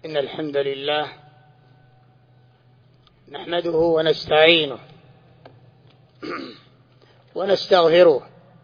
إن الحمد لله نحمده ونستعينه ونستغفره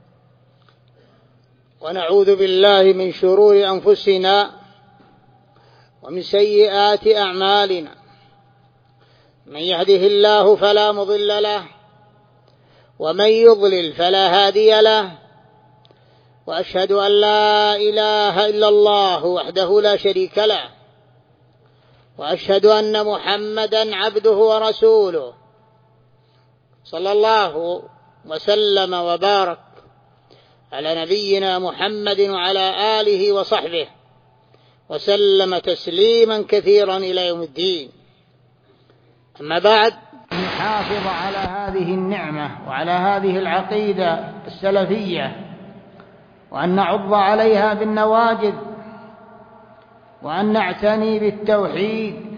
ونعوذ بالله من شرور أنفسنا ومن سيئات أعمالنا. من يهده الله فلا مضل له ومن يضلل فلا هادي له، وأشهد أن لا إله إلا الله وحده لا شريك له، وأشهد أن محمدا عبده ورسوله صلى الله وسلم وبارك على نبينا محمد وعلى آله وصحبه وسلم تسليما كثيرا إلى يوم الدين. أما بعد، نحافظ على هذه النعمة وعلى هذه العقيدة السلفية، وأن نعض عليها بالنواجذ، وأن نعتني بالتوحيد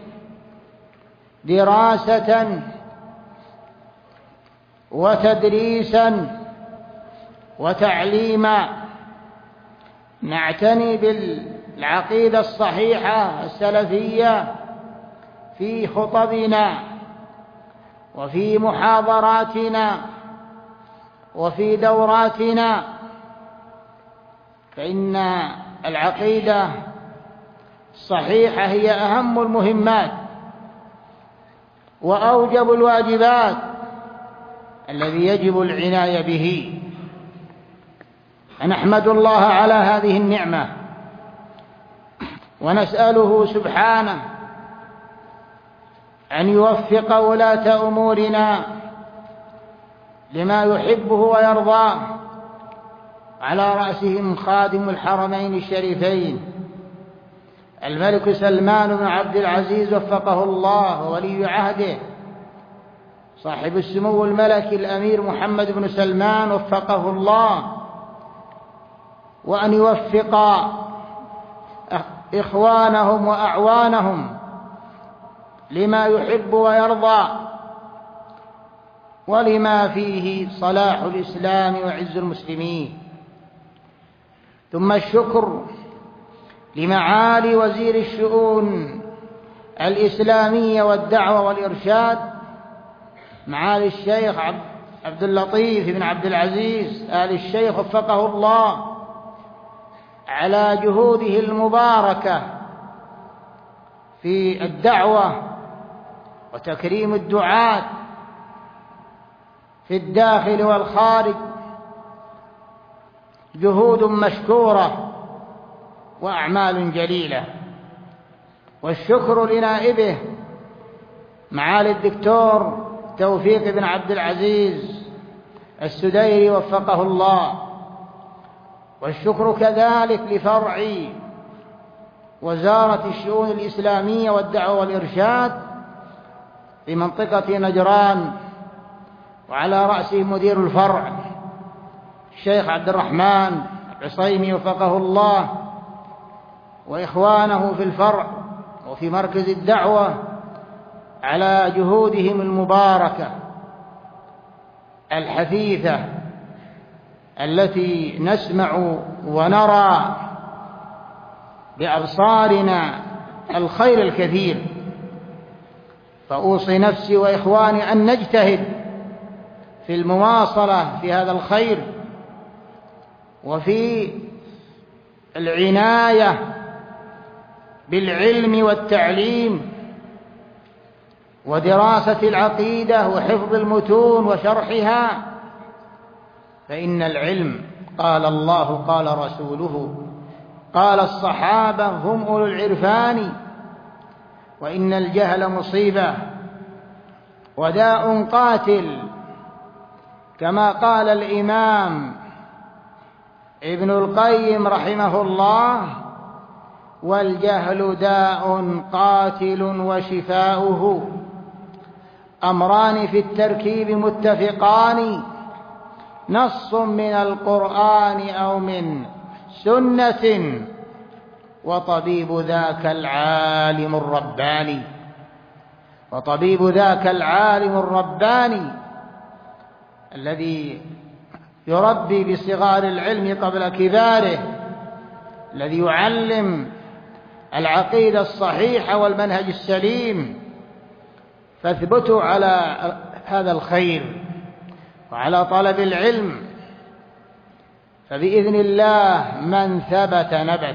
دراسة وتدريسا وتعليما. نعتني بالعقيدة الصحيحة السلفية في خطبنا وفي محاضراتنا وفي دوراتنا، فإن العقيدة الصحيحة هي أهم المهمات وأوجب الواجبات الذي يجب العناية به. نحمد الله على هذه النعمة ونسأله سبحانه أن يوفق ولاة أمورنا لما يحبه ويرضاه، على رأسهم خادم الحرمين الشريفين الملك سلمان بن عبد العزيز وفقه الله، وولي عهده صاحب السمو الملكي الأمير محمد بن سلمان وفقه الله، وأن يوفق إخوانهم وأعوانهم لما يحب ويرضى ولما فيه صلاح الإسلام وعز المسلمين. ثم الشكر لمعالي وزير الشؤون الإسلامية والدعوة والإرشاد، معالي الشيخ عبد اللطيف بن عبد العزيز آل الشيخ وفقه الله، على جهوده المباركة في الدعوة وتكريم الدعاة في الداخل والخارج، جهود مشكورة وأعمال جليلة. والشكر لنائبه معالي الدكتور توفيق بن عبد العزيز السديري وفقه الله، والشكر كذلك لفرع وزارة الشؤون الإسلامية والدعوة والإرشاد في منطقة نجران، وعلى رأسه مدير الفرع الشيخ عبد الرحمن العصيمي وفقه الله، وإخوانه في الفرع وفي مركز الدعوة على جهودهم المباركة الحثيثة التي نسمع ونرى بأبصارنا الخير الكثير. فأوصي نفسي وإخواني أن نجتهد في المواصلة في هذا الخير وفي العناية بالعلم والتعليم ودراسة العقيدة وحفظ المتون وشرحها، فإن العلم قال الله قال رسوله قال الصحابة هم أولو العرفان، وإن الجهل مصيبة وداء قاتل، كما قال الإمام ابن القيم رحمه الله: والجهل داء قاتل وشفاؤه أمران في التركيب متفقان، نص من القرآن أو من سنة، وطبيب ذاك العالم الرباني. وطبيب ذاك العالم الرباني الذي يربي بصغار العلم قبل كباره، الذي يعلم العقيدة الصحيحة والمنهج السليم، فاثبتوا على هذا الخير وعلى طلب العلم، فبإذن الله من ثبت نبت.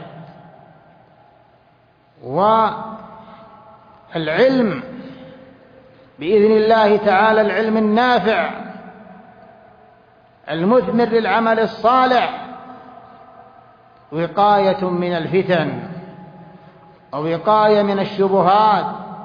والعلم بإذن الله تعالى العلم النافع المثمر للعمل الصالح وقاية من الفتن ووقاية من الشبهات.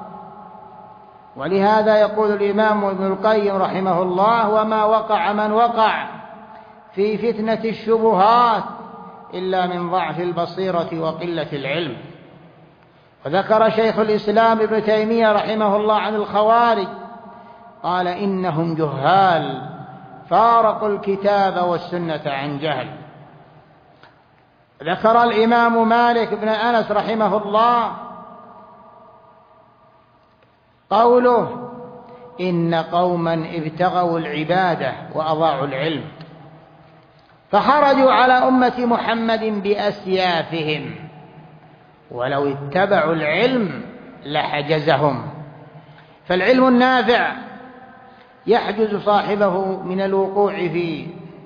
ولهذا يقول الإمام ابن القيم رحمه الله: وما وقع من وقع في فتنة الشبهات إلا من ضعف البصيرة وقلة العلم. وذكر شيخ الإسلام ابن تيمية رحمه الله عن الخوارج قال: إنهم جهال فارقوا الكتاب والسنة عن جهل. ذكر الإمام مالك بن أنس رحمه الله قوله: إن قوما ابتغوا العبادة وأضاعوا العلم فخرجوا على أمة محمد بأسيافهم ولو اتبعوا العلم لحجزهم. فالعلم النافع يحجز صاحبه من الوقوع في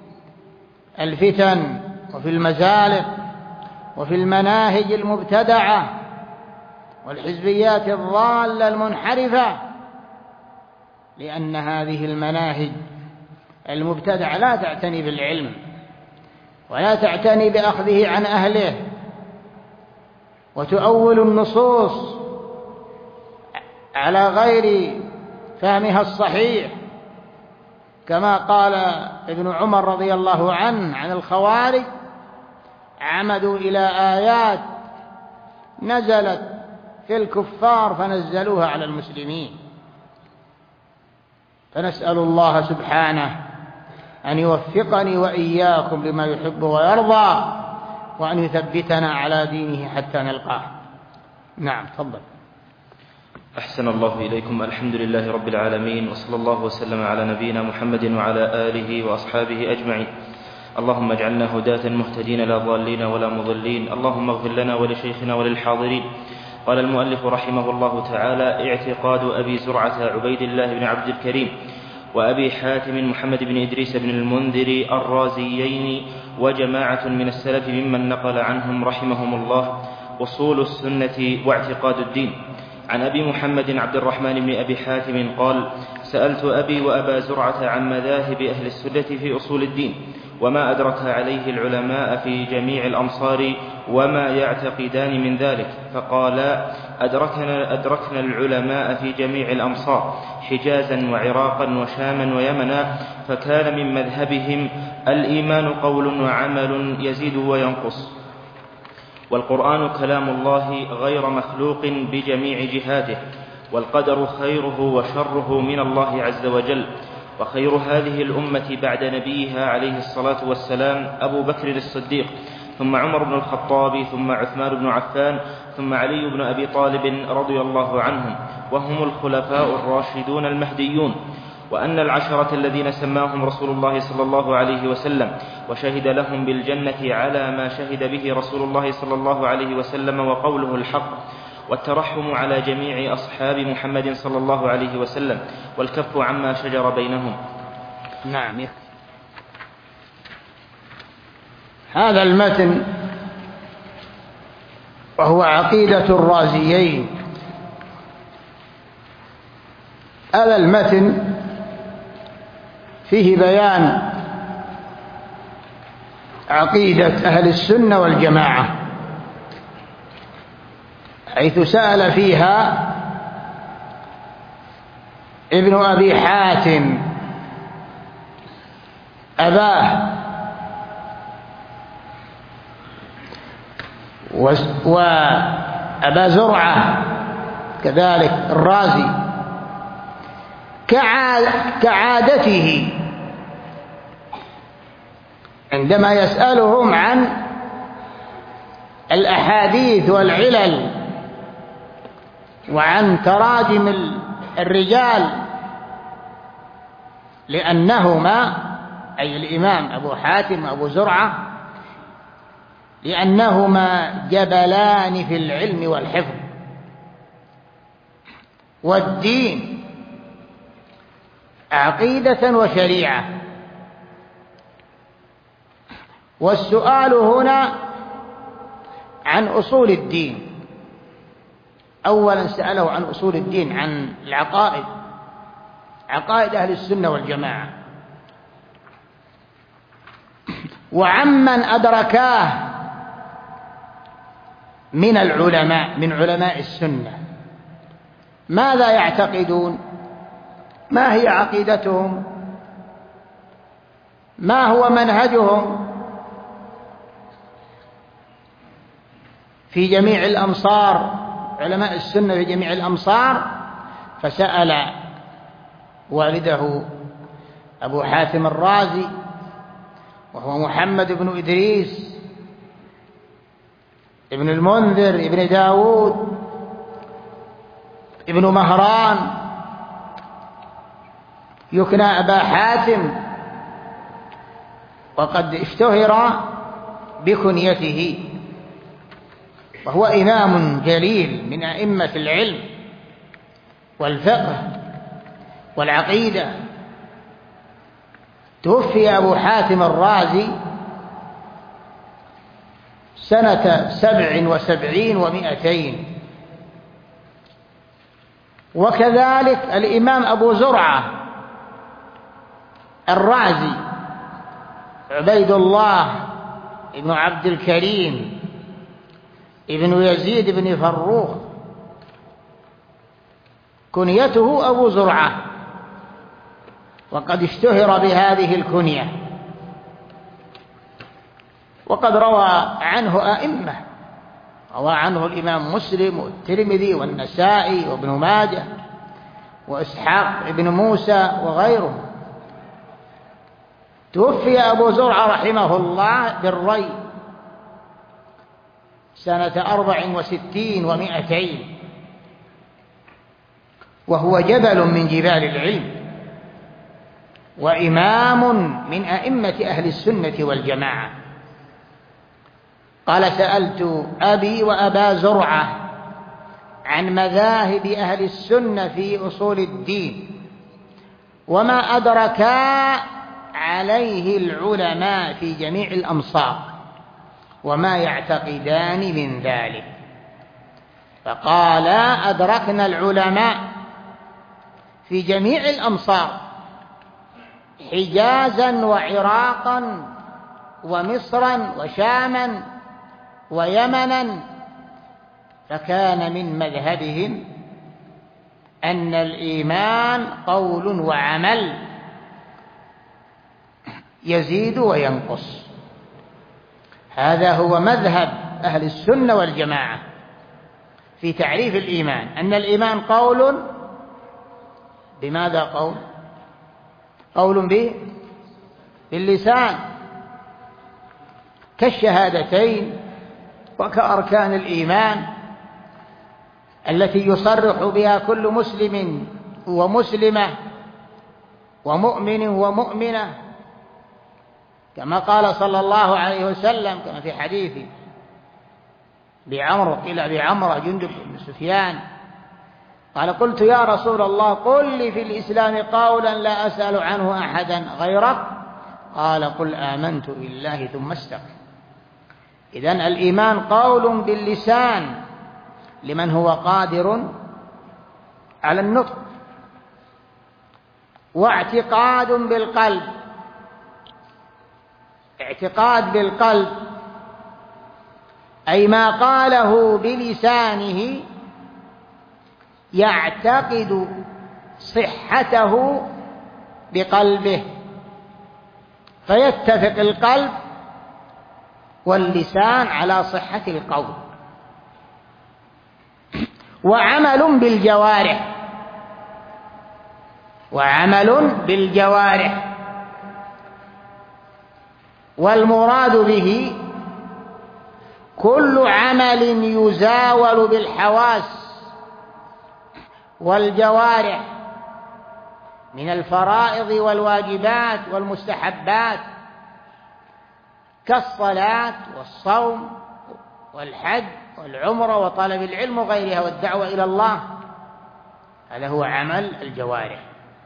الفتن وفي المزالق وفي المناهج المبتدعة والحزبيات الضالة المنحرفة، لأن هذه المناهج المبتدعة لا تعتني بالعلم ولا تعتني بأخذه عن أهله، وتؤول النصوص على غير فهمها الصحيح، كما قال ابن عمر رضي الله عنه عن الخوارج: عمدوا إلى آيات نزلت في الكفار فنزلوها على المسلمين. فنسأل الله سبحانه أن يوفقني وإياكم لما يحب ويرضى، وأن يثبتنا على دينه حتى نلقاه. نعم، تفضل. أحسن الله إليكم. الحمد لله رب العالمين، وصلى الله وسلم على نبينا محمد وعلى آله وأصحابه أجمعين. اللهم اجعلنا هداة مهتدين لا ضالين ولا مضلين. اللهم اغفر لنا ولشيخنا وللحاضرين. قال المؤلف رحمه الله تعالى: اعتقاد أبي زرعة عبيد الله بن عبد الكريم وأبي حاتم محمد بن إدريس بن المنذر الرازيين وجماعة من السلف ممن نقل عنهم رحمهم الله أصول السنة واعتقاد الدين. عن أبي محمد عبد الرحمن بن أبي حاتم قال: سألت أبي وأبا زرعة عن مذاهب أهل السنة في أصول الدين وما أدرك عليه العلماء في جميع الأمصار وما يعتقدان من ذلك، فقالا: أدركنا العلماء في جميع الأمصار حجازا وعراقا وشاما ويمنا، فكان من مذهبهم الإيمان قول وعمل يزيد وينقص، والقرآن كلام الله غير مخلوق بجميع جهاته، والقدر خيره وشره من الله عز وجل، وخير هذه الأمة بعد نبيها عليه الصلاة والسلام أبو بكر الصديق، ثم عمر بن الخطاب، ثم عثمان بن عفان، ثم علي بن أبي طالب رضي الله عنهم، وهم الخلفاء الراشدون المهديون. وأن العشرة الذين سماهم رسول الله صلى الله عليه وسلم وشهد لهم بالجنة على ما شهد به رسول الله صلى الله عليه وسلم وقوله الحق، والترحم على جميع أصحاب محمد صلى الله عليه وسلم، والكف عما شجر بينهم. نعم. هذا المتن وهو عقيدة الرازيين. هذا المتن فيه بيان عقيدة أهل السنة والجماعة، حيث سأل فيها ابن أبي حاتم أباه وأبا زرعة كذلك الرازي كعادته عندما يسألهم عن الأحاديث والعلل وعن تراجم الرجال، لأنهما أي الإمام أبو حاتم وأبو زرعة لأنهما جبلان في العلم والحفظ والدين، عقيدة وشريعة. والسؤال هنا عن أصول الدين. أولا سأله عن أصول الدين، عن العقائد، عقائد أهل السنة والجماعة، وعمن أدركاه من العلماء، من علماء السنة، ماذا يعتقدون؟ ما هي عقيدتهم؟ ما هو منهجهم في جميع الأمصار، علماء السنة في جميع الأمصار. فسأل والده أبو حاتم الرازي، وهو محمد بن إدريس ابن المنذر ابن داود ابن مهران، يكنى أبا حاتم، وقد اشتهر بكنيته، وهو إمام جليل من أئمة العلم والفقه والعقيدة. توفي أبو حاتم الرازي سنة 77 و200. وكذلك الإمام أبو زرعة الرازي عبيد الله ابن عبد الكريم ابن يزيد بن فروخ، كنيته أبو زرعة، وقد اشتهر بهذه الكنية، وقد روى عنه أئمة، روى عنه الإمام مسلم والترمذي والنسائي وابن ماجه وإسحاق ابن موسى وغيرهم. توفي أبو زرعة رحمه الله بالري سنة 64 و200، وهو جبل من جبال العلم، وإمام من أئمة أهل السنة والجماعة. قال: سألت أبي وأبا زرعة عن مذاهب أهل السنة في أصول الدين، وما أدركا عليه العلماء في جميع الأمصار، وما يعتقدان من ذلك. فقال: أدركنا العلماء في جميع الأمصار، حجازا وعراقا ومصرا وشاما ويمنا، فكان من مذهبهم أن الإيمان قول وعمل، يزيد وينقص. هذا هو مذهب أهل السنة والجماعة في تعريف الإيمان، أن الإيمان قول. بماذا قول؟ قول باللسان كالشهادتين وكأركان الإيمان التي يصرح بها كل مسلم ومسلمة ومؤمن ومؤمنة، كما قال صلى الله عليه وسلم كما في حديث قيل أبي عمرو جندب بن سفيان قال: قلت يا رسول الله قل لي في الإسلام قولا لا أسأل عنه أحدا غيرك، قال: قل آمنت بالله ثم استقم. إذن الإيمان قول باللسان لمن هو قادر على النطق، واعتقاد بالقلب، اعتقاد بالقلب أي ما قاله بلسانه يعتقد صحته بقلبه، فيتفق القلب واللسان على صحة القول. وعمل بالجوارح، وعمل بالجوارح، والمراد به كل عمل يزاول بالحواس والجوارح من الفرائض والواجبات والمستحبات، كالصلاة والصوم والحج والعمرة وطلب العلم وغيرها والدعوة إلى الله. هذا هو عمل الجوارح.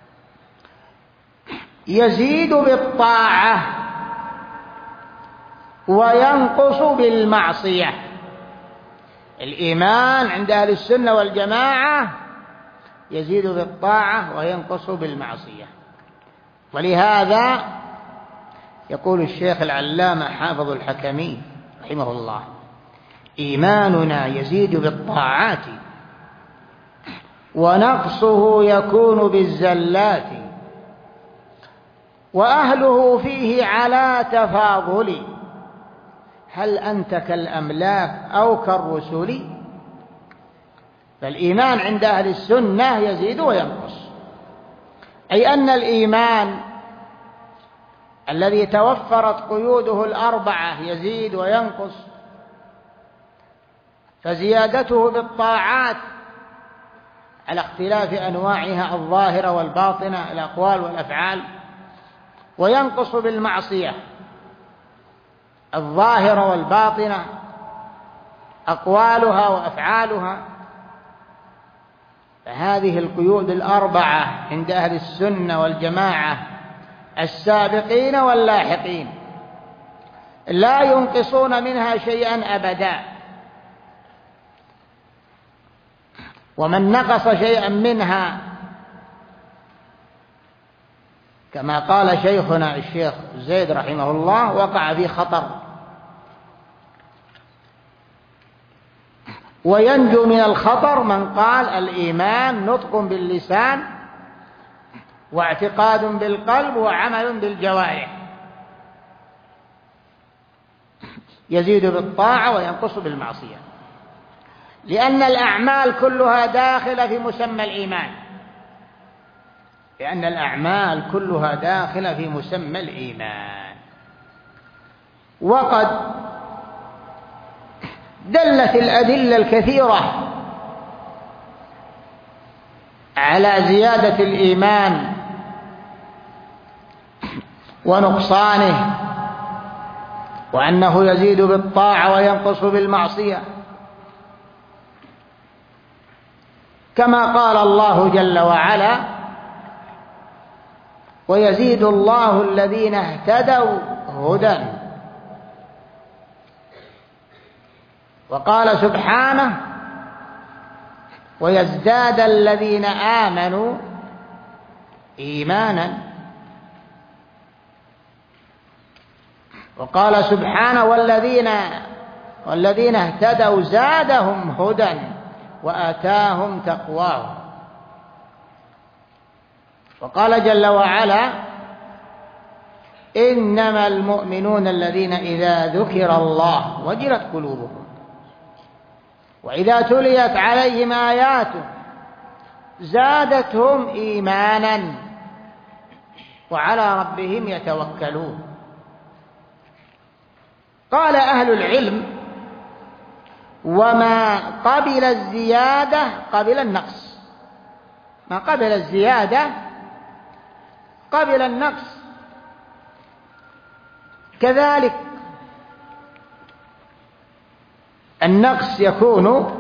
يزيد بالطاعة وينقص بالمعصية. الإيمان عند أهل السنة والجماعة يزيد بالطاعة وينقص بالمعصية. ولهذا يقول الشيخ العلامة حافظ الحكمي رحمه الله: إيماننا يزيد بالطاعات ونقصه يكون بالزلات، وأهله فيه على تفاضل، هل أنت كالأملاك أو كالرسل؟ فالإيمان عند أهل السنة يزيد وينقص، أي أن الإيمان الذي توفرت قيوده الأربعة يزيد وينقص، فزيادته بالطاعات على اختلاف أنواعها الظاهرة والباطنة الأقوال والأفعال، وينقص بالمعصية الظاهرة والباطنة أقوالها وأفعالها. فهذه القيود الأربعة عند أهل السنة والجماعة السابقين واللاحقين لا ينقصون منها شيئا أبدا، ومن نقص شيئا منها كما قال شيخنا الشيخ زيد رحمه الله وقع في خطر. وينجو من الخطر من قال الإيمان نطق باللسان واعتقاد بالقلب وعمل بالجوارح، يزيد بالطاعة وينقص بالمعصية، لأن الأعمال كلها داخلة في مسمى الإيمان، لأن الأعمال كلها داخلة في مسمى الإيمان. وقد دلت الأدلة الكثيرة على زيادة الإيمان ونقصانه، وأنه يزيد بالطاعة وينقص بالمعصية، كما قال الله جل وعلا: ويزيد الله الذين اهتدوا هدى. وقال سبحانه: ويزداد الذين آمنوا إيمانا. وقال سبحانه: والذين اهتدوا زادهم هدى وآتاهم تقواهم. وقال جل وعلا: إنما المؤمنون الذين إذا ذكر الله وجلت قلوبهم وإذا تليت عليهم آياته زادتهم إيمانا وعلى ربهم يتوكلون. قال أهل العلم: وما قبل الزيادة قبل النقص، ما قبل الزيادة قبل النقص. كذلك النقص يكون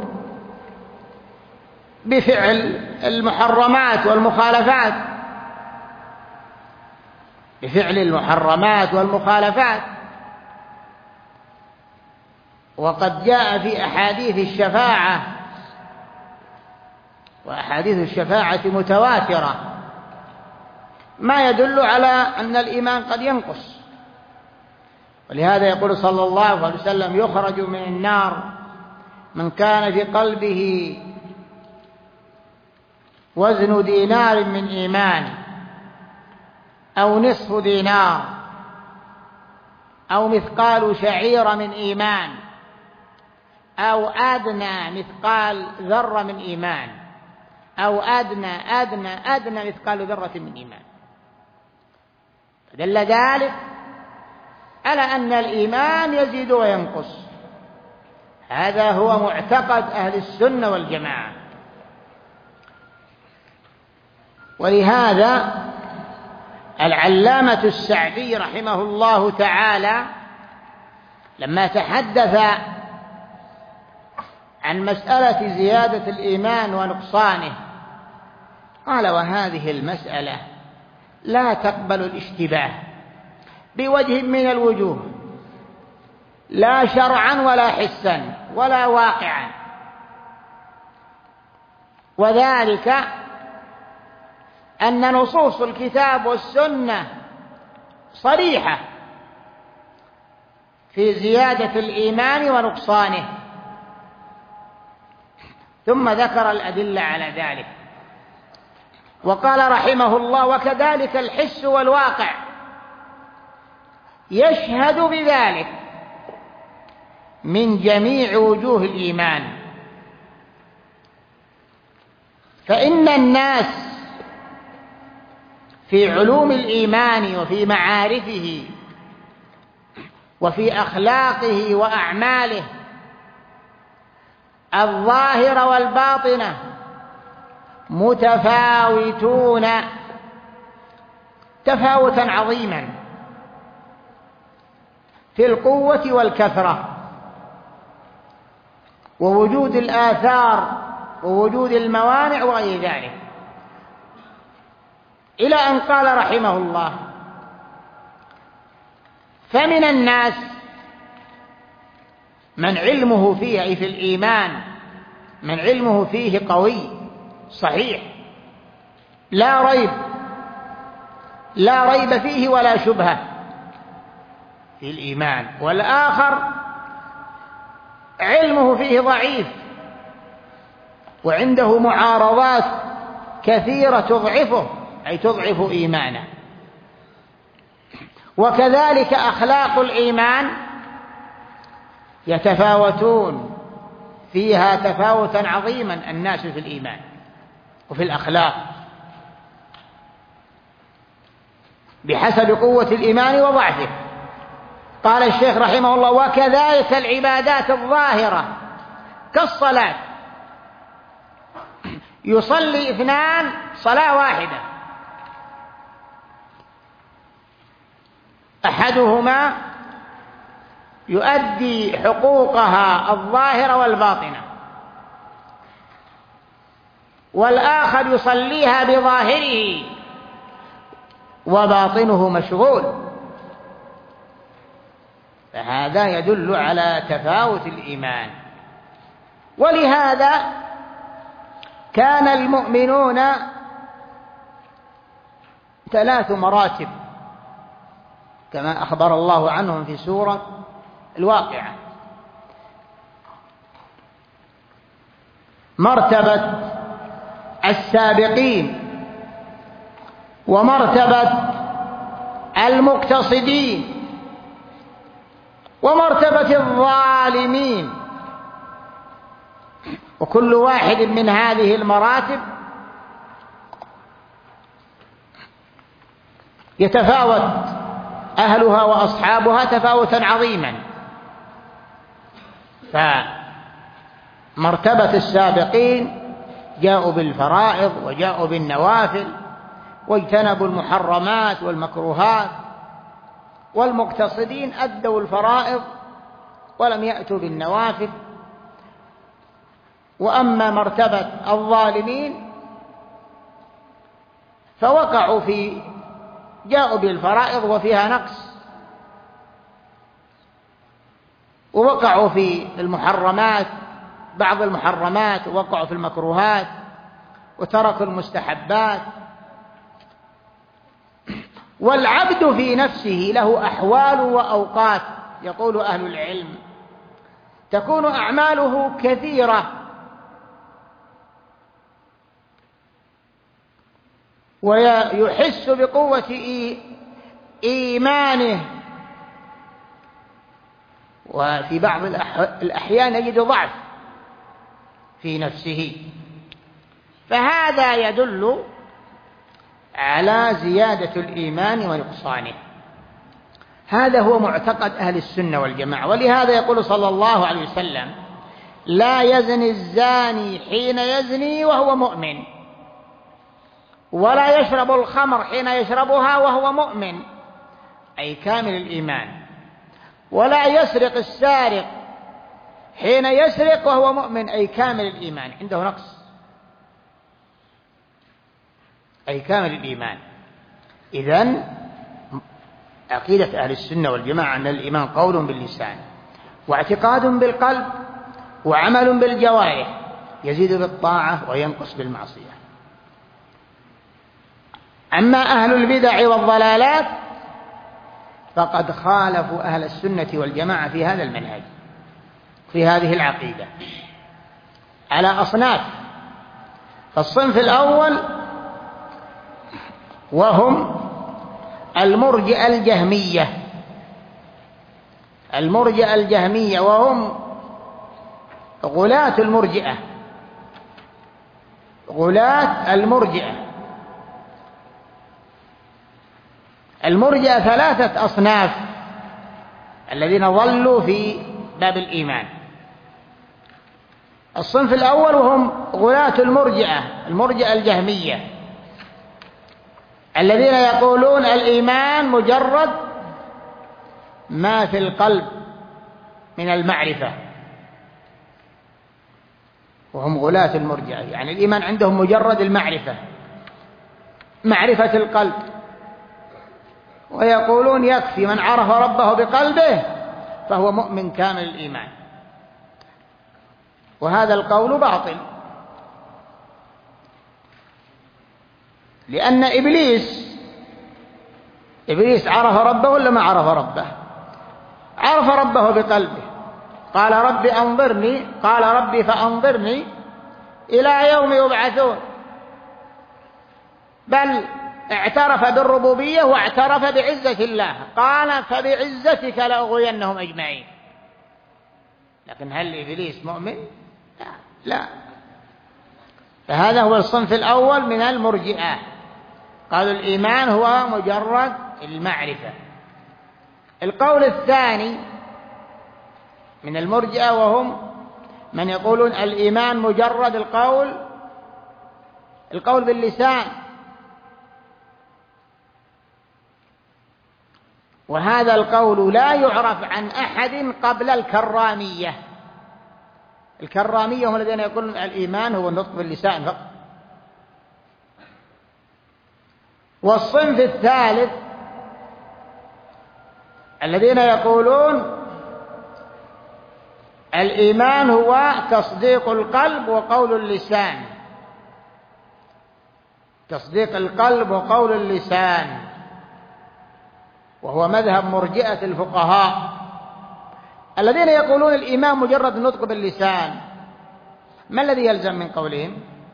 بفعل المحرمات والمخالفات، بفعل المحرمات والمخالفات. وقد جاء في أحاديث الشفاعة، وأحاديث الشفاعة متواترة، ما يدل على أن الإيمان قد ينقص. ولهذا يقول صلى الله عليه وسلم: يخرج من النار من كان في قلبه وزن دينار من إيمان، أو نصف دينار، أو مثقال شعير من إيمان، أو أدنى مثقال ذرة من إيمان، أو أدنى مثقال ذرة من إيمان. فدل ذلك على أن الإيمان يزيد وينقص. هذا هو معتقد أهل السنة والجماعة. ولهذا العلامة السعدي رحمه الله تعالى لما تحدث عن مسألة زيادة الإيمان ونقصانه قال: وهذه المسألة لا تقبل الاشتباه بوجه من الوجوه، لا شرعا ولا حسا ولا واقعا، وذلك أن نصوص الكتاب والسنة صريحة في زيادة الإيمان ونقصانه. ثم ذكر الأدلة على ذلك وقال رحمه الله: وكذلك الحس والواقع يشهد بذلك من جميع وجوه الإيمان، فإن الناس في علوم الإيمان وفي معارفه وفي أخلاقه وأعماله الظاهرة والباطنة متفاوتون تفاوتا عظيما في القوة والكثرة ووجود الآثار ووجود الموانع وغير ذلك، إلى أن قال رحمه الله: فمن الناس من علمه فيه، أي في الإيمان، من علمه فيه قوي صحيح لا ريب فيه ولا شبهة في الإيمان، والآخر علمه فيه ضعيف وعنده معارضات كثيرة تضعفه، أي تضعف إيمانه. وكذلك أخلاق الإيمان يتفاوتون فيها تفاوتا عظيما الناس في الإيمان وفي الأخلاق بحسب قوة الإيمان وضعفه. قال الشيخ رحمه الله: وكذلك العبادات الظاهرة كالصلاة، يصلي اثنان صلاة واحدة، أحدهما يؤدي حقوقها الظاهرة والباطنة، والآخر يصليها بظاهره وباطنه مشغول، فهذا يدل على تفاوت الإيمان. ولهذا كان المؤمنون 3 مراتب كما أخبر الله عنهم في سورة الواقعة: مرتبة السابقين، ومرتبة المقتصدين، ومرتبة الظالمين. وكل واحد من هذه المراتب يتفاوت أهلها وأصحابها تفاوتا عظيما. فمرتبة السابقين جاءوا بالفرائض وجاءوا بالنوافل واجتنبوا المحرمات والمكروهات، والمقتصدين أدوا الفرائض ولم يأتوا بالنوافل. وأما مرتبة الظالمين فوقعوا جاءوا بالفرائض وفيها نقص، ووقعوا في المحرمات بعض المحرمات، ووقعوا في المكروهات، وتركوا المستحبات. والعبد في نفسه له أحوال وأوقات، يقول أهل العلم: تكون أعماله كثيرة ويحس بقوة إيمانه، وفي بعض الأحيان يجد ضعف في نفسه، فهذا يدل على زيادة الإيمان ونقصانه. هذا هو معتقد أهل السنة والجماعة. ولهذا يقول صلى الله عليه وسلم: لا يزني الزاني حين يزني وهو مؤمن، ولا يشرب الخمر حين يشربها وهو مؤمن، أي كامل الإيمان، ولا يسرق السارق حين يسرق وهو مؤمن، أي كامل الإيمان، عنده نقص، أي كامل الإيمان. إذن عقيدة أهل السنة والجماعة أن الإيمان قول باللسان واعتقاد بالقلب وعمل بالجوارح، يزيد بالطاعة وينقص بالمعصية. أما أهل البدع والضلالات فقد خالفوا أهل السنة والجماعة في هذا المنهج، في هذه العقيدة، على أصناف. فالصنف الأول وهم المرجئة الجهمية، المرجئة الجهمية، وهم غلاة المرجئة، غلاة المرجئة. المرجئة 3 أصناف الذين ظلوا في باب الإيمان. الصنف الأول وهم غلاة المرجئة، المرجئة الجهمية، الذين يقولون الإيمان مجرد ما في القلب من المعرفة، وهم غلاة المرجئة، يعني الإيمان عندهم مجرد المعرفة، معرفة القلب، ويقولون يكفي من عرف ربه بقلبه فهو مؤمن كامل الإيمان. وهذا القول باطل، لأن إبليس عرف ربه ولا ما عرف ربه؟ عرف ربه بقلبه، قال رب أنظرني، قال ربي فأنظرني إلى يوم يبعثون، بل اعترف بالربوبية واعترف بعزة الله، قال فبعزتك لأغوينهم أجمعين. لكن هل إبليس مؤمن؟ لا. فهذا هو الصنف الأول من المرجئة، قالوا الإيمان هو مجرد المعرفة. القول الثاني من المرجئة وهم من يقولون الإيمان مجرد القول باللسان، وهذا القول لا يعرف عن أحد قبل الكرامية. الكرامية هم الذين يقولون الإيمان هو النطق باللسان فقط. والصنف الثالث الذين يقولون الإيمان هو تصديق القلب وقول اللسان، تصديق القلب وقول اللسان، وهو مذهب مرجئة الفقهاء الذين يقولون الإيمان مجرد النطق باللسان. ما الذي يلزم من قولهم؟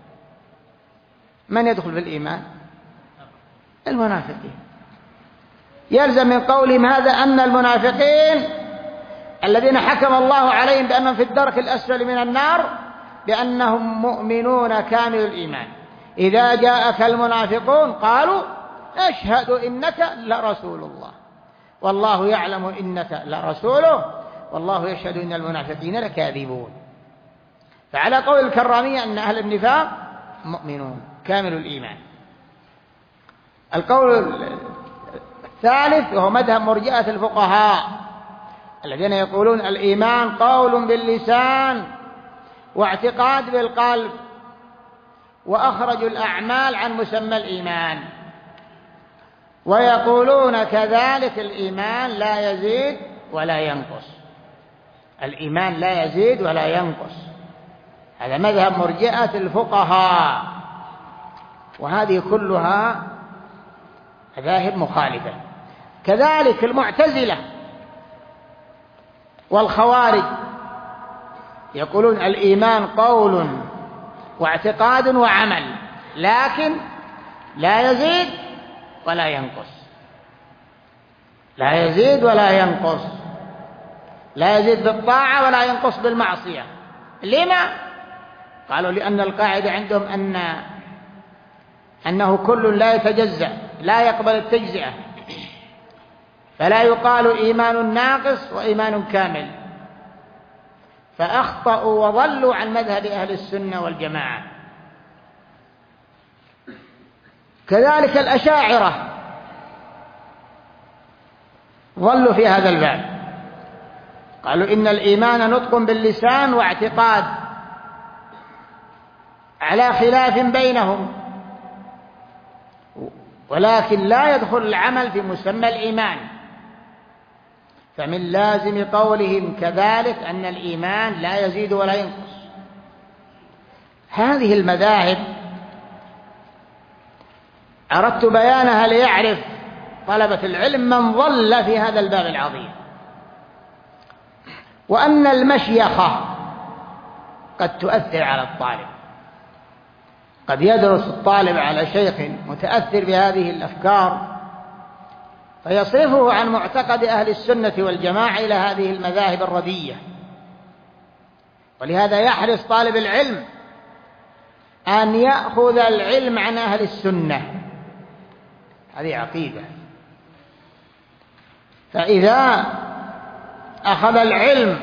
من يدخل في الإيمان؟ المنافقين. يلزم من قولهم هذا أن المنافقين الذين حكم الله عليهم بأنهم في الدرك الأسفل من النار بأنهم مؤمنون كامل الإيمان، إذا جاءك المنافقون قالوا أشهد إنك لرسول الله والله يعلم إنك لرسوله والله يشهد إن المنافقين لكاذبون. فعلى قول الكرامية أن أهل النفاق مؤمنون كامل الإيمان. القول الثالث وهو مذهب مرجئة الفقهاء الذين يقولون الإيمان قول باللسان واعتقاد بالقلب، وأخرجوا الأعمال عن مسمى الإيمان، ويقولون كذلك الإيمان لا يزيد ولا ينقص، الإيمان لا يزيد ولا ينقص. هذا مذهب مرجئة الفقهاء، وهذه كلها مذاهب مخالفة. كذلك المعتزلة والخوارج يقولون الإيمان قول واعتقاد وعمل، لكن لا يزيد ولا ينقص، لا يزيد ولا ينقص، لا يزيد بالطاعة ولا ينقص بالمعصية. لما؟ قالوا لأن القاعدة عندهم أنه كل لا يتجزأ، لا يقبل التجزئة، فلا يقال إيمان ناقص وإيمان كامل، فأخطأوا وضلوا عن مذهب أهل السنة والجماعة. كذلك الأشاعرة ضلوا في هذا الباب، قالوا إن الإيمان نطق باللسان واعتقاد، على خلاف بينهم، ولكن لا يدخل العمل في مسمى الإيمان. فمن لازم قولهم كذلك أن الإيمان لا يزيد ولا ينقص. هذه المذاهب أردت بيانها ليعرف طلبة العلم من ضل في هذا الباب العظيم، وأن المشيخة قد تؤثر على الطالب. قد يدرس الطالب على شيخ متأثر بهذه الأفكار فيصرفه عن معتقد أهل السنة والجماعة إلى هذه المذاهب الردية. ولهذا يحرص طالب العلم أن يأخذ العلم عن أهل السنة، هذه عقيدة. فإذا أخذ العلم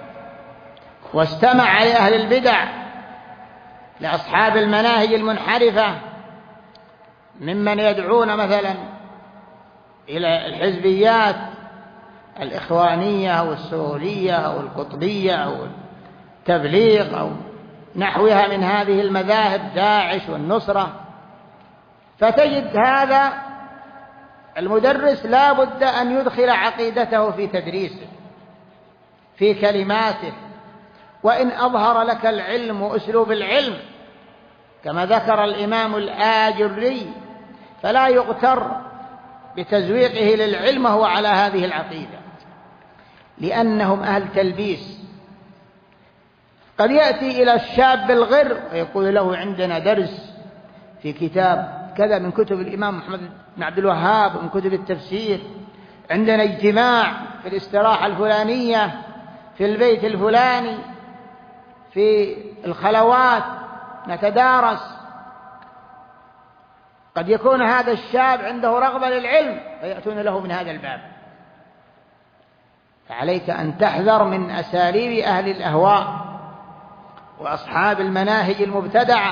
واستمع لأهل البدع، لأصحاب المناهج المنحرفة، ممن يدعون مثلا إلى الحزبيات الإخوانية أو السرورية أو القطبية أو التبليغ أو نحوها من هذه المذاهب، داعش والنصرة، فتجد هذا المدرس لا بد أن يدخل عقيدته في تدريسه، في كلماته، وإن أظهر لك العلم وأسلوب العلم كما ذكر الإمام الآجري فلا يغتر بتزويقه للعلم وهو على هذه العقيدة، لأنهم أهل تلبيس. قد يأتي إلى الشاب الغر ويقول له عندنا درس في كتاب كذا من كتب الإمام محمد بن عبد الوهاب ومن كتب التفسير، عندنا اجتماع في الاستراحة الفلانية في البيت الفلاني في الخلوات نتدارس. قد يكون هذا الشاب عنده رغبة للعلم فيأتون له من هذا الباب. فعليك أن تحذر من أساليب أهل الأهواء وأصحاب المناهج المبتدعة،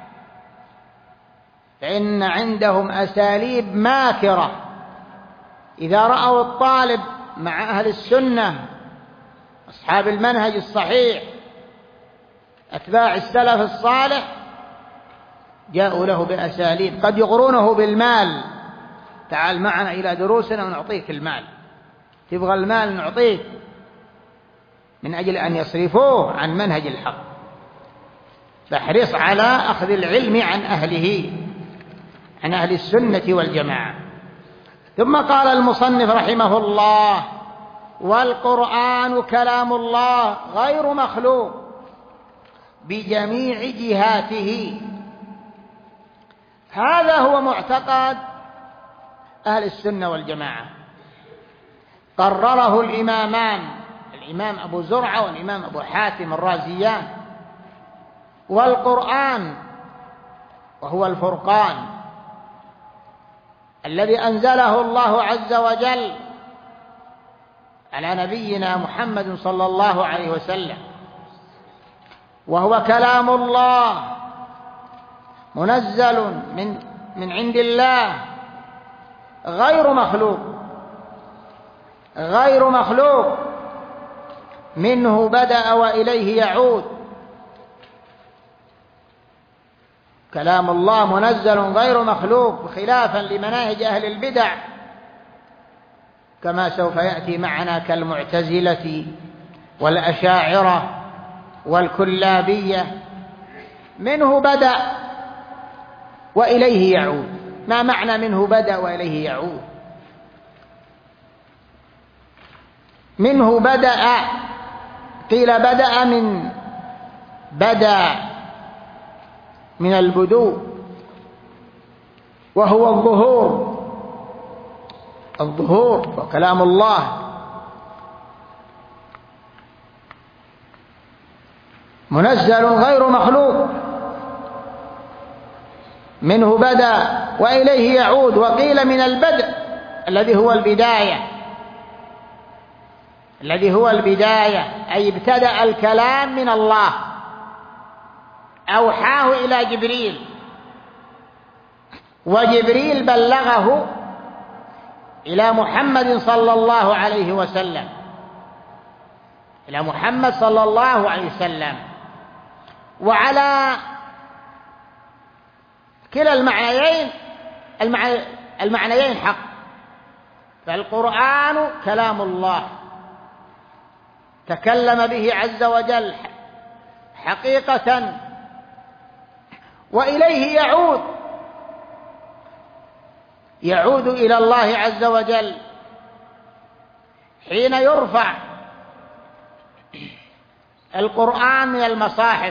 فإن عندهم أساليب ماكرة. إذا رأوا الطالب مع أهل السنة أصحاب المنهج الصحيح أتباع السلف الصالح جاءوا له بأساليب، قد يغرونه بالمال، تعال معنا إلى دروسنا ونعطيك المال، تبغى المال نعطيك، من أجل أن يصرفوه عن منهج الحق. فاحرص على أخذ العلم عن أهله، عن أهل السنة والجماعة. ثم قال المصنف رحمه الله: والقرآن كلام الله غير مخلوق بجميع جهاته. هذا هو معتقد أهل السنة والجماعة، قرره الإمامان، الإمام أبو زرعة والإمام أبو حاتم الرازيان. والقرآن وهو الفرقان الذي أنزله الله عز وجل على نبينا محمد صلى الله عليه وسلم، وهو كلام الله منزل من عند الله غير مخلوق، غير مخلوق، منه بدأ وإليه يعود. كلام الله منزل غير مخلوق، خلافا لمناهج أهل البدع كما سوف يأتي معنا كالمعتزلة والأشاعرة والكلابية. منه بدأ وإليه يعود. ما معنى منه بدأ وإليه يعود؟ منه بدأ، قيل بدأ من بدأ من البدو، وهو الظهور، الظهور وكلام الله. منزل غير مخلوق، منه بدأ وإليه يعود. وقيل من البدء الذي هو البداية، الذي هو البداية، أي ابتدأ الكلام من الله، أوحاه إلى جبريل، وجبريل بلغه إلى محمد صلى الله عليه وسلم. إلى محمد صلى الله عليه وسلم. وعلى كلا المعنيين حق، فالقرآن كلام الله تكلم به عز وجل حقيقة، وإليه يعود إلى الله عز وجل حين يرفع القرآن من المصاحف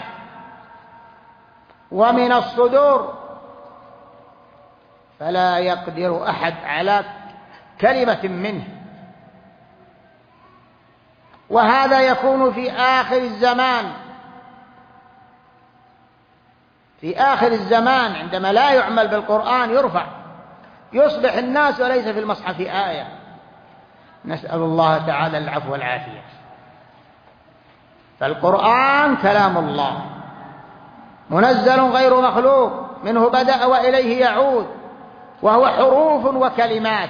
ومن الصدور، فلا يقدر أحد على كلمة منه. وهذا يكون في آخر الزمان، في آخر الزمان عندما لا يعمل بالقرآن يرفع، يصبح الناس وليس في المصحف آية. نسأل الله تعالى العفو والعافية. فالقرآن كلام الله منزل غير مخلوق، منه بدأ وإليه يعود، وهو حروف وكلمات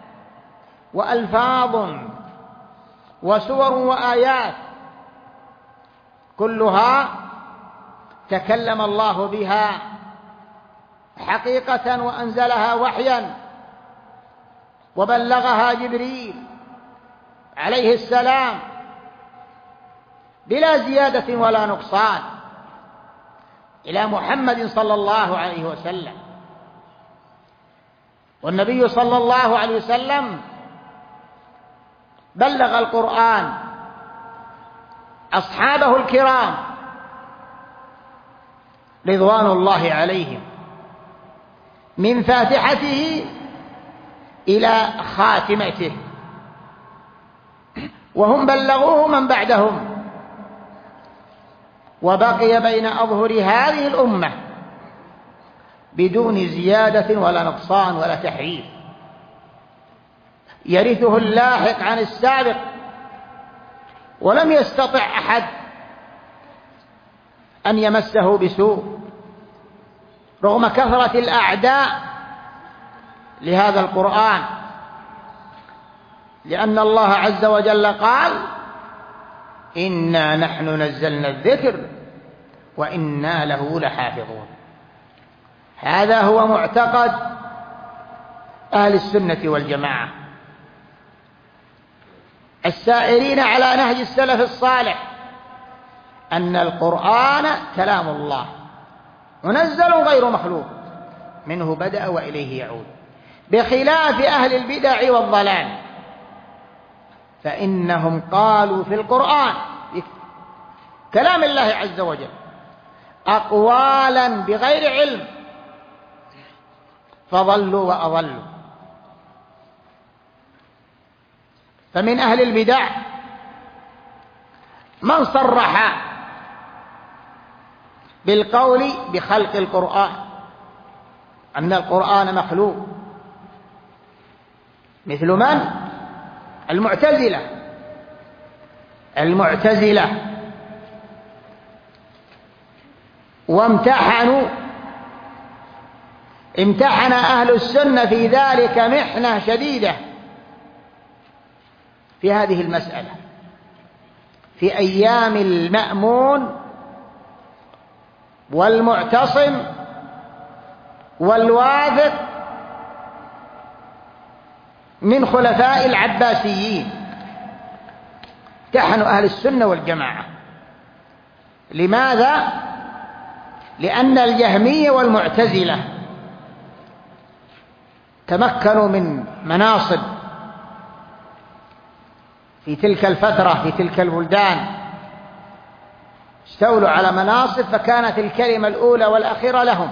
وألفاظ وسور وآيات، كلها تكلم الله بها حقيقة وأنزلها وحيا، وبلغها جبريل عليه السلام بلا زيادة ولا نقصان إلى محمد صلى الله عليه وسلم. والنبي صلى الله عليه وسلم بلغ القرآن أصحابه الكرام رضوان الله عليهم من فاتحته إلى خاتمته، وهم بلغوه من بعدهم، وبقي بين أظهر هذه الأمة بدون زيادة ولا نقصان ولا تحريف، يرثه اللاحق عن السابق، ولم يستطع أحد أن يمسه بسوء رغم كثرة الأعداء لهذا القرآن، لأن الله عز وجل قال: إنا نحن نزلنا الذكر وإنا له لحافظون. هذا هو معتقد أهل السنة والجماعة السائرين على نهج السلف الصالح، أن القرآن كلام الله منزل غير مخلوق، منه بدأ وإليه يعود، بخلاف أهل البدع والضلال، فإنهم قالوا في القرآن كلام الله عز وجل أقوالا بغير علم فضلوا وأضلوا. فمن أهل البدع من صرح بالقول بخلق القرآن، أن القرآن مخلوق، مثل من؟ المعتزلة، امتحن أهل السنة في ذلك محنة شديدة في هذه المسألة في أيام المأمون والمعتصم والواثق من خلفاء العباسيين. امتحنوا أهل السنة والجماعة. لماذا؟ لأن الجهمية والمعتزلة تمكنوا من مناصب في تلك الفترة في تلك البلدان، استولوا على مناصب، فكانت الكلمة الأولى والأخيرة لهم،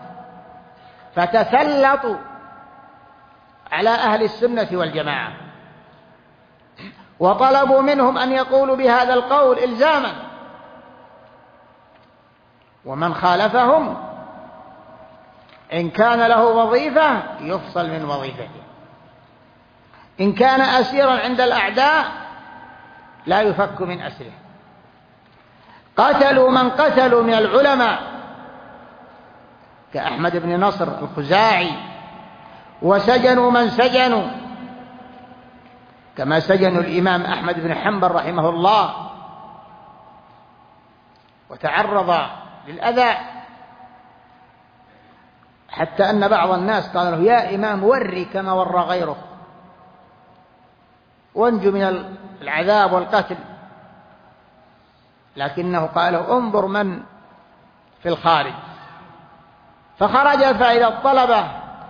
فتسلطوا على أهل السنة والجماعة وطلبوا منهم أن يقولوا بهذا القول إلزاما، ومن خالفهم إن كان له وظيفة يفصل من وظيفته، إن كان أسيرا عند الأعداء لا يفك من أسره. قتلوا من قتلوا من العلماء كأحمد بن نصر الخزاعي، وسجنوا من سجنوا كما سجنوا الإمام أحمد بن حنبل رحمه الله وتعرض للأذى، حتى أن بعض الناس قال له: يا إمام وري كما ورى غيرك وانجو من العذاب والقتل. لكنه قال: انظر من في الخارج. فخرج فإذا الطلبة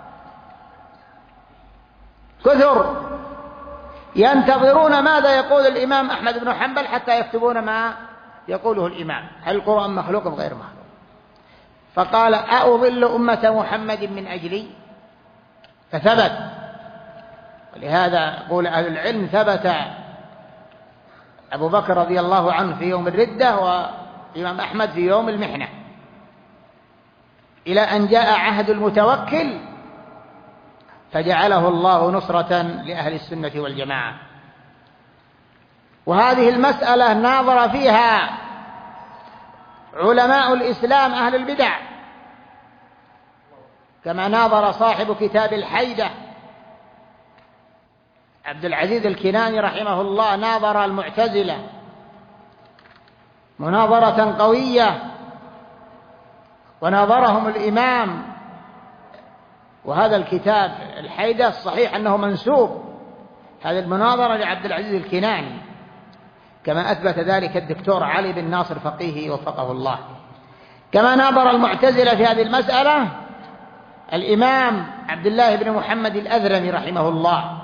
كثر ينتظرون ماذا يقول الإمام أحمد بن حنبل حتى يكتبون ما يقوله الإمام، هل القرآن مخلوق أم غير مخلوق؟ فقال: أأضل أمة محمد من أجلي؟ فثبت. ولهذا يقول أهل العلم: ثبت أبو بكر رضي الله عنه في يوم الردة، وإمام أحمد في يوم المحنة، إلى أن جاء عهد المتوكل فجعله الله نصرة لأهل السنة والجماعة. وهذه المسألة ناظر فيها علماء الإسلام أهل البدع، كما ناظر صاحب كتاب الحيدة عبد العزيز الكناني رحمه الله، ناظر المعتزلة مناظرة قوية، وناظرهم الإمام. وهذا الكتاب الحيدة الصحيح أنه منسوب هذه المناظرة لعبد العزيز الكناني، كما أثبت ذلك الدكتور علي بن ناصر فقيهي وفقه الله. كما ناظر المعتزلة في هذه المسألة الإمام عبد الله بن محمد الأذرمي رحمه الله.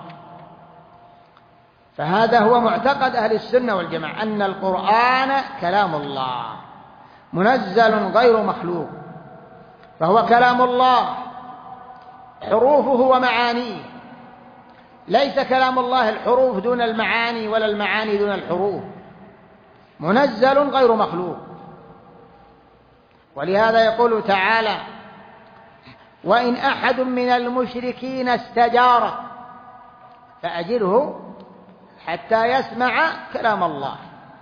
فهذا هو معتقد أهل السنة والجماعة، أن القرآن كلام الله منزل غير مخلوق، فهو كلام الله حروفه ومعانيه، ليس كلام الله الحروف دون المعاني ولا المعاني دون الحروف، منزل غير مخلوق. ولهذا يقول تعالى: وإن أحد من المشركين استجارك فأجره حتى يسمع كلام الله.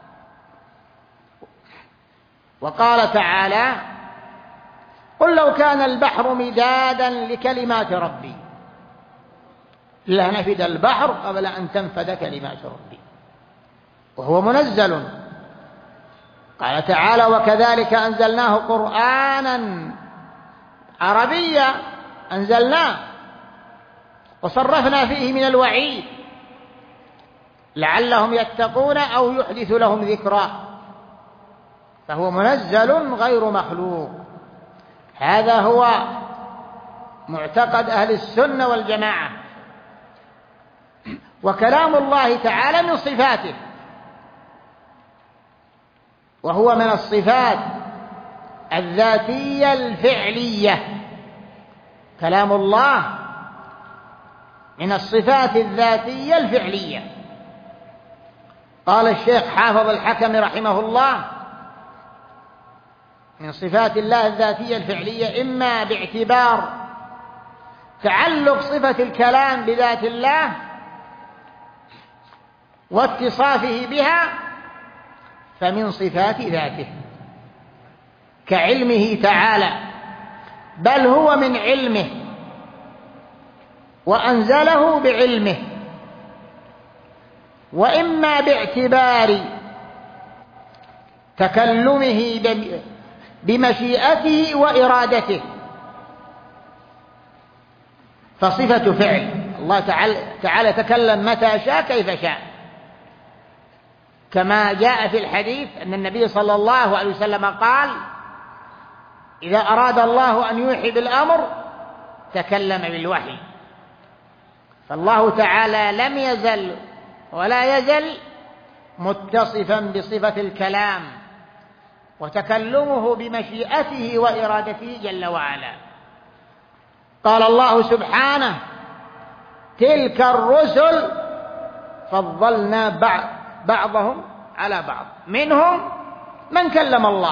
وقال تعالى: قل لو كان البحر مدادا لكلمات ربي لنفد البحر قبل أن تنفد كلمات ربي، وهو منزل. قال تعالى: وكذلك أنزلناه قرآنا عربيا أنزلناه وصرفنا فيه من الوعيد لعلهم يتقون أو يحدث لهم ذكرا، فهو منزل غير مخلوق. هذا هو معتقد أهل السنة والجماعة. وكلام الله تعالى من صفاته، وهو من الصفات الذاتية الفعلية. كلام الله من الصفات الذاتية الفعلية. قال الشيخ حافظ الحكم رحمه الله: من صفات الله الذاتية الفعلية إما باعتبار تعلق صفة الكلام بذات الله واتصافه بها، فمن صفات ذاته كعلمه تعالى، بل هو من علمه وأنزله بعلمه. وإما باعتبار تكلمه بمشيئته وإرادته، فصفة فعل. الله تعالى تكلم متى شاء كيف شاء، كما جاء في الحديث أن النبي صلى الله عليه وسلم قال: إذا أراد الله أن يوحي بالأمر تكلم بالوحي. فالله تعالى لم يزل ولا يزل متصفا بصفة الكلام، وتكلمه بمشيئته وإرادته جل وعلا. قال الله سبحانه: تلك الرسل فضلنا بعضهم على بعض، منهم من كلم الله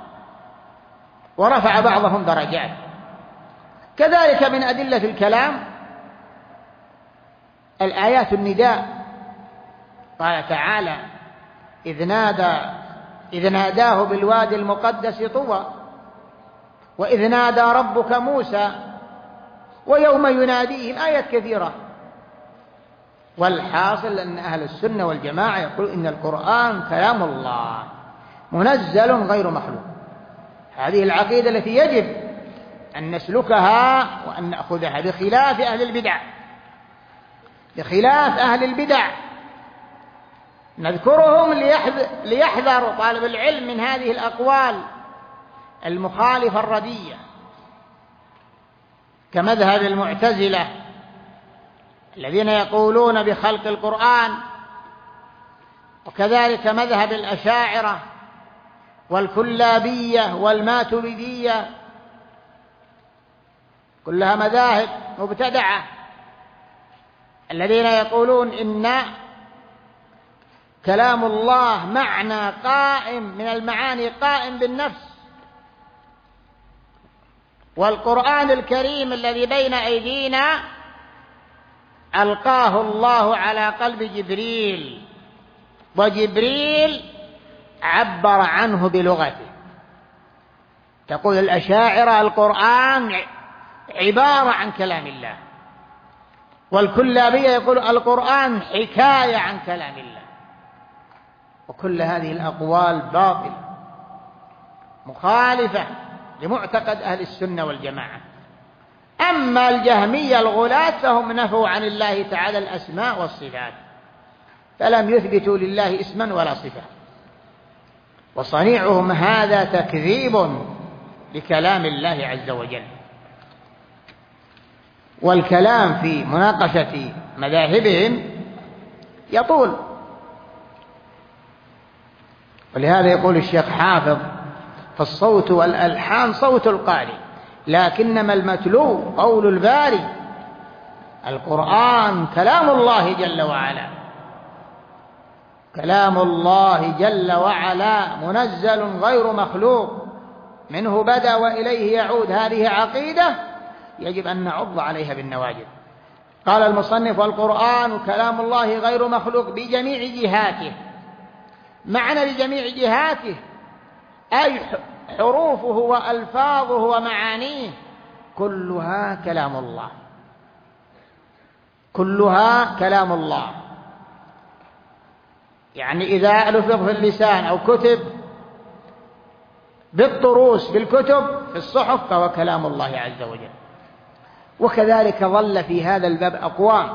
ورفع بعضهم درجات. كذلك من أدلة الكلام الآيات النداء. قال تعالى: إذ ناداه بالوادي المقدس طوى وإذ نادى ربك موسى ويوم يناديهم، آيات كثيرة. والحاصل أن أهل السنة والجماعة يقولون إن القرآن كلام الله منزل غير مخلوق. هذه العقيدة التي يجب أن نسلكها وأن نأخذها، بخلاف أهل البدع. بخلاف أهل البدع نذكرهم ليحذر طالب العلم من هذه الأقوال المخالفة الردية، كمذهب المعتزلة الذين يقولون بخلق القرآن، وكذلك مذهب الأشاعرة والكلابية والماتريدية، كلها مذاهب مبتدعة، الذين يقولون إن كلام الله معنى قائم من المعاني قائم بالنفس، والقرآن الكريم الذي بين أيدينا ألقاه الله على قلب جبريل، وجبريل عبر عنه بلغته. تقول الأشاعرة القرآن عبارة عن كلام الله، والكلابية يقول القرآن حكاية عن كلام الله. وكل هذه الأقوال باطلة مخالفة لمعتقد أهل السنة والجماعة. أما الجهمية الغلاة فهم نفوا عن الله تعالى الأسماء والصفات، فلم يثبتوا لله اسما ولا صفة، وصنيعهم هذا تكذيب لكلام الله عز وجل. والكلام في مناقشة مذاهبهم يطول، ولهذا يقول الشيخ حافظ: فالصوت والألحان صوت القارئ، لكنما المتلو قول الباري. القرآن كلام الله جل وعلا، كلام الله جل وعلا منزل غير مخلوق، منه بدأ وإليه يعود. هذه عقيدة يجب أن نعض عليها بالنواجذ. قال المصنف: والقرآن كلام الله غير مخلوق بجميع جهاته. معنى بجميع جهاته أي حروفه وألفاظه ومعانيه كلها كلام الله، كلها كلام الله. يعني إذا لفظ في اللسان أو كتب بالطروس في الكتب في الصحف فهو كلام الله عز وجل. وكذلك ظل في هذا الباب أقوام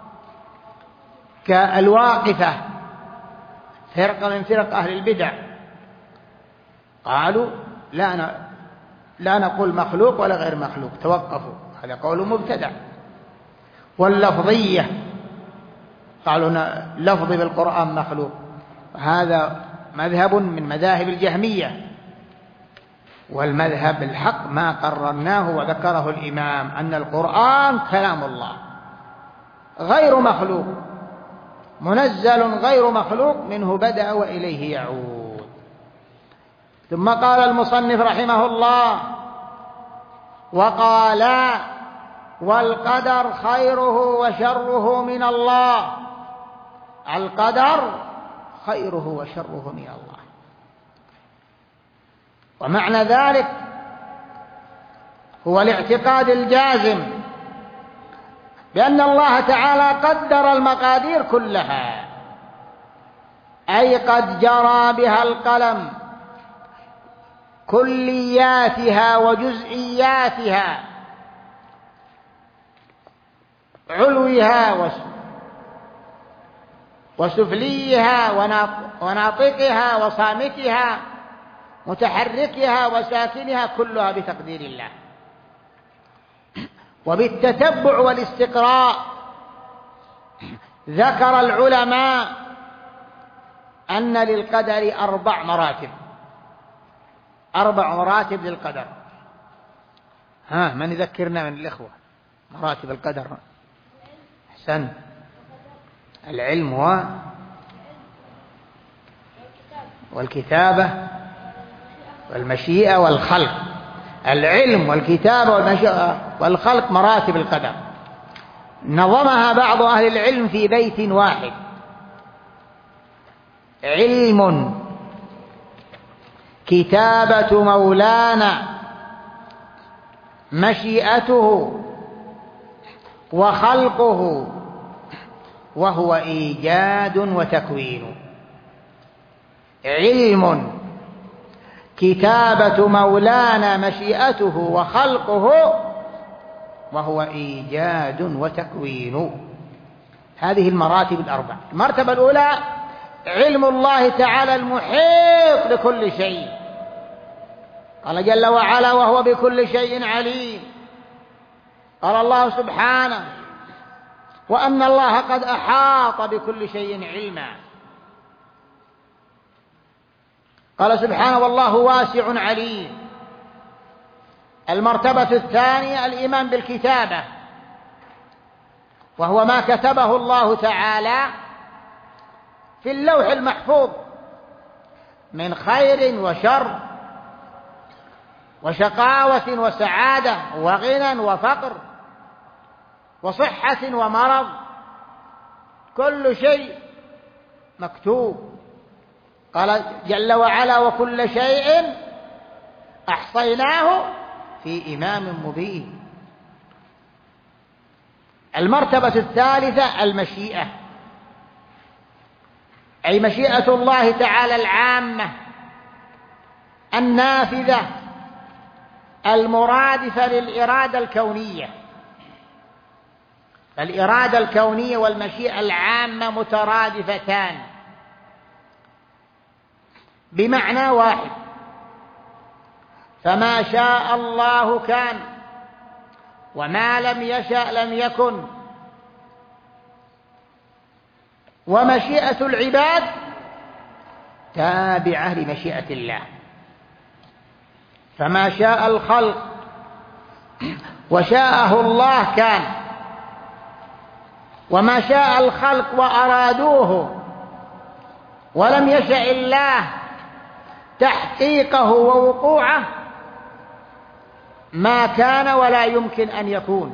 كالواقفة، فرقة من فرق أهل البدع، قالوا لا نقول مخلوق ولا غير مخلوق، توقفوا، هذا قول مبتدع. واللفظية قالوا لفظ بالقرآن مخلوق، هذا مذهب من مذاهب الجهمية. والمذهب الحق ما قررناه وذكره الإمام، أن القرآن كلام الله غير مخلوق، منزل غير مخلوق، منه بدأ وإليه يعود. ثم قال المصنف رحمه الله: وقال: والقدر خيره وشره من الله. القدر خيره وشره من الله. ومعنى ذلك هو الاعتقاد الجازم بأن الله تعالى قدر المقادير كلها، أي قد جرى بها القلم كلياتها وجزئياتها، علوها وسفليها وناطقها وصامتها، متحركها وساكنها، كلها بتقدير الله. وبالتتبع والاستقراء ذكر العلماء أن للقدر 4 مراتب، 4 مراتب للقدر. من يذكرنا من الإخوة مراتب القدر؟ أحسن. العلم والكتابة والمشيئة والخلق. العلم والكتابة والمشيئة والخلق مراتب القدر. نظمها بعض أهل العلم في بيت واحد: علم، كتابة مولانا، مشيئته وخلقه، وهو إيجاد وتكوين. علم كتابة مولانا مشيئته وخلقه، وهو إيجاد وتكوين. هذه المراتب الأربع. المرتبة الأولى علم الله تعالى المحيط بكل شيء، قال جل وعلا: وهو بكل شيء عليم. قال الله سبحانه: وأن الله قد أحاط بكل شيء علما. قال سبحانه: والله واسع عليم. المرتبة الثانية الإيمان بالكتابة، وهو ما كتبه الله تعالى في اللوح المحفوظ من خير وشر وشقاوة وسعادة وغنى وفقر وصحة ومرض، كل شيء مكتوب. قال جل وعلا: وكل شيء أحصيناه في إمام مبين. المرتبة الثالثة المشيئة، أي مشيئة الله تعالى العامة النافذة المرادفة للإرادة الكونية. الإرادة الكونية والمشيئة العامة مترادفتان بمعنى واحد، فما شاء الله كان، وما لم يشأ لم يكن. ومشيئة العباد تابعة لمشيئة الله، فما شاء الخلق وشاءه الله كان، وما شاء الخلق وأرادوه ولم يشأ الله تحقيقه ووقوعه ما كان ولا يمكن أن يكون.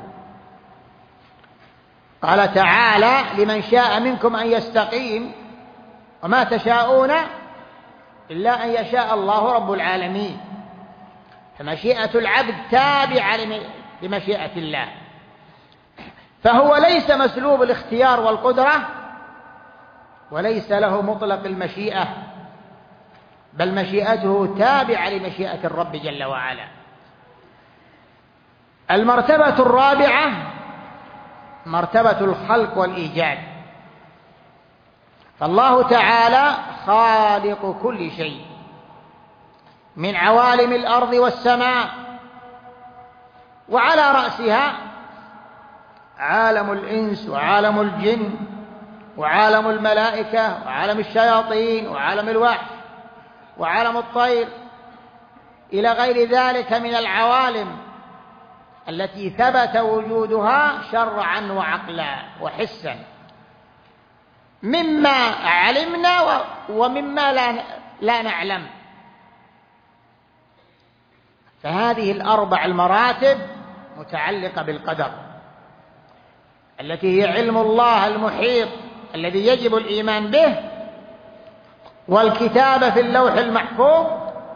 قال تعالى: لمن شاء منكم أن يستقيم وما تشاءون إلا أن يشاء الله رب العالمين. فمشيئة العبد تابعة لمشيئة الله، فهو ليس مسلوب الاختيار والقدرة، وليس له مطلق المشيئة، بل مشيئته تابعة لمشيئة الرب جل وعلا. المرتبة الرابعة مرتبة الخلق والإيجاد. فالله تعالى خالق كل شيء من عوالم الأرض والسماء، وعلى رأسها عالم الإنس وعالم الجن وعالم الملائكة وعالم الشياطين وعالم الوحش وعالم الطير إلى غير ذلك من العوالم التي ثبت وجودها شرعا وعقلا وحسا، مما علمنا ومما لا نعلم. فهذه الأربع المراتب متعلقة بالقدر، التي هي علم الله المحيط الذي يجب الإيمان به، والكتابة في اللوح المحفوظ،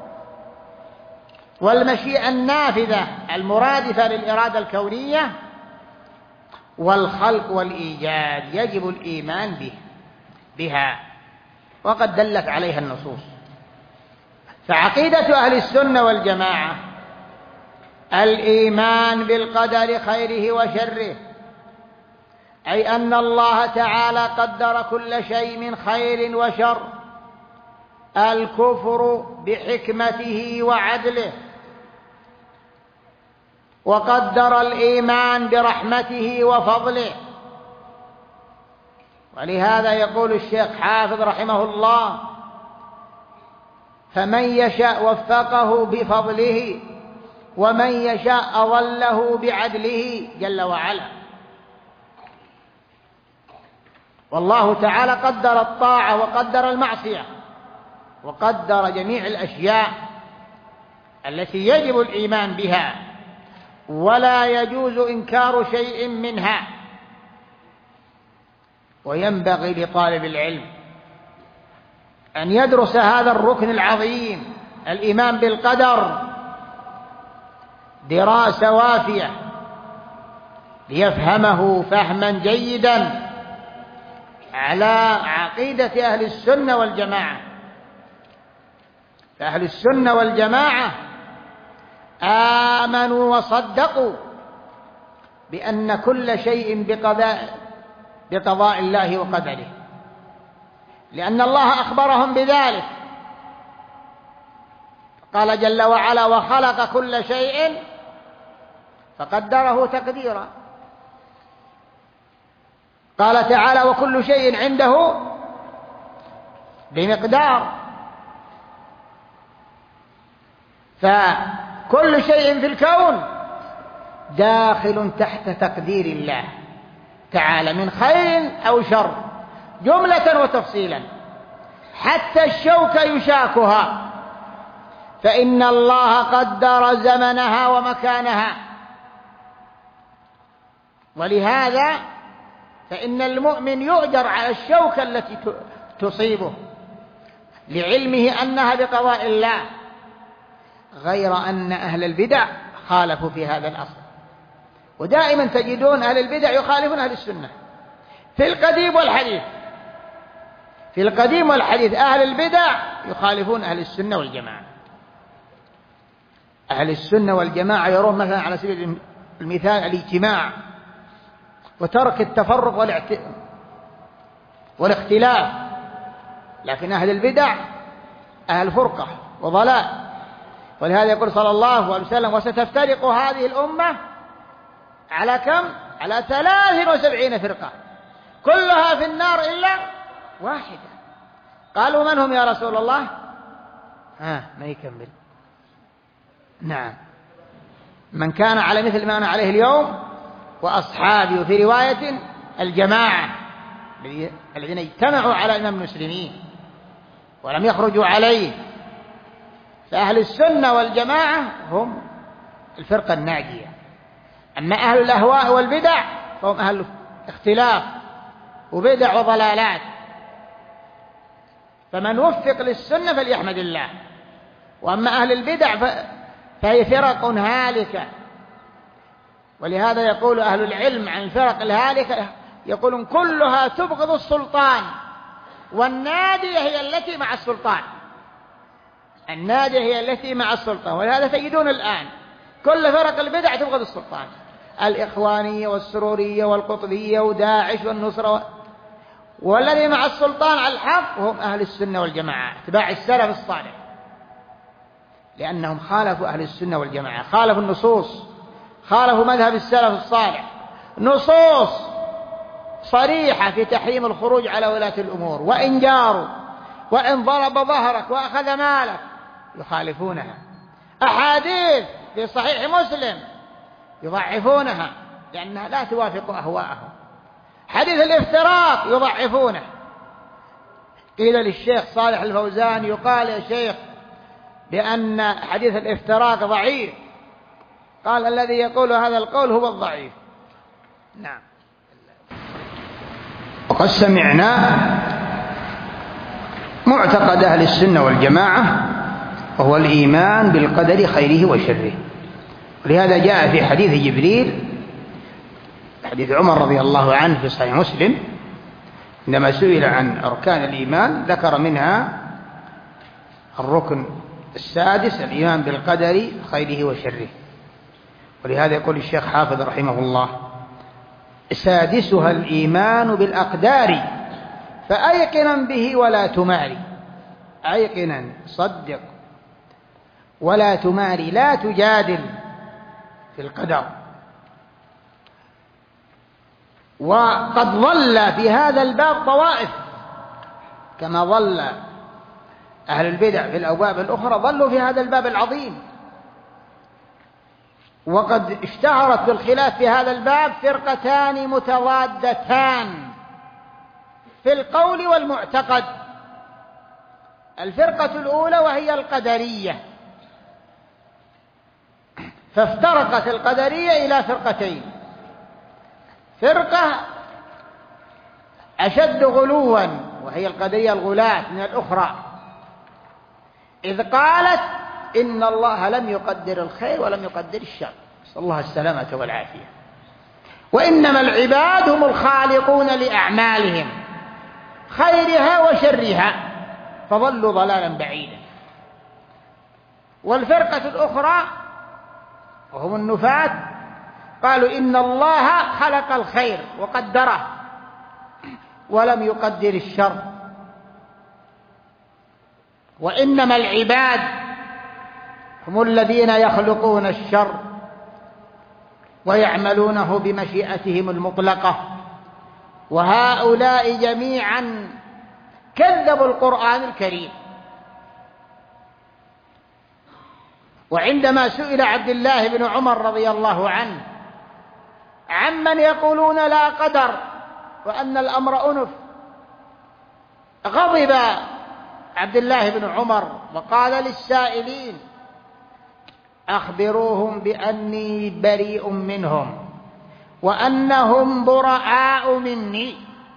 والمشيئة النافذة المرادفة للإرادة الكونية، والخلق والإيجاد يجب الإيمان بها، وقد دلت عليها النصوص. فعقيدة أهل السنة والجماعة الإيمان بالقدر خيره وشره، أي أن الله تعالى قدر كل شيء من خير وشر. الكفر بحكمته وعدله، وقدر الإيمان برحمته وفضله. ولهذا يقول الشيخ حافظ رحمه الله: فمن يشاء وفقه بفضله، ومن يشاء أضله بعدله جل وعلا. والله تعالى قدر الطاعة وقدر المعصية وقدر جميع الأشياء التي يجب الإيمان بها، ولا يجوز إنكار شيء منها. وينبغي لطالب العلم أن يدرس هذا الركن العظيم الإيمان بالقدر دراسة وافية ليفهمه فهما جيدا على عقيدة أهل السنة والجماعة. فأهل السنة والجماعة آمنوا وصدقوا بأن كل شيء بقضاء الله وقدره، لأن الله أخبرهم بذلك، قال جل وعلا: وخلق كل شيء فقدره تقديرا. قال تعالى: وكل شيء عنده بمقدار. فكل شيء في الكون داخل تحت تقدير الله تعالى من خير أو شر، جملة وتفصيلا، حتى الشوكة يشاكها، فإن الله قدر زمنها ومكانها. ولهذا فإن المؤمن يؤجر على الشوكة التي تصيبه لعلمه أنها بقضاء الله، غير أن أهل البدع خالفوا في هذا الأصل. ودائما تجدون أهل البدع يخالفون أهل السنة في القديم والحديث. في القديم والحديث أهل البدع يخالفون أهل السنة والجماعة. أهل السنة والجماعة يرون مثلا على سبيل المثال الاجتماع وترك التفرق والاختلاف، لكن أهل البدع أهل فرقة وضلال. ولهذا يقول صلى الله عليه وسلم: وستفترق هذه الأمة على كم؟ على 73 فرقة كلها في النار إلا واحدة. قالوا: من هم يا رسول الله؟ ما يكمل. نعم، من كان على مثل ما أنا عليه اليوم وأصحابي، وفي رواية الجماعة الذين اجتمعوا على إمام المسلمين ولم يخرجوا عليه. فأهل السنة والجماعة هم الفرقة الناجية. أما أهل الأهواء والبدع فهم أهل اختلاف وبدع وضلالات. فمن وفق للسنة فليحمد الله. وأما أهل البدع فهي فرق هالكة. ولهذا يقول أهل العلم عن الفرق الهالكة، يقولون: كلها تبغض السلطان، والنادية هي التي مع السلطان. النادية هي التي مع السلطان. ولهذا تجدون الآن كل فرق البدع تبغض السلطان، الإخوانية والسرورية والقطبية وداعش والنصرة، والذي مع السلطان على الحق هم أهل السنة والجماعة اتباع السلف الصالح، لأنهم خالفوا أهل السنة والجماعة، خالفوا النصوص، خالفوا مذهب السلف الصالح، نصوص صريحة في تحريم الخروج على ولاة الأمور، وإن جاروا، وإن ضرب ظهرك وأخذ مالك يخالفونها. أحاديث في صحيح مسلم يضعفونها لأنها لا توافق أهواءهم. حديث الافتراق يضعفونه. قيل للشيخ صالح الفوزان: يقال يا شيخ بأن حديث الافتراق ضعيف. قال: الذي يقول هذا القول هو الضعيف. نعم. وقد سمعنا معتقد أهل السنة والجماعة وهو الإيمان بالقدر خيره وشره. ولهذا جاء في حديث جبريل، حديث عمر رضي الله عنه في صحيح مسلم، عندما سئل عن أركان الإيمان ذكر منها الركن السادس الإيمان بالقدر خيره وشره. ولهذا يقول الشيخ حافظ رحمه الله: سادسها الإيمان بالأقدار فأيقنا به ولا تماري. أيقنا، صدق، ولا تماري، لا تجادل في القدر. وقد ظل في هذا الباب طوائف، كما ظل أهل البدع في الأبواب الأخرى، ظلوا في هذا الباب العظيم. وقد اشتهرت بالخلاف في هذا الباب فرقتان متضادتان في القول والمعتقد. الفرقة الأولى وهي القدرية، فافترقت القدرية إلى فرقتين: فرقة أشد غلوا وهي القدرية الغلاة من الأخرى، إذ قالت إن الله لم يقدر الخير ولم يقدر الشر، نسأل الله السلامة والعافية، وإنما العباد هم الخالقون لأعمالهم خيرها وشرها، فضلوا ضلالا بعيدا. والفرقة الأخرى وهم النفاة قالوا إن الله خلق الخير وقدره ولم يقدر الشر، وإنما العباد هم الذين يخلقون الشر ويعملونه بمشيئتهم المطلقة. وهؤلاء جميعا كذبوا القرآن الكريم. وعندما سئل عبد الله بن عمر رضي الله عنه عمن يقولون لا قدر وأن الأمر أنف، غضب عبد الله بن عمر وقال للسائلين: أخبروهم بأني بريء منهم وأنهم براء مني.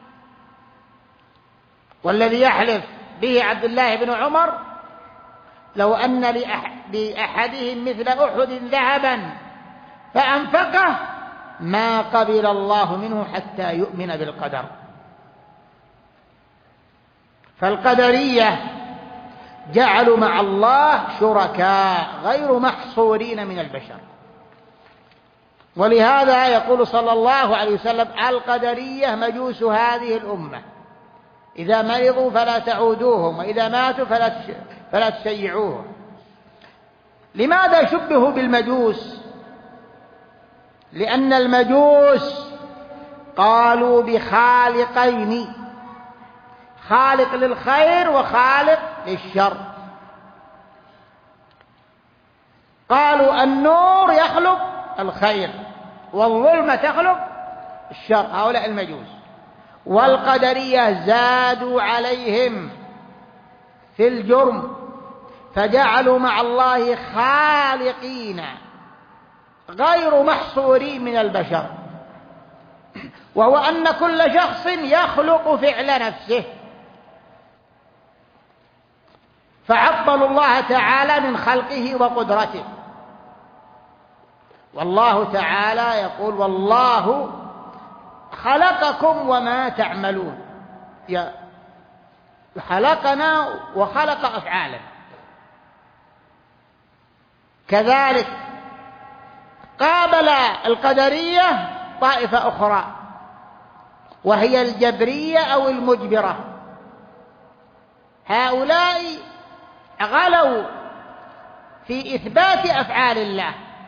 والذي يحلف به عبد الله بن عمر لو أن لأحدهم مثل أحد ذهبا فأنفقه ما قبل الله منه حتى يؤمن بالقدر. فالقدرية جعلوا مع الله شركاء غير محصورين من البشر. ولهذا يقول صلى الله عليه وسلم: القدرية مجوس هذه الأمة، إذا مرضوا فلا تعودوهم وإذا ماتوا فلا تشيعوهم. لماذا شبهوا بالمجوس؟ لأن المجوس قالوا بخالقين: خالق للخير وخالق للشر. قالوا النور يخلق الخير والظلمة تخلق الشر، هؤلاء المجوس. والقدرية زادوا عليهم في الجرم فجعلوا مع الله خالقين غير محصورين من البشر، وهو أن كل شخص يخلق فعل نفسه، فعطلوا الله تعالى من خلقه وقدرته. والله تعالى يقول: والله خلقكم وما تعملون. خلقنا وخلق أفعالا. كذلك قابل القدرية طائفة أخرى وهي الجبرية أو المجبرة. هؤلاء غلوا في إثبات أفعال الله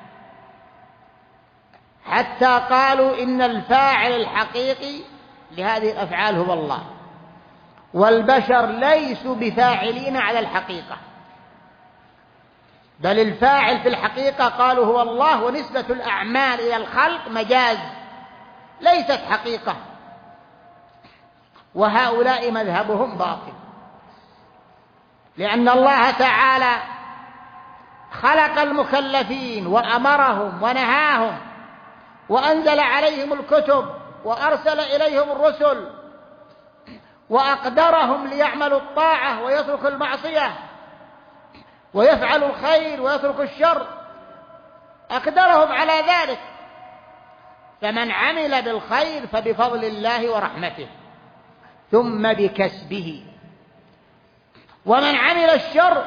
حتى قالوا إن الفاعل الحقيقي لهذه الأفعال هو الله، والبشر ليسوا بفاعلين على الحقيقة، بل الفاعل في الحقيقة قالوا هو الله، ونسبة الأعمال إلى الخلق مجاز ليست حقيقة. وهؤلاء مذهبهم باطل، لأن الله تعالى خلق المكلفين وأمرهم ونهاهم وأنزل عليهم الكتب وأرسل إليهم الرسل وأقدرهم ليعملوا الطاعة ويتركوا المعصية ويفعلوا الخير ويتركوا الشر، أقدرهم على ذلك. فمن عمل بالخير فبفضل الله ورحمته ثم بكسبه، ومن عمل الشر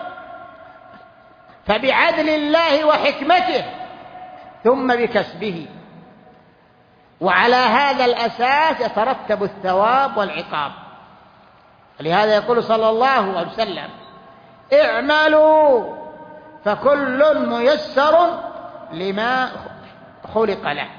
فبعدل الله وحكمته ثم بكسبه. وعلى هذا الأساس يترتب الثواب والعقاب. لهذا يقول صلى الله عليه وسلم: اعملوا فكل ميسر لما خلق له.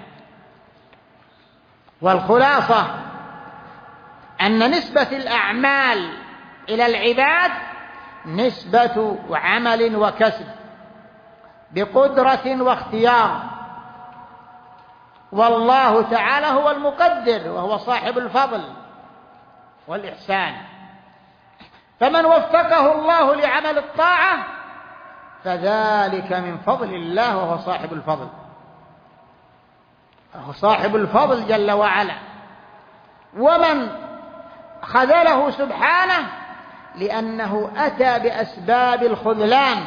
والخلاصة أن نسبة الأعمال إلى العباد نسبة عمل وكسب بقدرة واختيار، والله تعالى هو المقدر وهو صاحب الفضل والإحسان. فمن وفقه الله لعمل الطاعة فذلك من فضل الله، وهو صاحب الفضل، وهو صاحب الفضل جل وعلا. ومن خذله سبحانه لأنه أتى بأسباب الخذلان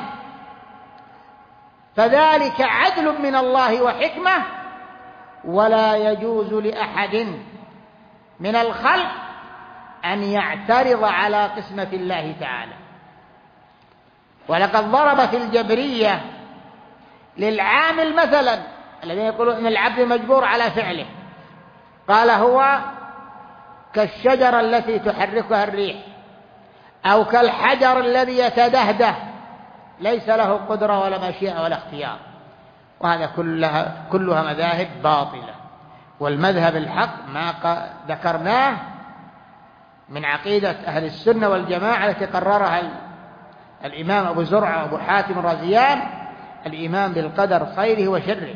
فذلك عدل من الله وحكمة، ولا يجوز لأحد من الخلق أن يعترض على قسمة الله تعالى. ولقد ضربت الجبرية للعامل مثلا الذين يقولون إن العبد مجبور على فعله، قال هو كالشجرة التي تحركها الريح، أو كالحجر الذي يتدهده ليس له قدرة ولا مشيئة ولا اختيار. وهذا كلها مذاهب باطلة. والمذهب الحق ما ذكرناه من عقيدة أهل السنة والجماعة التي قررها الإمام أبو زرعة وأبو حاتم الرازيان، الإيمان بالقدر خيره وشره.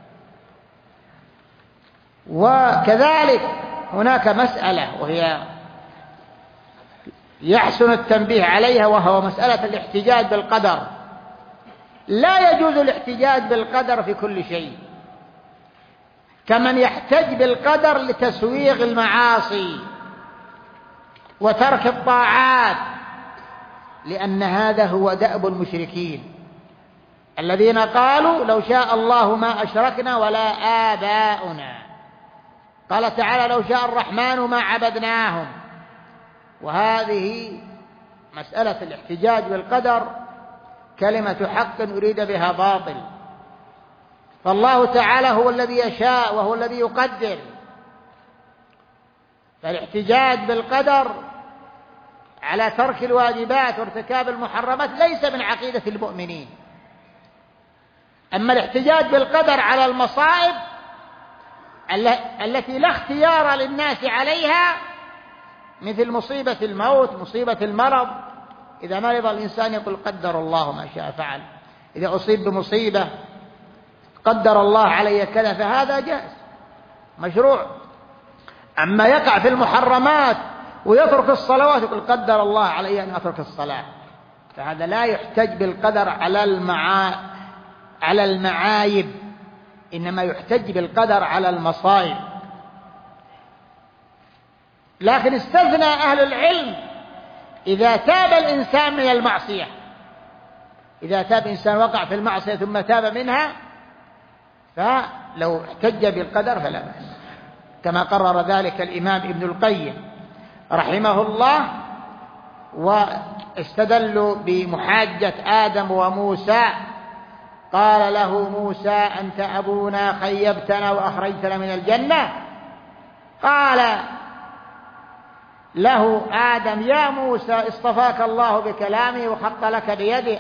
وكذلك هناك مسألة وهي يحسن التنبيه عليها، وهو مسألة الاحتجاج بالقدر. لا يجوز الاحتجاج بالقدر في كل شيء، كمن يحتج بالقدر لتسويغ المعاصي وترك الطاعات، لأن هذا هو دأب المشركين الذين قالوا لو شاء الله ما أشركنا ولا آباؤنا. قال تعالى لو شاء الرحمن ما عبدناهم. وهذه مسألة الاحتجاج بالقدر كلمة حق أريد بها باطل، فالله تعالى هو الذي يشاء وهو الذي يقدر. فالاحتجاج بالقدر على ترك الواجبات وارتكاب المحرمات ليس من عقيدة المؤمنين. أما الاحتجاج بالقدر على المصائب التي لا اختيار للناس عليها، مثل مصيبة الموت، مصيبة المرض، إذا مرض الإنسان يقول قدر الله ما شاء فعل. إذا أصيب بمصيبة قدر الله علي كذا، فهذا جائز مشروع. أما يقع في المحرمات ويترك الصلوات يقول قدر الله علي أن أترك الصلاة، فهذا لا يحتج بالقدر على المعايب، إنما يحتج بالقدر على المصائب. لكن استثنى أهل العلم إذا تاب الإنسان من المعصية. إذا تاب إنسان وقع في المعصية ثم تاب منها، فلو احتج بالقدر فلا بأس، كما قرر ذلك الإمام ابن القيم رحمه الله. واستدلوا بمحاجة آدم وموسى، قال له موسى أنت أبونا خيبتنا وأخرجتنا من الجنة. قال له آدم يا موسى اصطفاك الله بكلامه وخط لك بيده،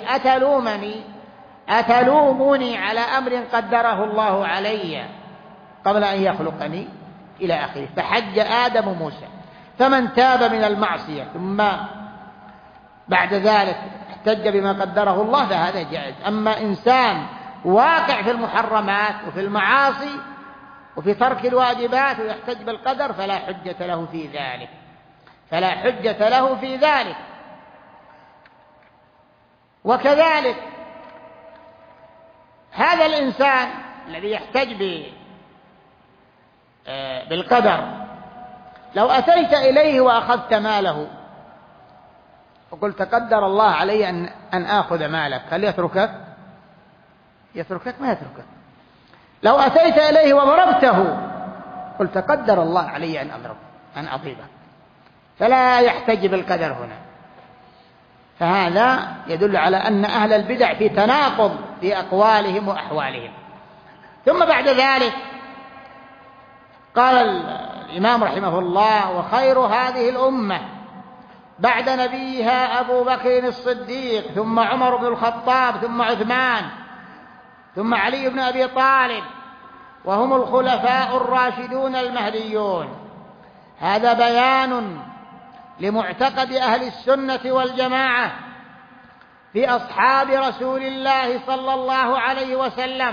أتلومني على أمر قدره الله علي قبل أن يخلقني، إلى آخره. فحج آدم موسى. فمن تاب من المعصية ثم بعد ذلك احتج بما قدره الله فهذا جائز. أما إنسان واقع في المحرمات وفي المعاصي وفي ترك الواجبات ويحتج بالقدر فلا حجة له في ذلك، فلا حجة له في ذلك. وكذلك هذا الإنسان الذي يحتج بالقدر، لو أتيت إليه وأخذت ماله وقلت قدر الله علي أن آخذ مالك، هل يتركك؟ يتركك؟ ما يتركك. لو أتيت إليه وضربته قلت قدر الله علي أن أضربك، فلا يحتج بالقدر هنا. فهذا يدل على أن أهل البدع في تناقض في أقوالهم وأحوالهم. ثم بعد ذلك قال الإمام رحمه الله وخير هذه الأمة بعد نبيها أبو بكر الصديق، ثم عمر بن الخطاب، ثم عثمان، ثم علي بن أبي طالب، وهم الخلفاء الراشدون المهديون. هذا بيان لمعتقد أهل السنة والجماعة في أصحاب رسول الله صلى الله عليه وسلم،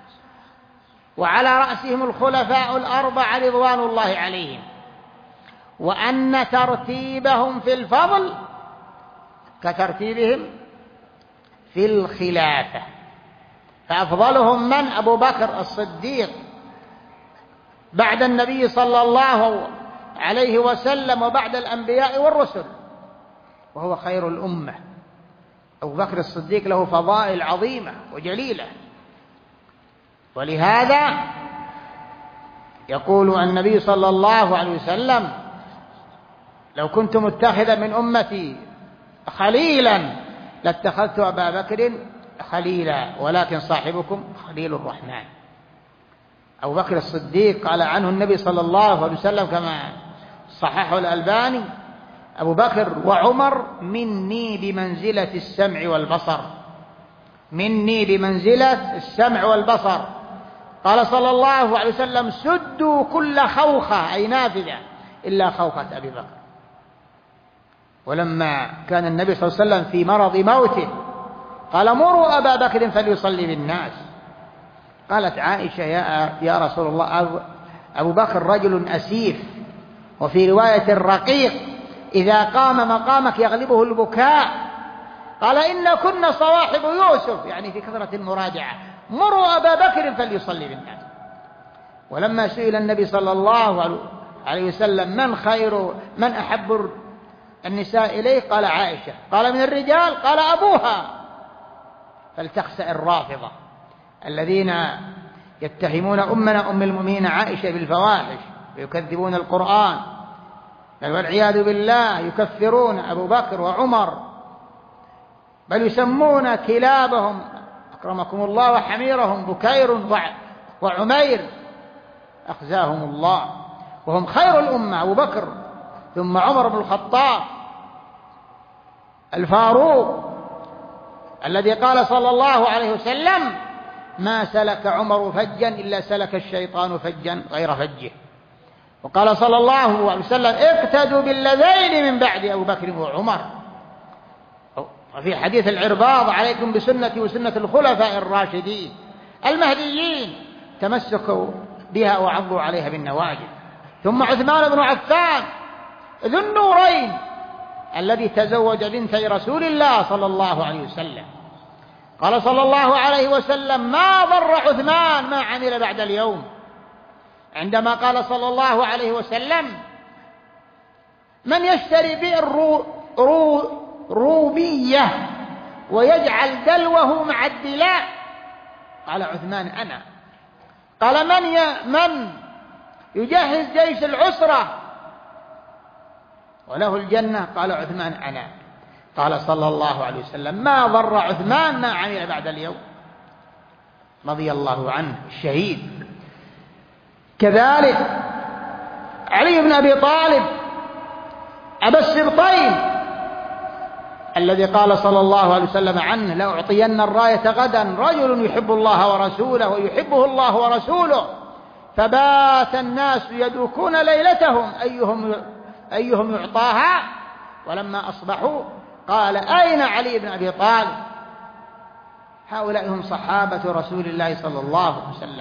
وعلى رأسهم الخلفاء الأربعة رضوان الله عليهم، وأن ترتيبهم في الفضل كترتيبهم في الخلافة. فأفضلهم من؟ أبو بكر الصديق بعد النبي صلى الله عليه وسلم وبعد الأنبياء والرسل، وهو خير الأمة. أبو بكر الصديق له فضائل عظيمة وجليلة، ولهذا يقول النبي صلى الله عليه وسلم لو كنت متخذا من أمتي خليلا لاتخذت أبا بكر خليلا ولكن صاحبكم خليل الرحمن. أبو بكر الصديق قال عنه النبي صلى الله عليه وسلم كما صححه الألباني: أبو بكر وعمر مني بمنزلة السمع والبصر، مني بمنزلة السمع والبصر. قال صلى الله عليه وسلم: سدوا كل خوخة أي نافذة إلا خوخة أبي بكر. ولما كان النبي صلى الله عليه وسلم في مرض موته قال: مروا أبا بكر فليصلي بالناس. قالت عائشة: يا رسول الله، أبو بكر رجل أسيف، وفي رواية رقيق، إذا قام مقامك يغلبه البكاء. قال: إن كنا صواحب يوسف، يعني في كثرة المراجعة، مروا أبا بكر فليصلي بالناس. ولما سئل النبي صلى الله عليه وسلم: من أحب النساء إليه؟ قال: عائشة. قال: من الرجال؟ قال: أبوها. فلتخسأ الرافضة الذين يتهمون أمنا أم المؤمنين عائشة بالفواحش ويكذبون القرآن، بل والعياذ بالله يكفرون أبو بكر وعمر، بل يسمون كلابهم أكرمكم الله وحميرهم بكير وعمير، أخزاهم الله، وهم خير الأمة: أبو بكر ثم عمر بن الخطاب الفاروق، الذي قال صلى الله عليه وسلم: ما سلك عمر فجا إلا سلك الشيطان فجا غير فجه. وقال صلى الله عليه وسلم: اقتدوا بالذين من بعد أبو بكر وعمر. وفي حديث العرباض: عليكم بسنتي وسنة الخلفاء الراشدين المهديين، تمسكوا بها وعضوا عليها بالنواجذ. ثم عثمان بن عفان ذو النورين الذي تزوج بنتي رسول الله صلى الله عليه وسلم. قال صلى الله عليه وسلم: ما ضر عثمان ما عمل بعد اليوم. عندما قال صلى الله عليه وسلم: من يشتري بئر روبية ويجعل دلوه مع الدلاء؟ قال عثمان: أنا. قال: من يجهز جيش العسرة وله الجنة؟ قال عثمان: أنا. قال صلى الله عليه وسلم: ما ضر عثمان ما عمل بعد اليوم، رضي الله عنه الشهيد. كذلك علي بن أبي طالب أبا السبطين الذي قال صلى الله عليه وسلم عنه: لأعطين الراية غدا رجل يحب الله ورسوله ويحبه الله ورسوله. فبات الناس يدوكون ليلتهم أيهم يعطاها، ولما أصبحوا قال: أين علي بن أبي طالب؟ هؤلاء هم صحابة رسول الله صلى الله عليه وسلم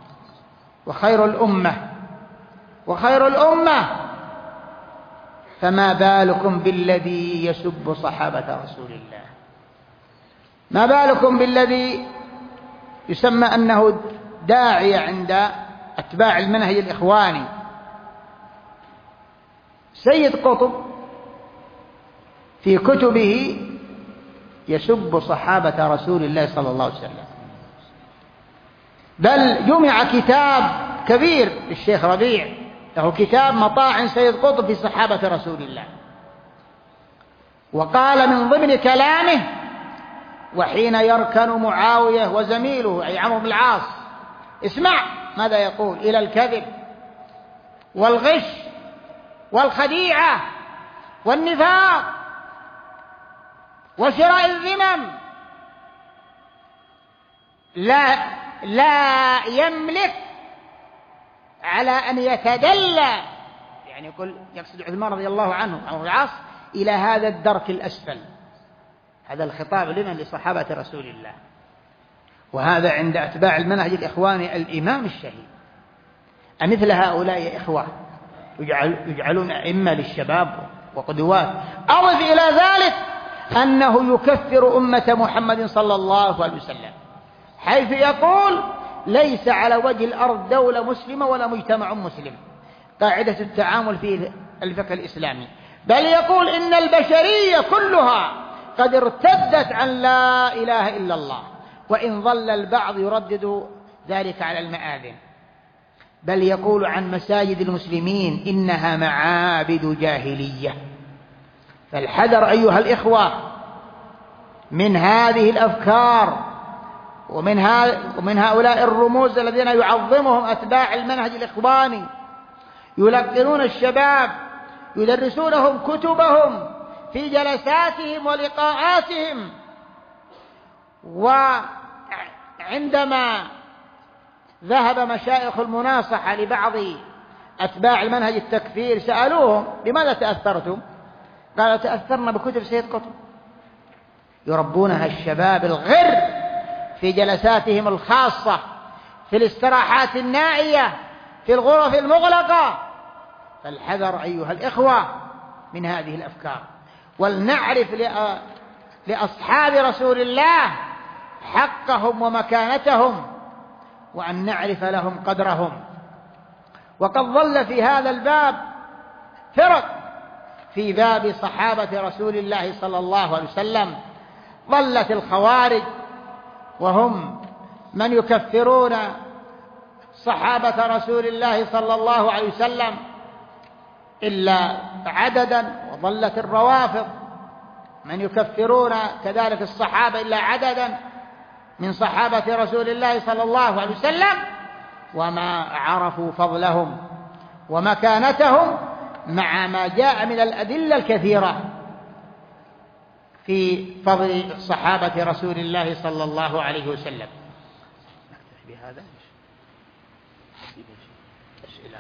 وخير الأمة. فما بالكم بالذي يسب صحابة رسول الله؟ ما بالكم بالذي يسمى أنه داعية عند أتباع المنهج الإخواني؟ سيد قطب في كتبه يسب صحابة رسول الله صلى الله عليه وسلم، بل جمع كتاب كبير للشيخ ربيع، له كتاب مطاعن سيد قطب في صحابة رسول الله. وقال من ضمن كلامه: وحين يركن معاوية وزميله أي عمرو بن العاص، اسمع ماذا يقول: إلى الكذب والغش والخديعة والنفاق وشراء الذمم لا يملك على أن يتدلى، يعني يقصد عثمان رضي الله عنه عمرو بن العاص، إلى هذا الدرك الأسفل. هذا الخطاب لمن؟ لصحابة رسول الله. وهذا عند أتباع المنهج الإخواني الإمام الشهيد. أمثل هؤلاء إخوة يجعلون أئمة للشباب وقدوات. أضف إلى ذلك أنه يكفر أمة محمد صلى الله عليه وسلم، حيث يقول: ليس على وجه الأرض دولة مسلمة ولا مجتمع مسلم، قاعدة التعامل في الفقه الإسلامي. بل يقول: إن البشرية كلها قد ارتدت عن لا إله إلا الله، وإن ظل البعض يردد ذلك على المآذن. بل يقول عن مساجد المسلمين: إنها معابد جاهلية. فالحذر أيها الإخوة من هذه الأفكار ومن هؤلاء الرموز الذين يعظمهم أتباع المنهج الإخواني، يلقنون الشباب، يدرسونهم كتبهم في جلساتهم ولقاءاتهم. وعندما ذهب مشايخ المناصحة لبعض أتباع المنهج التكفير سألوهم: لماذا تأثرتم؟ قالوا: تأثرنا بكتب سيد قطب، يربونها الشباب الغر في جلساتهم الخاصة، في الاستراحات النائية، في الغرف المغلقة. فالحذر أيها الإخوة من هذه الأفكار، ولنعرف لأصحاب رسول الله حقهم ومكانتهم، وأن نعرف لهم قدرهم. وقد ظل في هذا الباب فرق، في باب صحابة رسول الله صلى الله عليه وسلم ظلت الخوارج، وهم من يكفرون صحابة رسول الله صلى الله عليه وسلم إلا عددا، وظلت الروافض من يكفرون كذلك الصحابة إلا عددا من صحابة رسول الله صلى الله عليه وسلم، وما عرفوا فضلهم ومكانتهم مع ما جاء من الأدلة الكثيرة في فضل صحابة رسول الله صلى الله عليه وسلم. بهذا أسئلة.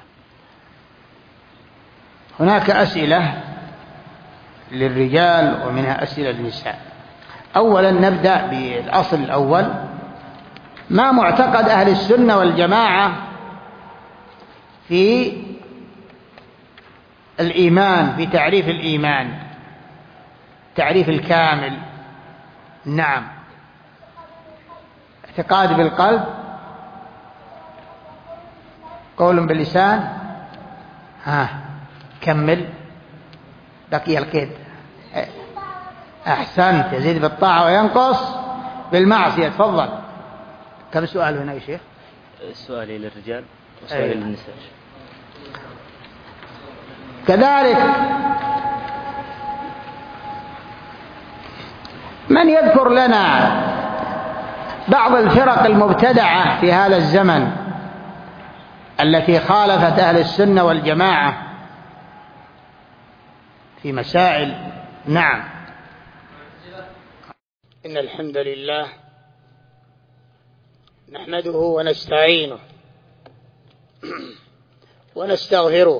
هناك أسئلة للرجال ومنها أسئلة للنساء. أولا نبدأ بالأصل الأول: ما معتقد أهل السنة والجماعة في الإيمان، في تعريف الإيمان، تعريف الكامل؟ نعم. اعتقاد بالقلب، قول باللسان. كمل، بقي القيد. أحسنت، يزيد بالطاعة وينقص بالمعصية. تفضل. كم سؤال هنا يا شيخ؟ سؤالي للرجال وسؤالي للنساء. كذلك من يذكر لنا بعض الفرق المبتدعة في هذا الزمن التي خالفت أهل السنة والجماعة في مسائل؟ نعم. إن الحمد لله نحمده ونستعينه ونستغفره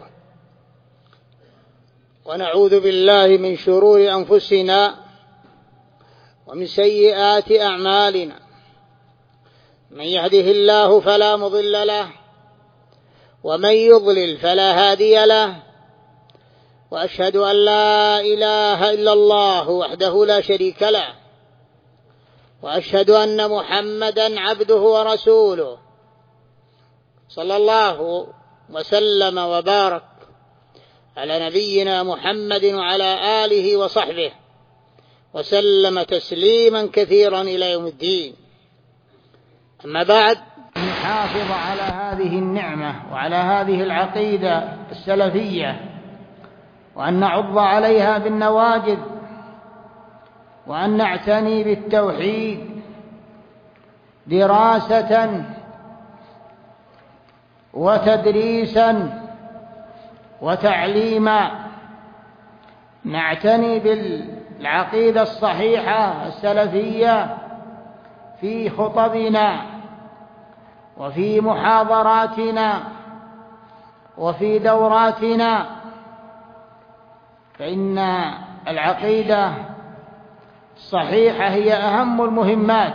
ونعوذ بالله من شرور أنفسنا ومن سيئات أعمالنا. من يهده الله فلا مضل له ومن يضلل فلا هادي له، وأشهد أن لا إله إلا الله وحده لا شريك له، وأشهد أن محمدا عبده ورسوله صلى الله وسلم وبارك على نبينا محمد وعلى آله وصحبه وسلم تسليما كثيرا إلى يوم الدين. أما بعد، نحافظ على هذه النعمة وعلى هذه العقيدة السلفية، وأن نعض عليها بالنواجذ، وأن نعتني بالتوحيد دراسة وتدريسا وتعليما. نعتني بالعقيدة الصحيحة السلفية في خطبنا وفي محاضراتنا وفي دوراتنا، فإن العقيدة الصحيحة هي أهم المهمات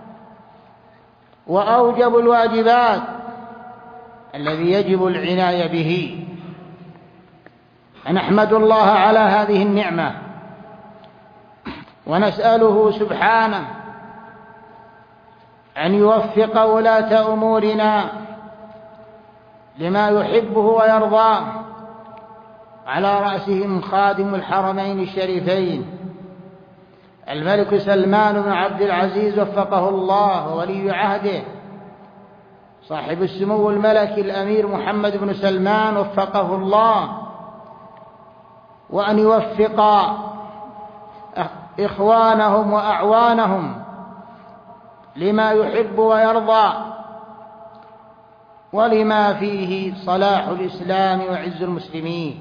وأوجب الواجبات الذي يجب العناية به. نحمد الله على هذه النعمة ونسأله سبحانه أن يوفق ولاة أمورنا لما يحبه ويرضاه، على رأسهم خادم الحرمين الشريفين الملك سلمان بن عبد العزيز وفقه الله، وولي عهده صاحب السمو الملكي الأمير محمد بن سلمان وفقه الله، وأن يوفق إخوانهم وأعوانهم لما يحب ويرضى ولما فيه صلاح الإسلام وعز المسلمين.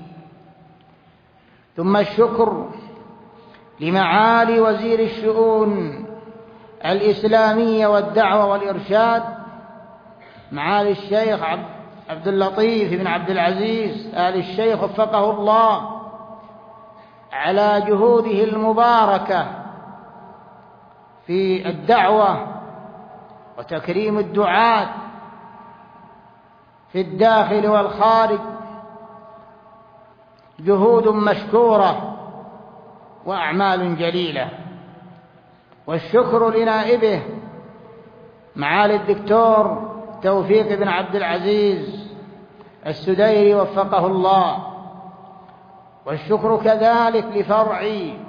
ثم الشكر لمعالي وزير الشؤون الإسلامية والدعوة والإرشاد معالي الشيخ عبد اللطيف بن عبد العزيز آل الشيخ وفقه الله على جهوده المباركة في الدعوة وتكريم الدعاة في الداخل والخارج، جهود مشكورة وأعمال جليلة. والشكر لنائبه معالي الدكتور توفيق بن عبد العزيز السديري وفقه الله. والشكر كذلك لفرع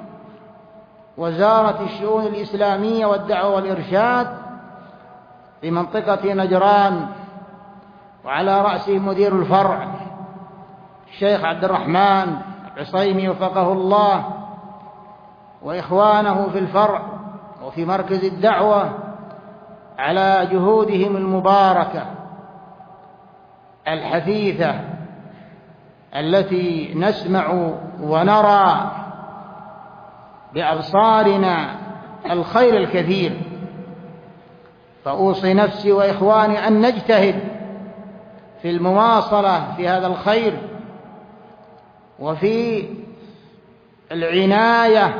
وزارة الشؤون الإسلامية والدعوة والإرشاد في منطقة نجران، وعلى رأسه مدير الفرع الشيخ عبد الرحمن العصيمي وفقه الله، وإخوانه في الفرع وفي مركز الدعوة على جهودهم المباركة الحثيثة التي نسمع ونرى بأبصارنا الخير الكثير. فأوصي نفسي وإخواني أن نجتهد في المواصلة في هذا الخير وفي العناية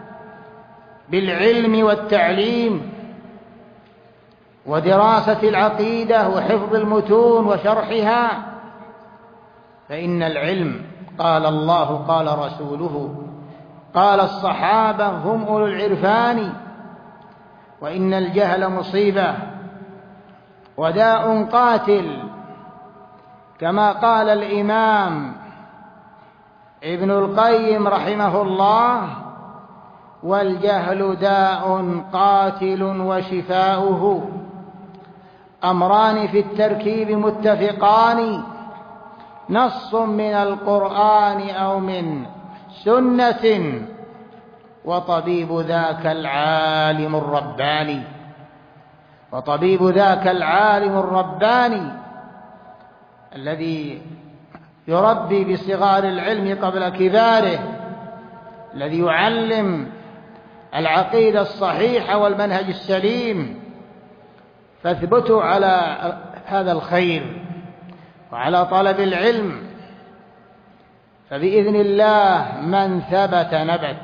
بالعلم والتعليم ودراسة العقيدة وحفظ المتون وشرحها، فإن العلم قال الله قال رسوله قال الصحابة هم أولو العرفان، وإن الجهل مصيبة وداء قاتل، كما قال الإمام ابن القيم رحمه الله: والجهل داء قاتل وشفاؤه أمران في التركيب متفقان، نص من القرآن أو من سنة، وطبيب ذاك العالم الرباني. وطبيب ذاك العالم الرباني الذي يربي بصغار العلم قبل كباره، الذي يعلم العقيدة الصحيحة والمنهج السليم. فاثبتوا على هذا الخير وعلى طلب العلم، فبإذن الله من ثبت نبت.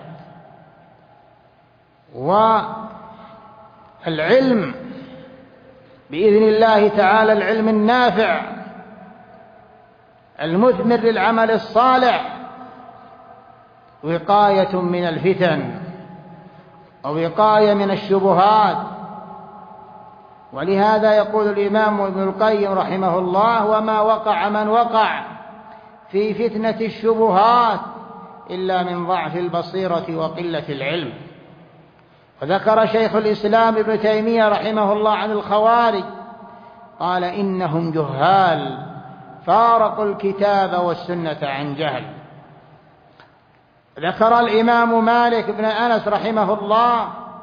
والعلم بإذن الله تعالى العلم النافع المثمر للعمل الصالح وقاية من الفتن ووقاية من الشبهات. ولهذا يقول الإمام ابن القيم رحمه الله: وما وقع من وقع في فتنة الشبهات إلا من ضعف البصيرة وقلة العلم. وذكر شيخ الإسلام ابن تيمية رحمه الله عن الخوارج قال: إنهم جهال فارقوا الكتاب والسنة عن جهل. ذكر الإمام مالك بن أنس رحمه الله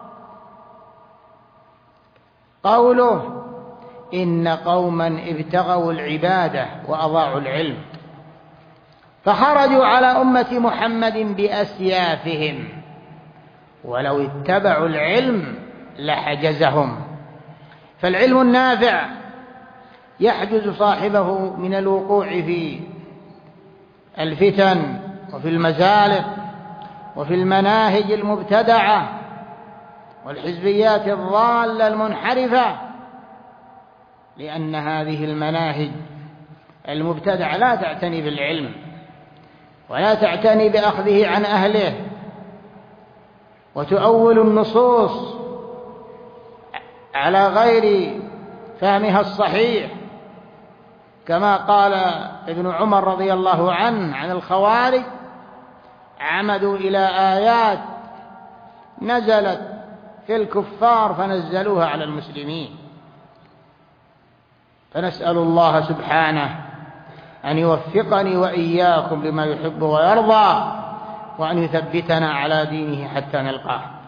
قوله: إن قوما ابتغوا العبادة وأضاعوا العلم، فخرجوا على أمة محمد بأسيافهم، ولو اتبعوا العلم لحجزهم. فالعلم النافع يحجز صاحبه من الوقوع في الفتن وفي المزالق وفي المناهج المبتدعة والحزبيات الضالة المنحرفة، لأن هذه المناهج المبتدعة لا تعتني بالعلم ولا تعتني بأخذه عن أهله، وتؤول النصوص على غير فهمها الصحيح، كما قال ابن عمر رضي الله عنه عن الخوارج: عمدوا إلى آيات نزلت في الكفار فنزلوها على المسلمين. فنسأل الله سبحانه أن يوفقني وإياكم لما يحب ويرضى، وأن يثبتنا على دينه حتى نلقاه.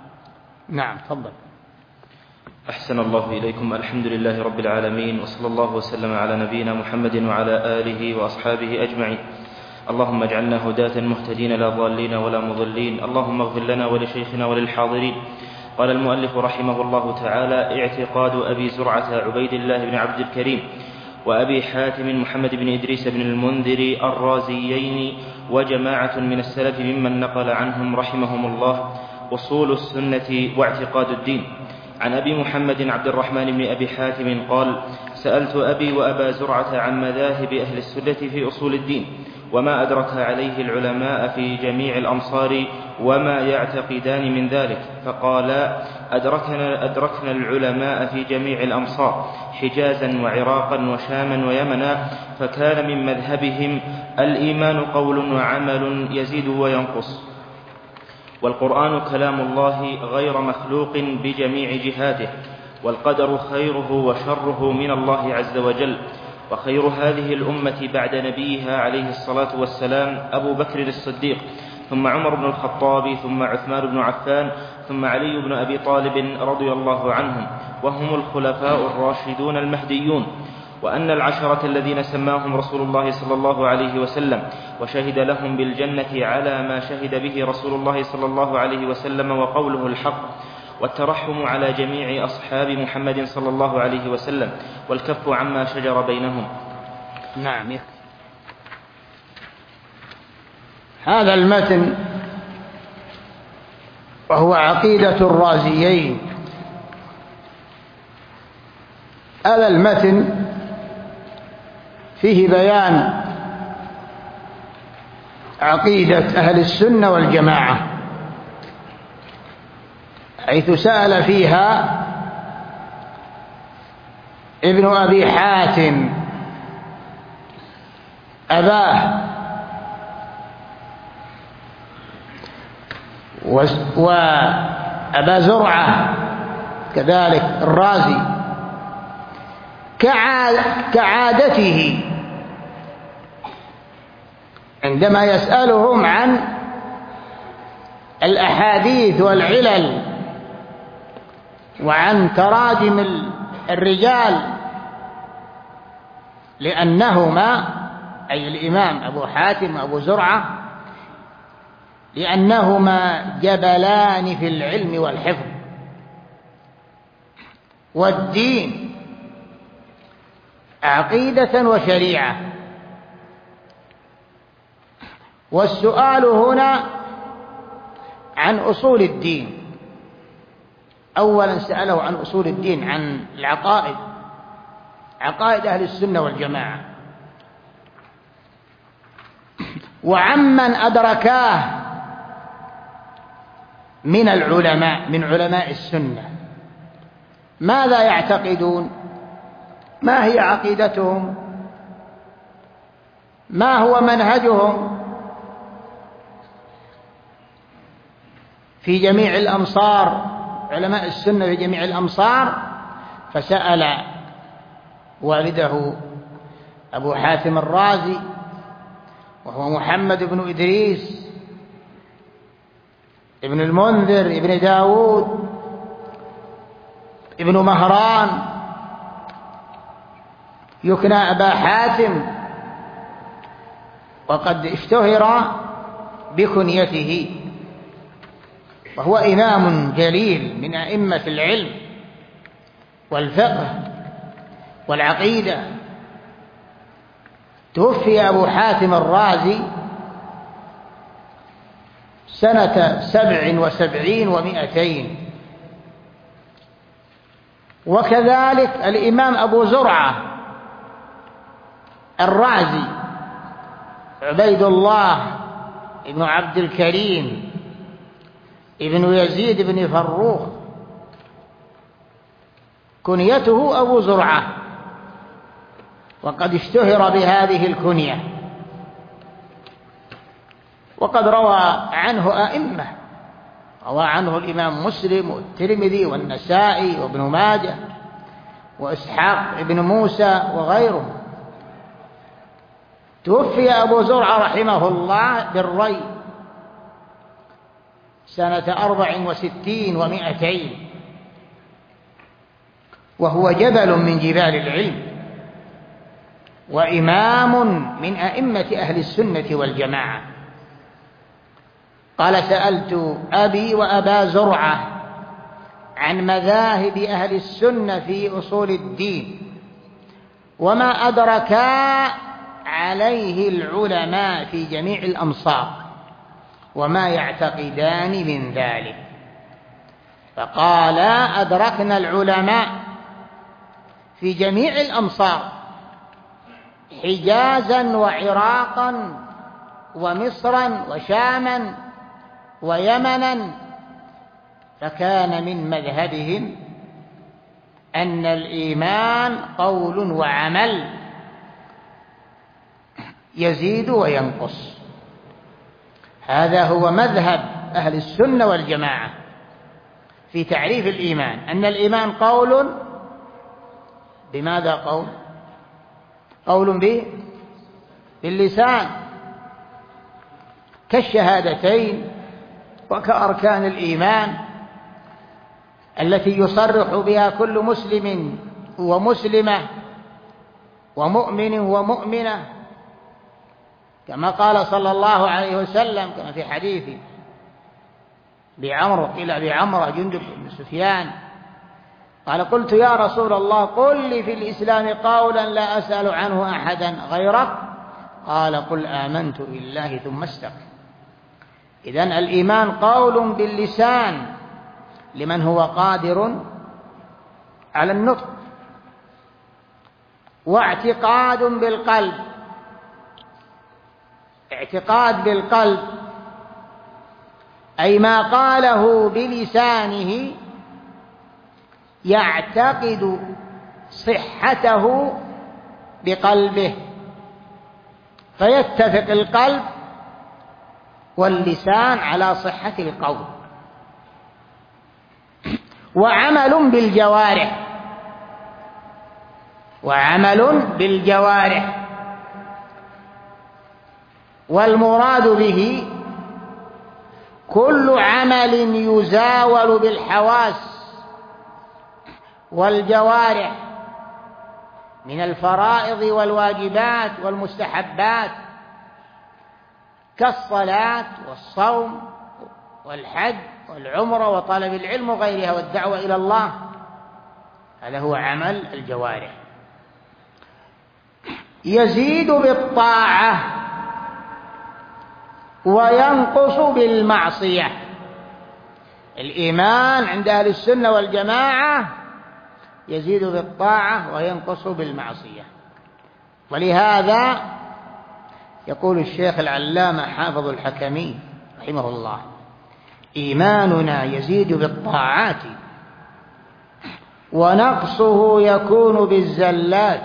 نعم تفضل. أحسن الله إليكم. الحمد لله رب العالمين، وصلى الله وسلم على نبينا محمد وعلى آله وأصحابه أجمعين. اللهم اجعلنا هداة مهتدين لا ضالين ولا مضلين. اللهم اغفر لنا ولشيخنا وللحاضرين. قال المؤلف رحمه الله تعالى: اعتقاد أبي زرعة عبيد الله بن عبد الكريم وأبي حاتم محمد بن إدريس بن المنذر الرازيين وجماعة من السلف ممن نقل عنهم رحمهم الله أصول السنة واعتقاد الدين. عن أبي محمد عبد الرحمن بن أبي حاتم قال: سألت أبي وأبا زرعة عن مذاهب أهل السنة في أصول الدين وما أدرك عليه العلماء في جميع الأمصار وما يعتقدان من ذلك، فقالا: أدركنا العلماء في جميع الأمصار حجازا وعراقا وشاما ويمنا، فكان من مذهبهم الإيمان قول وعمل يزيد وينقص، والقرآن كلام الله غير مخلوق بجميع جهاته، والقدر خيره وشره من الله عز وجل، وخير هذه الأمة بعد نبيها عليه الصلاة والسلام أبو بكر الصديق، ثم عمر بن الخطاب، ثم عثمان بن عفان، ثم علي بن أبي طالب رضي الله عنهم، وهم الخلفاء الراشدون المهديون. وأن العشرة الذين سماهم رسول الله صلى الله عليه وسلم وشهد لهم بالجنة على ما شهد به رسول الله صلى الله عليه وسلم وقوله الحق، والترحم على جميع أصحاب محمد صلى الله عليه وسلم، والكف عما شجر بينهم. نعم. هذا المتن وهو عقيدة الرازيين. هذا المتن فيه بيان عقيدة أهل السنة والجماعة، حيث سأل فيها ابن أبي حاتم أباه وأبا زرعة كذلك الرازي كعادته عندما يسألهم عن الأحاديث والعلل وعن تراجم الرجال، لأنهما أي الإمام أبو حاتم وأبو زرعة لأنهما جبلان في العلم والحفظ والدين، عقيدة وشريعة. والسؤال هنا عن أصول الدين. أولا سأله عن أصول الدين، عن العقائد، عقائد أهل السنة والجماعة، وعمن أدركاه من العلماء، من علماء السنة، ماذا يعتقدون، ما هي عقيدتهم، ما هو منهجهم في جميع الأمصار، علماء السنة في جميع الأمصار. فسأل والده أبو حاتم الرازي وهو محمد بن إدريس ابن المنذر ابن داود ابن مهران يكنى أبا حاتم، وقد اشتهر بكنيته، وهو إمام جليل من أئمة العلم والفقه والعقيدة. توفي أبو حاتم الرازي سنة 77 و200، وكذلك الإمام أبو زرعة الرازي عبيد الله ابن عبد الكريم ابن يزيد بن فروخ، كنيته أبو زرعة، وقد اشتهر بهذه الكنية، وقد روى عنه أئمة، روى عنه الإمام مسلم والترمذي والنسائي وابن ماجه وإسحاق ابن موسى وغيرهم. توفي أبو زرعة رحمه الله بالري سنة 64 و200، وهو جبل من جبال العلم وإمام من أئمة أهل السنة والجماعة. قال: سألت أبي وأبا زرعة عن مذاهب أهل السنة في أصول الدين وما أدركا عليه العلماء في جميع الأمصار وما يعتقدان من ذلك. فقال: أدركنا العلماء في جميع الأمصار، حجازا وعراقا ومصرا وشاما ويمنا، فكان من مذهبهم أن الإيمان قول وعمل يزيد وينقص. هذا هو مذهب أهل السنة والجماعة في تعريف الإيمان، أن الإيمان قول. بماذا قول؟ قول باللسان كالشهادتين وكأركان الإيمان التي يصرح بها كل مسلم ومسلمة ومؤمن ومؤمنة، كما قال صلى الله عليه وسلم كما في حديث قيل بعمرة جندب بن سفيان قال: قلت يا رسول الله قل لي في الإسلام قولا لا أسأل عنه أحدا غيرك، قال: قل آمنت بالله ثم استقم. إذن الإيمان قول باللسان لمن هو قادر على النطق، واعتقاد بالقلب. اعتقاد بالقلب أي ما قاله بلسانه يعتقد صحته بقلبه، فيتفق القلب واللسان على صحة القول. وعمل بالجوارح، والمراد به كل عمل يزاول بالحواس والجوارح من الفرائض والواجبات والمستحبات كالصلاة والصوم والحج والعمرة وطلب العلم وغيرها والدعوة إلى الله. هذا هو عمل الجوارح. يزيد بالطاعة وينقص بالمعصية. الإيمان عند أهل السنة والجماعة يزيد بالطاعة وينقص بالمعصية. ولهذا يقول الشيخ العلامة حافظ الحكمي رحمه الله: إيماننا يزيد بالطاعات ونقصه يكون بالزلات،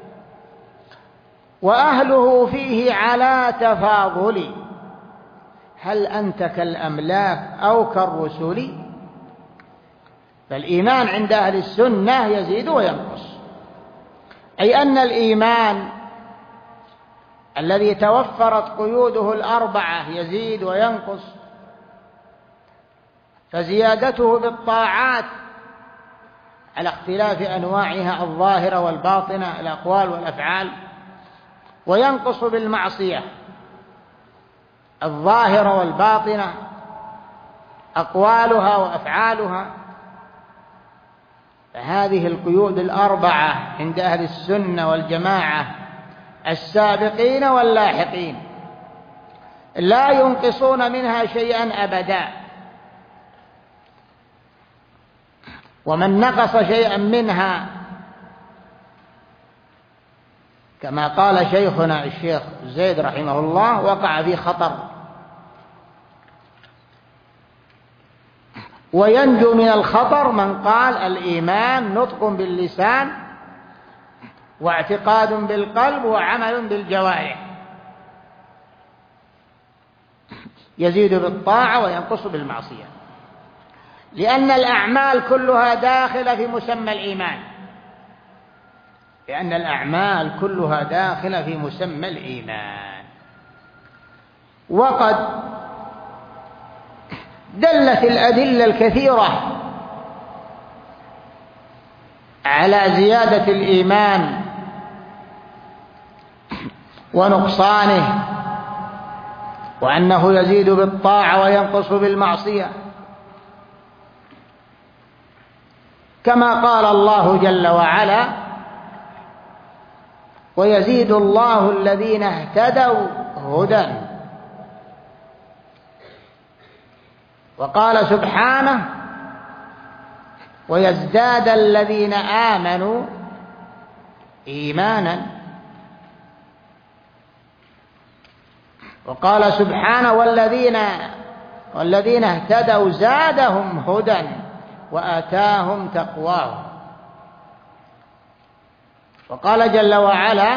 وأهله فيه على تفاضل، هل أنت كالأملاك أو كالرسل؟ فالإيمان عند أهل السنة يزيد وينقص، أي أن الإيمان الذي توفرت قيوده الأربعة يزيد وينقص، فزيادته بالطاعات على اختلاف أنواعها الظاهرة والباطنة الأقوال والأفعال، وينقص بالمعصية الظاهرة والباطنة أقوالها وأفعالها. فهذه القيود الأربعة عند أهل السنة والجماعة السابقين واللاحقين لا ينقصون منها شيئا أبدا، ومن نقص شيئا منها كما قال شيخنا الشيخ زيد رحمه الله وقع في خطر. وينجو من الخطر من قال الإيمان نطق باللسان واعتقاد بالقلب وعمل بالجوارح، يزيد بالطاعة وينقص بالمعصية، لأن الأعمال كلها داخلة في مسمى الإيمان، لأن الأعمال كلها داخلة في مسمى الإيمان. وقد دلت الأدلة الكثيرة على زيادة الإيمان ونقصانه، وأنه يزيد بالطاعة وينقص بالمعصية، كما قال الله جل وعلا: ويزيد الله الذين اهتدوا هدى. وقال سبحانه: ويزداد الذين آمنوا إيمانا. وقال سبحانه: والذين اهتدوا زادهم هدى وآتاهم تقواهم. وقال جل وعلا: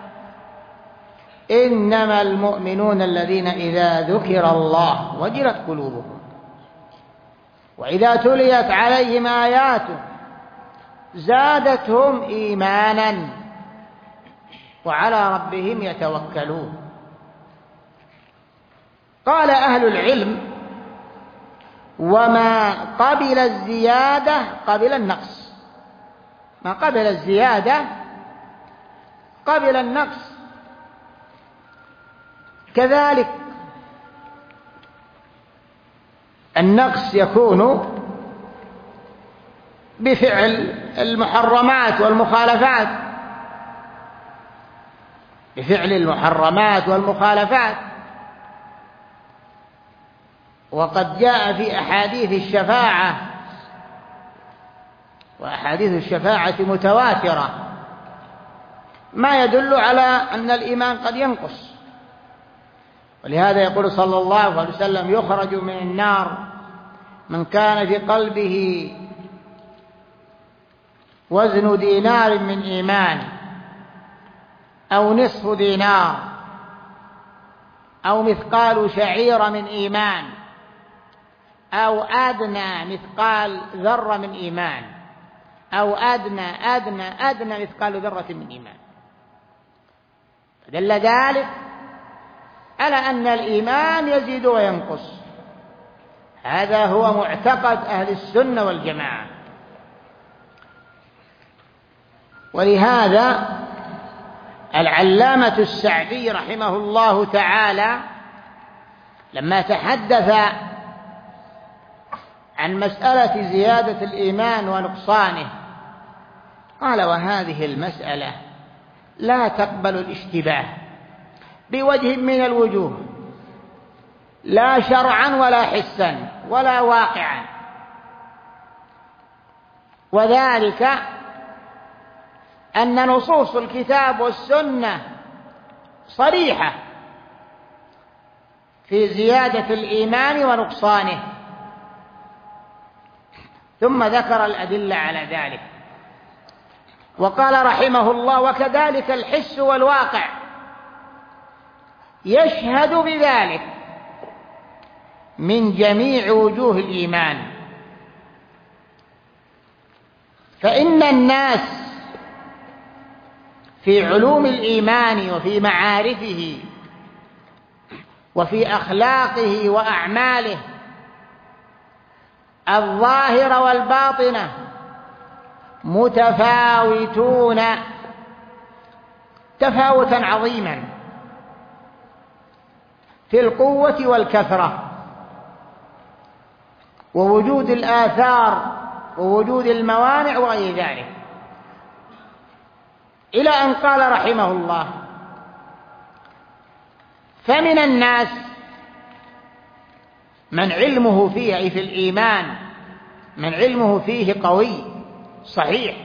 إنما المؤمنون الذين إذا ذكر الله وجلت قلوبهم وإذا تليت عليهم آياته زادتهم إيمانا وعلى ربهم يتوكلون. قال أهل العلم: وما قبل الزيادة قبل النقص، ما قبل الزيادة قبل النقص. كذلك النقص يكون بفعل المحرمات والمخالفات، بفعل المحرمات والمخالفات. وقد جاء في أحاديث الشفاعة، وأحاديث الشفاعة متواترة، ما يدل على أن الإيمان قد ينقص. ولهذا يقول صلى الله عليه وسلم: يخرج من النار من كان في قلبه وزن دينار من إيمان، أو نصف دينار، أو مثقال شعير من إيمان، أو أدنى مثقال ذرة من إيمان، أو أدنى مثقال ذرة من إيمان. فدل ذلك على أن الإيمان يزيد وينقص. هذا هو معتقد أهل السنة والجماعة. ولهذا العلامة السعدي رحمه الله تعالى لما تحدث عن مسألة زيادة الإيمان ونقصانه قال: وهذه المسألة لا تقبل الاشتباه بوجه من الوجوه، لا شرعا ولا حسا ولا واقعا. وذلك أن نصوص الكتاب والسنة صريحة في زيادة الإيمان ونقصانه، ثم ذكر الأدلة على ذلك. وقال رحمه الله: وكذلك الحس والواقع يشهد بذلك من جميع وجوه الإيمان. فإن الناس في علوم الإيمان وفي معارفه وفي أخلاقه وأعماله الظاهرة والباطنة متفاوتون تفاوتا عظيما في القوة والكثرة ووجود الآثار ووجود الموانع وغير ذلك، إلى أن قال رحمه الله: فمن الناس من علمه فيه، أي في الإيمان، من علمه فيه قوي صحيح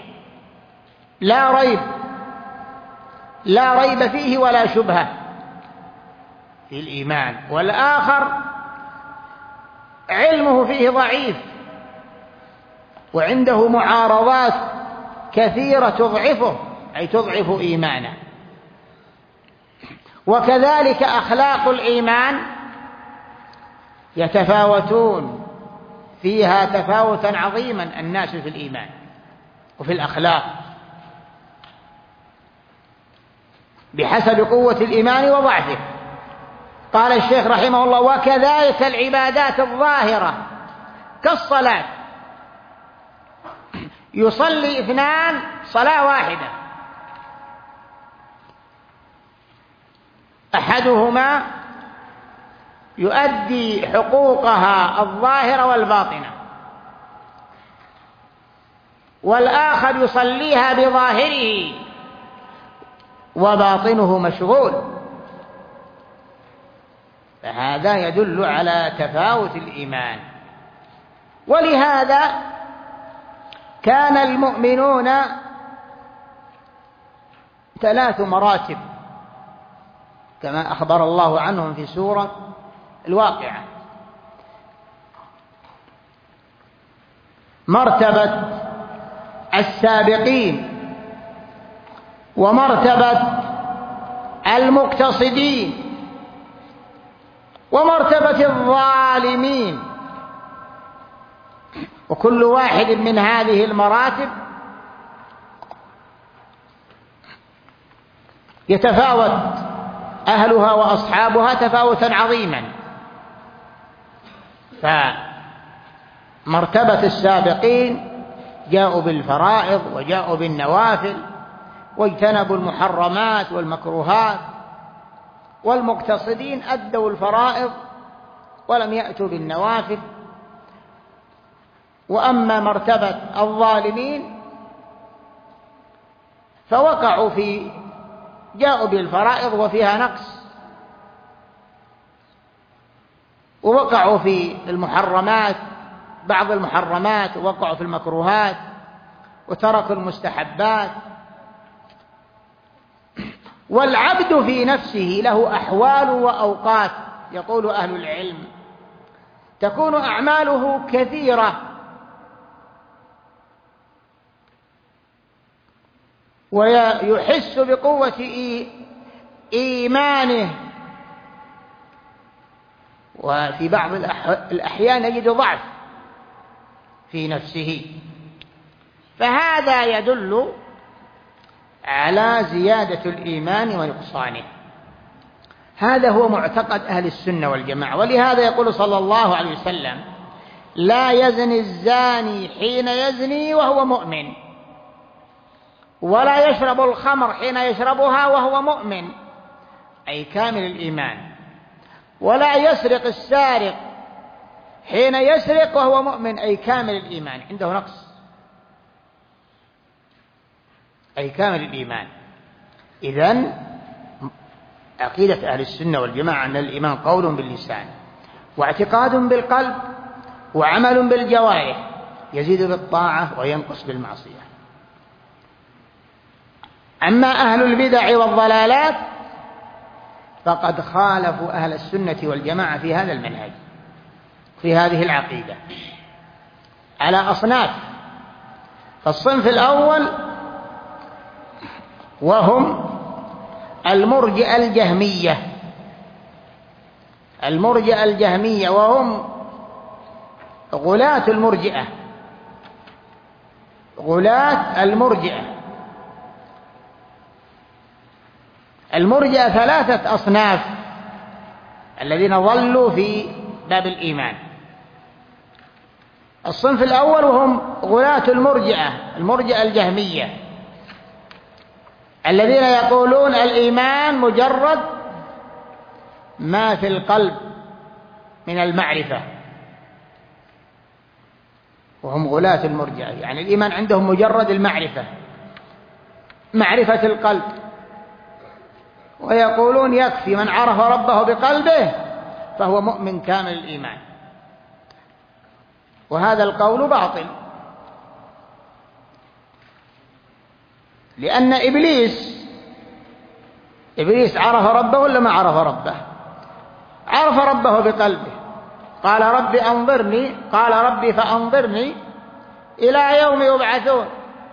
لا ريب فيه ولا شبهة في الإيمان، والآخر علمه فيه ضعيف وعنده معارضات كثيرة تضعفه، أي تضعف إيمانه. وكذلك أخلاق الإيمان يتفاوتون فيها تفاوتا عظيما الناس في الإيمان وفي الأخلاق بحسب قوة الإيمان وضعفه. قال الشيخ رحمه الله: وكذلك العبادات الظاهرة كالصلاة، يصلي اثنان صلاة واحدة، أحدهما يؤدي حقوقها الظاهرة والباطنة، والآخر يصليها بظاهره وباطنه مشغول. فهذا يدل على تفاوت الإيمان. ولهذا كان المؤمنون 3 مراتب كما أخبر الله عنهم في سورة الواقعة: مرتبة السابقين، ومرتبة المقتصدين، ومرتبة الظالمين. وكل واحد من هذه المراتب يتفاوت أهلها وأصحابها تفاوتا عظيما. فمرتبة السابقين جاءوا بالفرائض وجاءوا بالنوافل واجتنبوا المحرمات والمكروهات، والمقتصدين أدوا الفرائض ولم يأتوا بالنوافل. وأما مرتبة الظالمين فوقعوا جاءوا بالفرائض وفيها نقص، ووقعوا في المحرمات، بعض المحرمات، ووقعوا في المكروهات، وتركوا المستحبات. والعبد في نفسه له أحوال وأوقات. يقول أهل العلم: تكون أعماله كثيرة ويحس بقوة إيمانه، وفي بعض الأحيان يجد ضعف في نفسه، فهذا يدل على زيادة الإيمان ونقصانه. هذا هو معتقد أهل السنة والجماعة. ولهذا يقول صلى الله عليه وسلم: لا يزني الزاني حين يزني وهو مؤمن، ولا يشرب الخمر حين يشربها وهو مؤمن، أي كامل الإيمان، ولا يسرق السارق حين يسرق وهو مؤمن، أي كامل الإيمان، عنده نقص، أي كامل الإيمان. إذن عقيدة أهل السنة والجماعة أن الإيمان قول باللسان، واعتقاد بالقلب، وعمل بالجوارح، يزيد بالطاعة وينقص بالمعصية. أما أهل البدع والضلالات فقد خالفوا أهل السنة والجماعة في هذا المنهج، في هذه العقيدة، على أصناف. فالصنف الأول وهم المرجئة الجهمية. المرجئة الجهمية وهم غلاة المرجئة، غلاة المرجئة. المرجئة 3 أصناف الذين ظلوا في باب الإيمان. الصنف الأول وهم غلاة المرجئة، المرجئة الجهمية، الذين يقولون الإيمان مجرد ما في القلب من المعرفة، وهم غلاة المرجئة، يعني الإيمان عندهم مجرد المعرفة، معرفة القلب، ويقولون يكفي من عرف ربه بقلبه فهو مؤمن كامل الإيمان. وهذا القول باطل، لأن إبليس عرف ربه ولا ما عرف ربه؟ عرف ربه بقلبه، قال رب أنظرني، قال ربي فأنظرني إلى يوم يبعثون،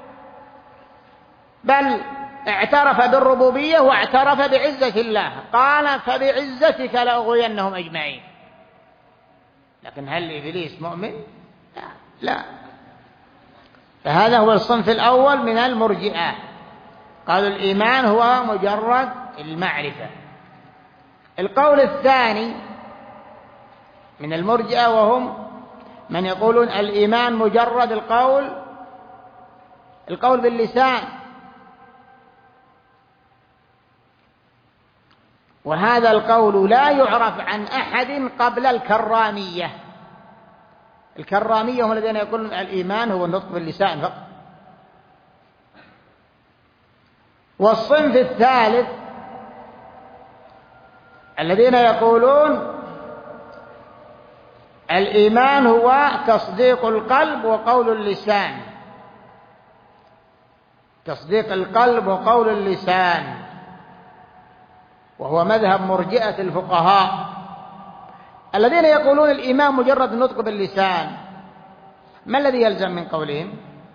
بل اعترف بالربوبية واعترف بعزة الله، قال فبعزتك لأغوينهم أجمعين. لكن هل إبليس مؤمن؟ لا. فهذا هو الصنف الأول من المرجئة، قالوا الإيمان هو مجرد المعرفة. القول الثاني من المرجئة، وهم من يقولون الإيمان مجرد القول باللسان، وهذا القول لا يعرف عن أحد قبل الكرامية. الكرامية هم الذين يقولون الإيمان هو النطق باللسان فقط. والصنف الثالث الذين يقولون الإيمان هو تصديق القلب وقول اللسان، تصديق القلب وقول اللسان، وهو مذهب مرجئة الفقهاء الذين يقولون الإيمان مجرد النطق باللسان. ما الذي يلزم من قولهم؟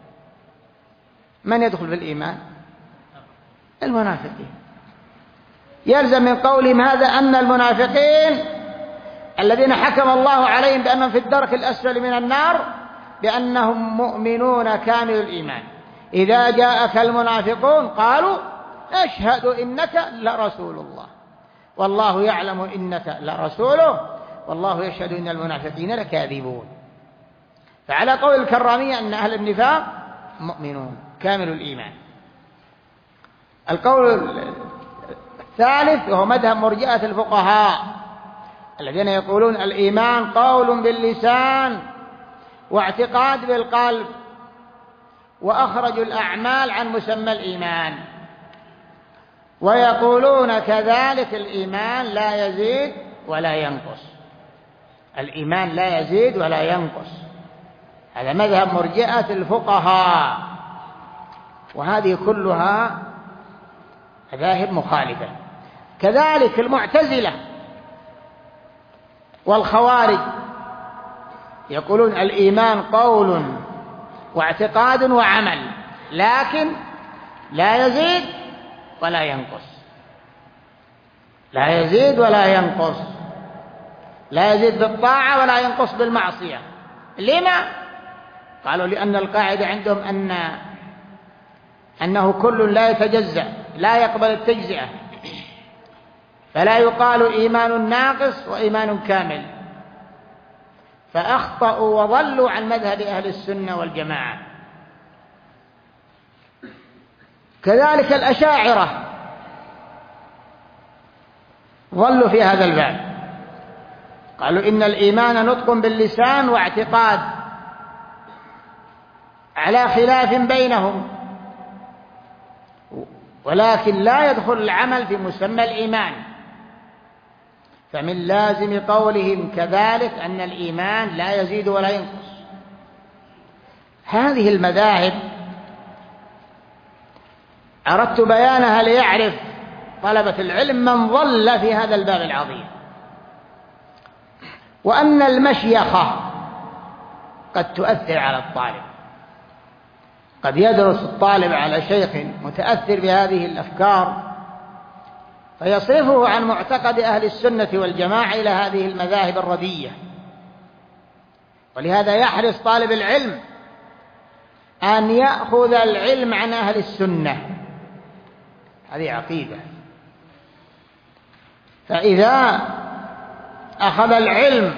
من يدخل في الإيمان؟ المنافقين. يلزم من قولهم هذا أن المنافقين الذين حكم الله عليهم بأنهم في الدرك الأسفل من النار بأنهم مؤمنون كامل الإيمان، إذا جاءك المنافقون قالوا أشهد إنك لرسول الله والله يعلم إنك لرسوله والله يشهد إن المنافقين لكاذبون. فعلى قول الكرامية أن أهل النفاق مؤمنون كامل الإيمان. القول الثالث وهو مذهب مرجئة الفقهاء الذين يقولون الإيمان قول باللسان واعتقاد بالقلب، وأخرجوا الأعمال عن مسمى الإيمان، ويقولون كذلك الإيمان لا يزيد ولا ينقص. الإيمان لا يزيد ولا ينقص، هذا مذهب مرجئة الفقهاء، وهذه كلها مذاهب مخالفة. كذلك المعتزلة والخوارج يقولون الإيمان قول واعتقاد وعمل، لكن لا يزيد ولا ينقص، لا يزيد ولا ينقص، لا يزيد بالطاعة ولا ينقص بالمعصية. لما؟ قالوا لأن القاعدة عندهم أنه كل لا يتجزأ، لا يقبل التجزئة، فلا يقال إيمان ناقص وإيمان كامل، فأخطأوا وضلوا عن مذهب أهل السنة والجماعة. كذلك الأشاعرة ضلوا في هذا الباب، قالوا إن الإيمان نطق باللسان واعتقاد على خلاف بينهم، ولكن لا يدخل العمل في مسمى الإيمان. فمن لازم قولهم كذلك أن الإيمان لا يزيد ولا ينقص. هذه المذاهب أردت بيانها ليعرف طلبة العلم من ضل في هذا الباب العظيم، وأن المشيخة قد تؤثر على الطالب. قد يدرس الطالب على شيخ متأثر بهذه الأفكار فيصرفه عن معتقد أهل السنة والجماعة إلى هذه المذاهب الردية، ولهذا يحرص طالب العلم أن يأخذ العلم عن أهل السنة، هذه عقيدة. فإذا أخذ العلم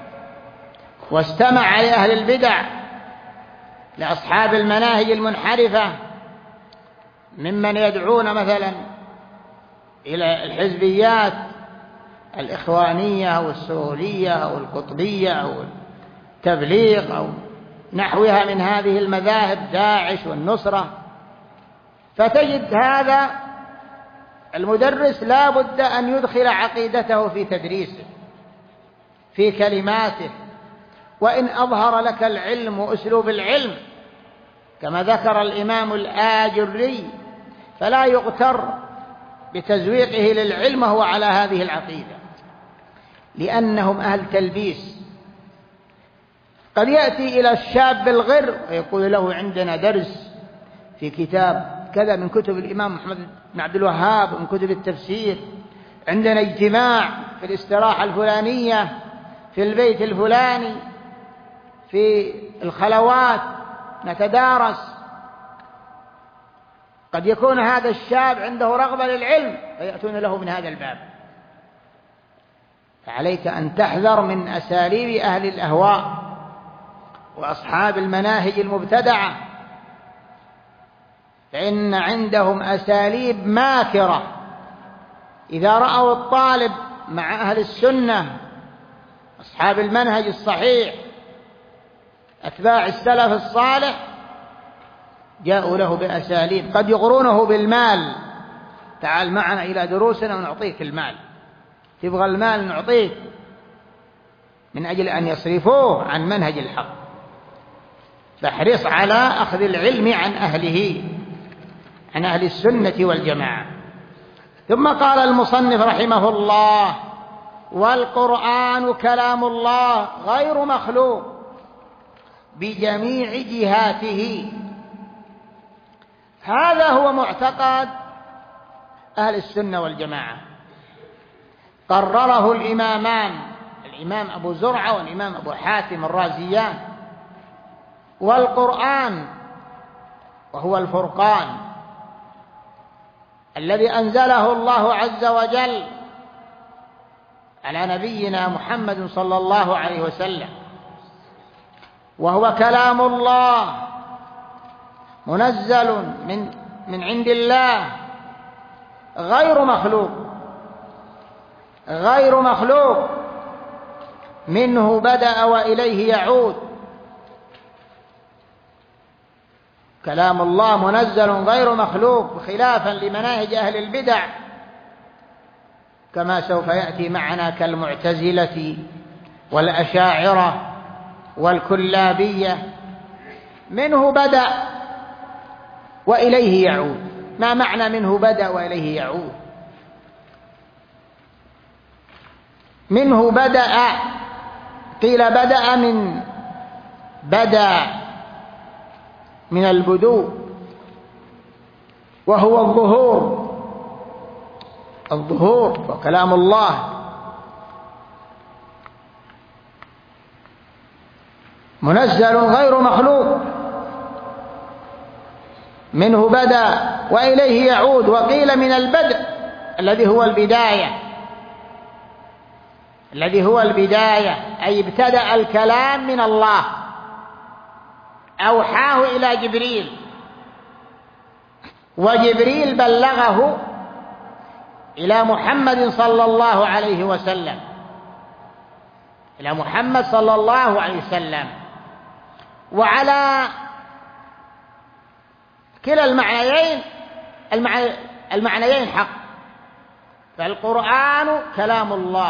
واستمع لأهل البدع لأصحاب المناهج المنحرفة ممن يدعون مثلا إلى الحزبيات الإخوانية أو السهولية أو القطبية أو التبليغ أو نحوها من هذه المذاهب، داعش والنصرة، فتجد هذا المدرس لا بد أن يدخل عقيدته في تدريسه في كلماته، وإن أظهر لك العلم وأسلوب العلم كما ذكر الإمام الآجري فلا يغتر بتزويقه للعلم وهو على هذه العقيدة، لأنهم أهل تلبيس. قد يأتي إلى الشاب الغر ويقول له عندنا درس في كتاب كذا من كتب الإمام محمد بن عبد الوهاب ومن كتب التفسير، عندنا اجتماع في الاستراحة الفلانية في البيت الفلاني في الخلوات نتدارس. قد يكون هذا الشاب عنده رغبة للعلم فيأتون له من هذا الباب، فعليك أن تحذر من أساليب أهل الأهواء وأصحاب المناهج المبتدعة، فإن عندهم أساليب ماكرة. إذا رأوا الطالب مع أهل السنة أصحاب المنهج الصحيح أتباع السلف الصالح جاءوا له بأساليب، قد يغرونه بالمال: تعال معنا إلى دروسنا ونعطيك المال، تبغى المال نعطيك، من أجل أن يصرفوه عن منهج الحق. فاحرص على أخذ العلم عن أهله، عن أهل السنة والجماعة. ثم قال المصنف رحمه الله: والقرآن كلام الله غير مخلوق بجميع جهاته. هذا هو معتقد أهل السنة والجماعة، قرره الإمامان، الإمام أبو زرعة والإمام أبو حاتم الرازيان. والقرآن وهو الفرقان الذي أنزله الله عز وجل على نبينا محمد صلى الله عليه وسلم، وهو كلام الله منزل من عند الله غير مخلوق، غير مخلوق، منه بدأ وإليه يعود. كلام الله منزل غير مخلوق، خلافا لمناهج أهل البدع كما سوف يأتي معنا كالمعتزلة والأشاعرة والكلابية. منه بدأ وإليه يعود. ما معنى منه بدأ وإليه يعود؟ منه بدأ، قيل بدأ من بدأ من البدوء، وهو الظهور، الظهور وكلام الله منزل غير مخلوق، منه بدأ وإليه يعود. وقيل من البدء الذي هو البداية، الذي هو البداية، أي ابتدأ الكلام من الله، أوحاه إلى جبريل، وجبريل بلغه إلى محمد صلى الله عليه وسلم، إلى محمد صلى الله عليه وسلم. وعلى كلا المعنيين حق. فالقرآن كلام الله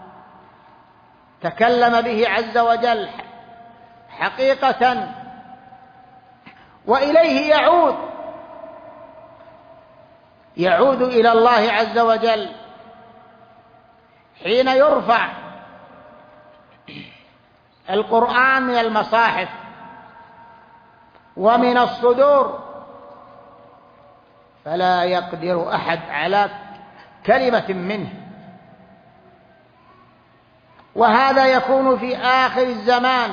تكلم به عز وجل حقيقة، وإليه يعود، يعود إلى الله عز وجل حين يرفع القرآن من المصاحف ومن الصدور، فلا يقدر أحد على كلمة منه. وهذا يكون في آخر الزمان،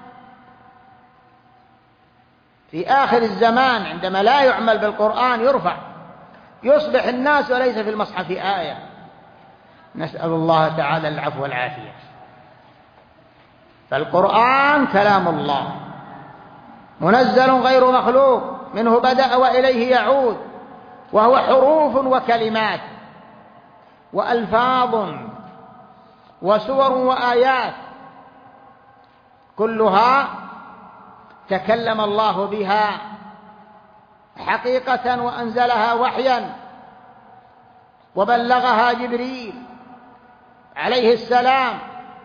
في آخر الزمان عندما لا يعمل بالقرآن يرفع، يصبح الناس وليس في المصحف آية. نسأل الله تعالى العفو والعافية. فالقرآن كلام الله منزل غير مخلوق، منه بدأ وإليه يعود، وهو حروف وكلمات وألفاظ وسور وآيات، كلها تكلم الله بها حقيقة وأنزلها وحيا، وبلغها جبريل عليه السلام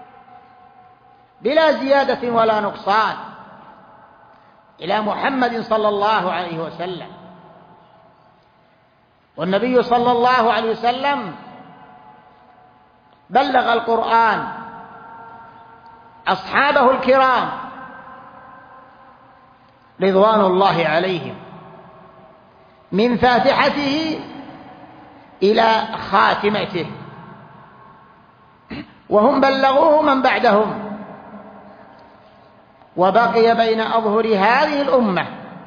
بلا زيادة ولا نقصان إلى محمد صلى الله عليه وسلم. والنبي صلى الله عليه وسلم بلغ القرآن أصحابه الكرام رضوان الله عليهم من فاتحته إلى خاتمته، وهم بلغوه من بعدهم، وبقي بين أظهر هذه الأمة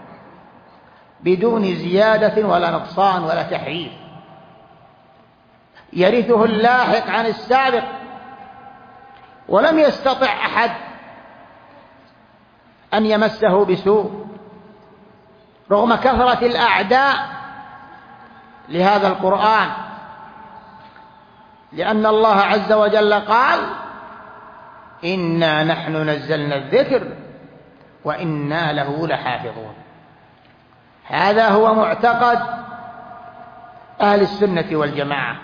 بدون زيادة ولا نقصان ولا تحريف، يرثه اللاحق عن السابق ولم يستطع أحد أن يمسه بسوء رغم كثرة الأعداء لهذا القرآن، لأن الله عز وجل قال: إنا نحن نزلنا الذكر وإنا له لحافظون. هذا هو معتقد أهل السنة والجماعة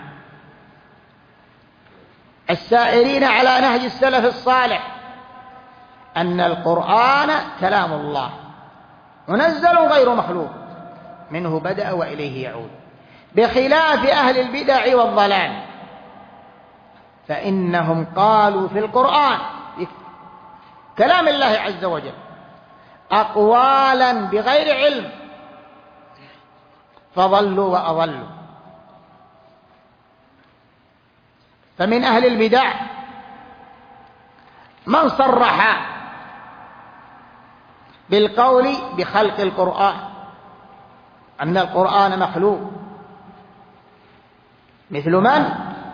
السائرين على نهج السلف الصالح، أن القرآن كلام الله منزل غير مخلوق، منه بدأ وإليه يعود، بخلاف أهل البدع والضلال، فإنهم قالوا في القرآن كلام الله عز وجل أقوالا بغير علم فضلوا وأضلوا. فمن أهل البدع من صرح بالقول بخلق القرآن، أن القرآن مخلوق، مثل من؟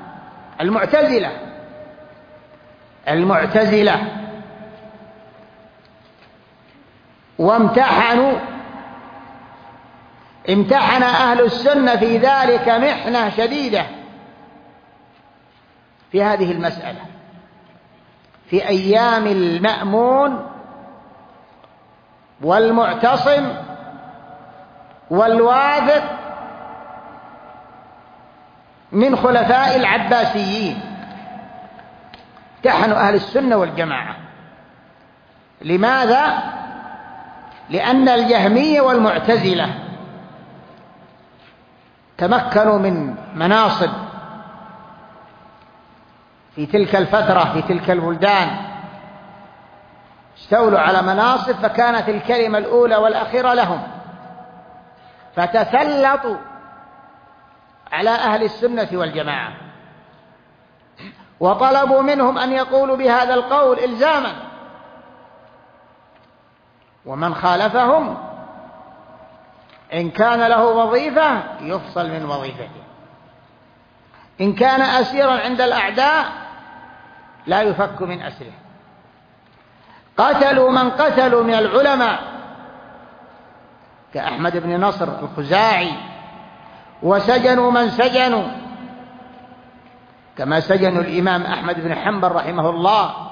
المعتزلة امتحن أهل السنة في ذلك محنة شديدة في هذه المسألة في أيام المأمون والمعتصم والواثق من خلفاء العباسيين. امتحنوا أهل السنة والجماعة. لماذا؟ لأن الجهمية والمعتزلة تمكنوا من مناصب في تلك الفترة في تلك البلدان، استولوا على مناصب، فكانت الكلمة الأولى والأخيرة لهم، فتسلطوا على أهل السنة والجماعة وطلبوا منهم أن يقولوا بهذا القول إلزاما، ومن خالفهم إن كان له وظيفة يفصل من وظيفته، إن كان أسيرا عند الأعداء لا يفك من أسره. قتلوا من قتلوا من العلماء كأحمد بن نصر الخزاعي، وسجنوا من سجنوا كما سجنوا الإمام أحمد بن حنبل رحمه الله،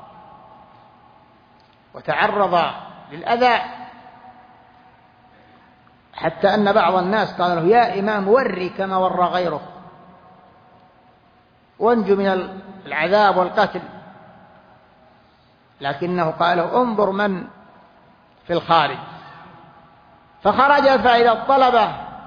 وتعرض للأذى حتى أن بعض الناس قال له: يا إمام وري كما ورى غيره وانجو من العذاب والقتل، لكنه قال له: انظر من في الخارج. فخرج فإذا الطلبة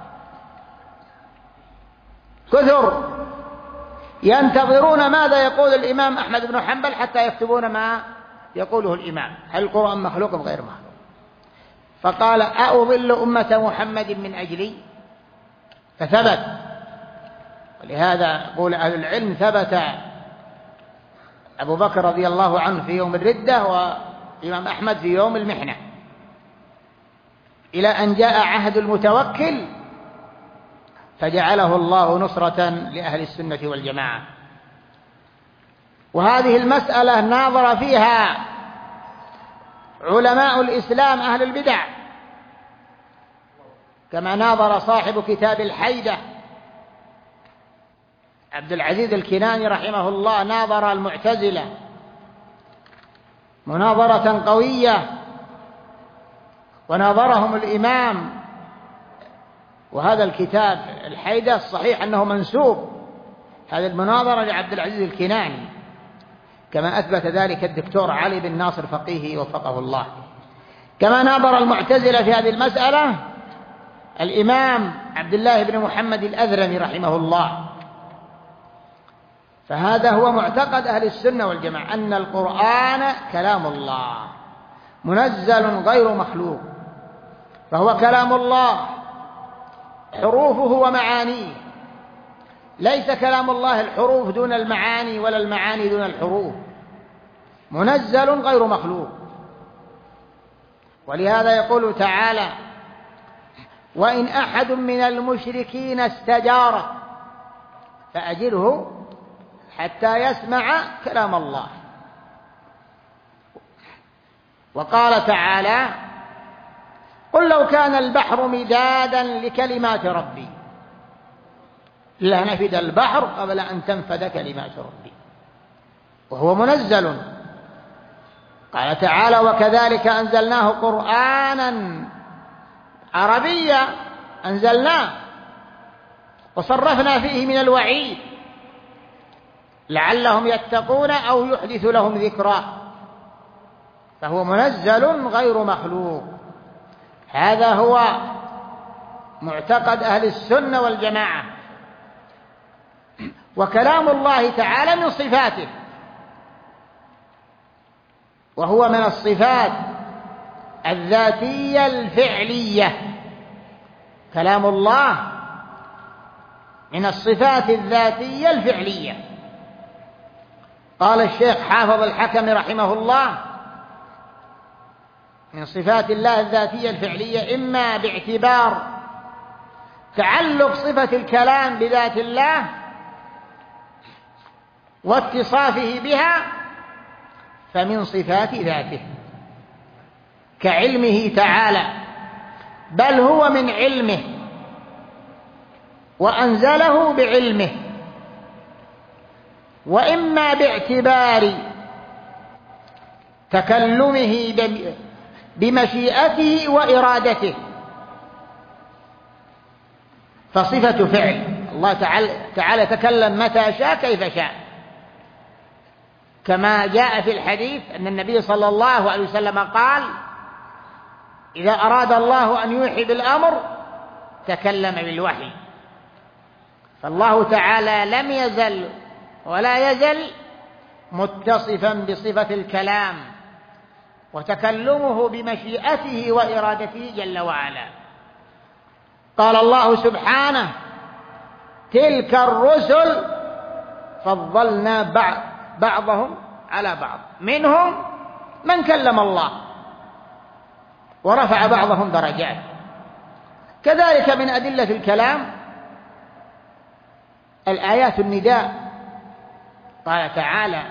كثر ينتظرون ماذا يقول الإمام أحمد بن حنبل حتى يكتبون ما يقوله الإمام، هل القرآن مخلوق أم غير مخلوق؟ فقال: أأضل أمة محمد من أجلي؟ فثبت. ولهذا يقول أهل العلم: ثبت أبو بكر رضي الله عنه في يوم الردة، وإمام أحمد في يوم المحنة، إلى أن جاء عهد المتوكل فجعله الله نصرة لأهل السنة والجماعة. وهذه المسألة ناظر فيها علماء الإسلام أهل البدع، كما ناظر صاحب كتاب الحيدة عبد العزيز الكناني رحمه الله، ناظر المعتزلة مناظرة قوية، وناظرهم الإمام. وهذا الكتاب الحيدة الصحيح أنه منسوب هذه المناظرة لعبد العزيز الكناني، كما أثبت ذلك الدكتور علي بن ناصر فقيهي وفقه الله. كما ناظر المعتزلة في هذه المسألة الإمام عبد الله بن محمد الأذرمي رحمه الله. فهذا هو معتقد أهل السنة والجماعة، أن القرآن كلام الله منزل غير مخلوق، فهو كلام الله حروفه ومعانيه، ليس كلام الله الحروف دون المعاني ولا المعاني دون الحروف، منزل غير مخلوق. ولهذا يقول تعالى: وإن أحد من المشركين استجارك فأجره حتى يسمع كلام الله. وقال تعالى: قل لو كان البحر مدادا لكلمات ربي لنفد البحر قبل أن تنفد كلمات ربي، وهو منزل. قال تعالى: وكذلك أنزلناه قرآنا عربيا أنزلناه وصرفنا فيه من الوعيد لعلهم يتقون أو يحدث لهم ذكرا، فهو منزل غير مخلوق. هذا هو معتقد أهل السنة والجماعة. وكلام الله تعالى من صفاته، وهو من الصفات الذاتية الفعلية. كلام الله من الصفات الذاتية الفعلية. قال الشيخ حافظ الحكم رحمه الله: من صفات الله الذاتية الفعلية إما باعتبار تعلق صفة الكلام بذات الله واتصافه بها، فمن صفات ذاته كعلمه تعالى، بل هو من علمه وأنزله بعلمه. وإما باعتبار تكلمه بمشيئته وإرادته، فصفة فعل. الله تعالى تكلم متى شاء كيف شاء، كما جاء في الحديث أن النبي صلى الله عليه وسلم قال: إذا أراد الله أن يوحي بالأمر تكلم بالوحي. فالله تعالى لم يزل ولا يزل متصفا بصفة الكلام، وتكلمه بمشيئته وإرادته جل وعلا. قال الله سبحانه: تلك الرسل فضلنا بعضهم على بعض، منهم من كلم الله ورفع بعضهم درجات. كذلك من أدلة الكلام الآيات النداء. قال تعالى: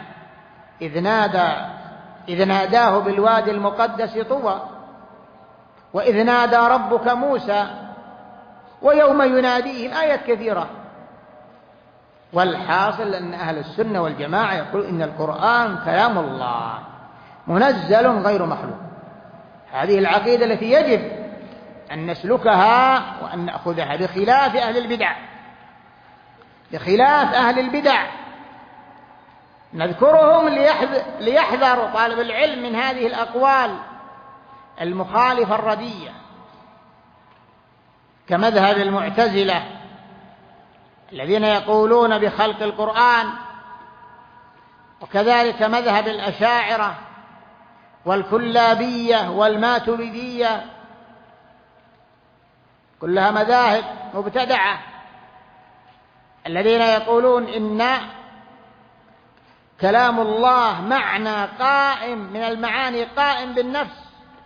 إذ ناداه بالوادي المقدس طوى، وإذ نادى ربك موسى، ويوم يناديهم، آيات كثيرة. والحاصل أن أهل السنة والجماعة يقول إن القرآن كلام الله منزل غير مخلوق. هذه العقيدة التي يجب أن نسلكها وأن نأخذها، بخلاف أهل البدع. بخلاف أهل البدع نذكرهم ليحذر طالب العلم من هذه الأقوال المخالفة الردية، كمذهب المعتزلة الذين يقولون بخلق القرآن، وكذلك مذهب الأشاعرة والكلابية والماتريدية، كلها مذاهب مبتدعة، الذين يقولون إن كلام الله معنى قائم من المعاني قائم بالنفس،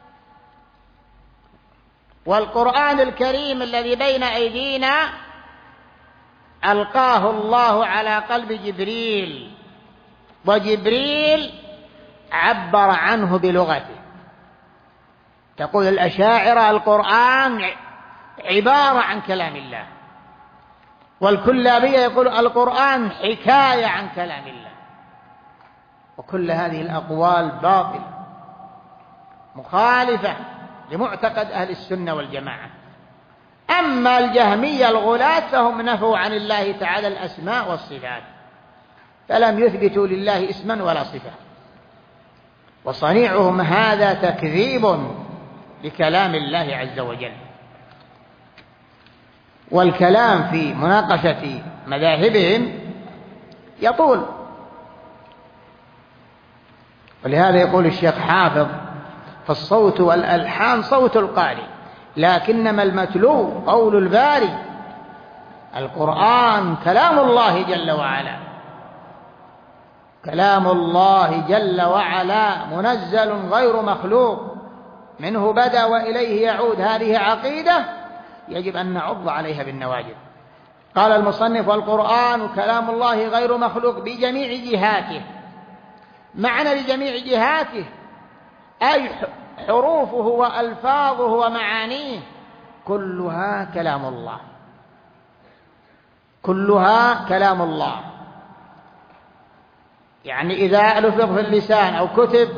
والقرآن الكريم الذي بين أيدينا ألقاه الله على قلب جبريل، وجبريل عبر عنه بلغته. تقول الأشاعرة القرآن عبارة عن كلام الله، والكلابية يقول القرآن حكاية عن كلام الله. وكل هذه الأقوال باطل مخالفة لمعتقد أهل السنة والجماعة. أما الجهمية الغلاة فهم نفوا عن الله تعالى الأسماء والصفات، فلم يثبتوا لله اسما ولا صفة، وصنيعهم هذا تكذيب لكلام الله عز وجل. والكلام في مناقشة مذاهبهم يطول، ولهذا يقول الشيخ حافظ: فالصوت والألحان صوت القارئ، لكنما المتلو قول الباري. القرآن كلام الله جل وعلا، كلام الله جل وعلا منزل غير مخلوق، منه بدأ وإليه يعود. هذه عقيدة يجب أن نعض عليها بالنواجذ. قال المصنف: والقرآن كلام الله غير مخلوق بجميع جهاته. معنى بجميع جهاته أي حروفه وألفاظه ومعانيه كلها كلام الله، كلها كلام الله. يعني إذا لفظ في اللسان أو كتب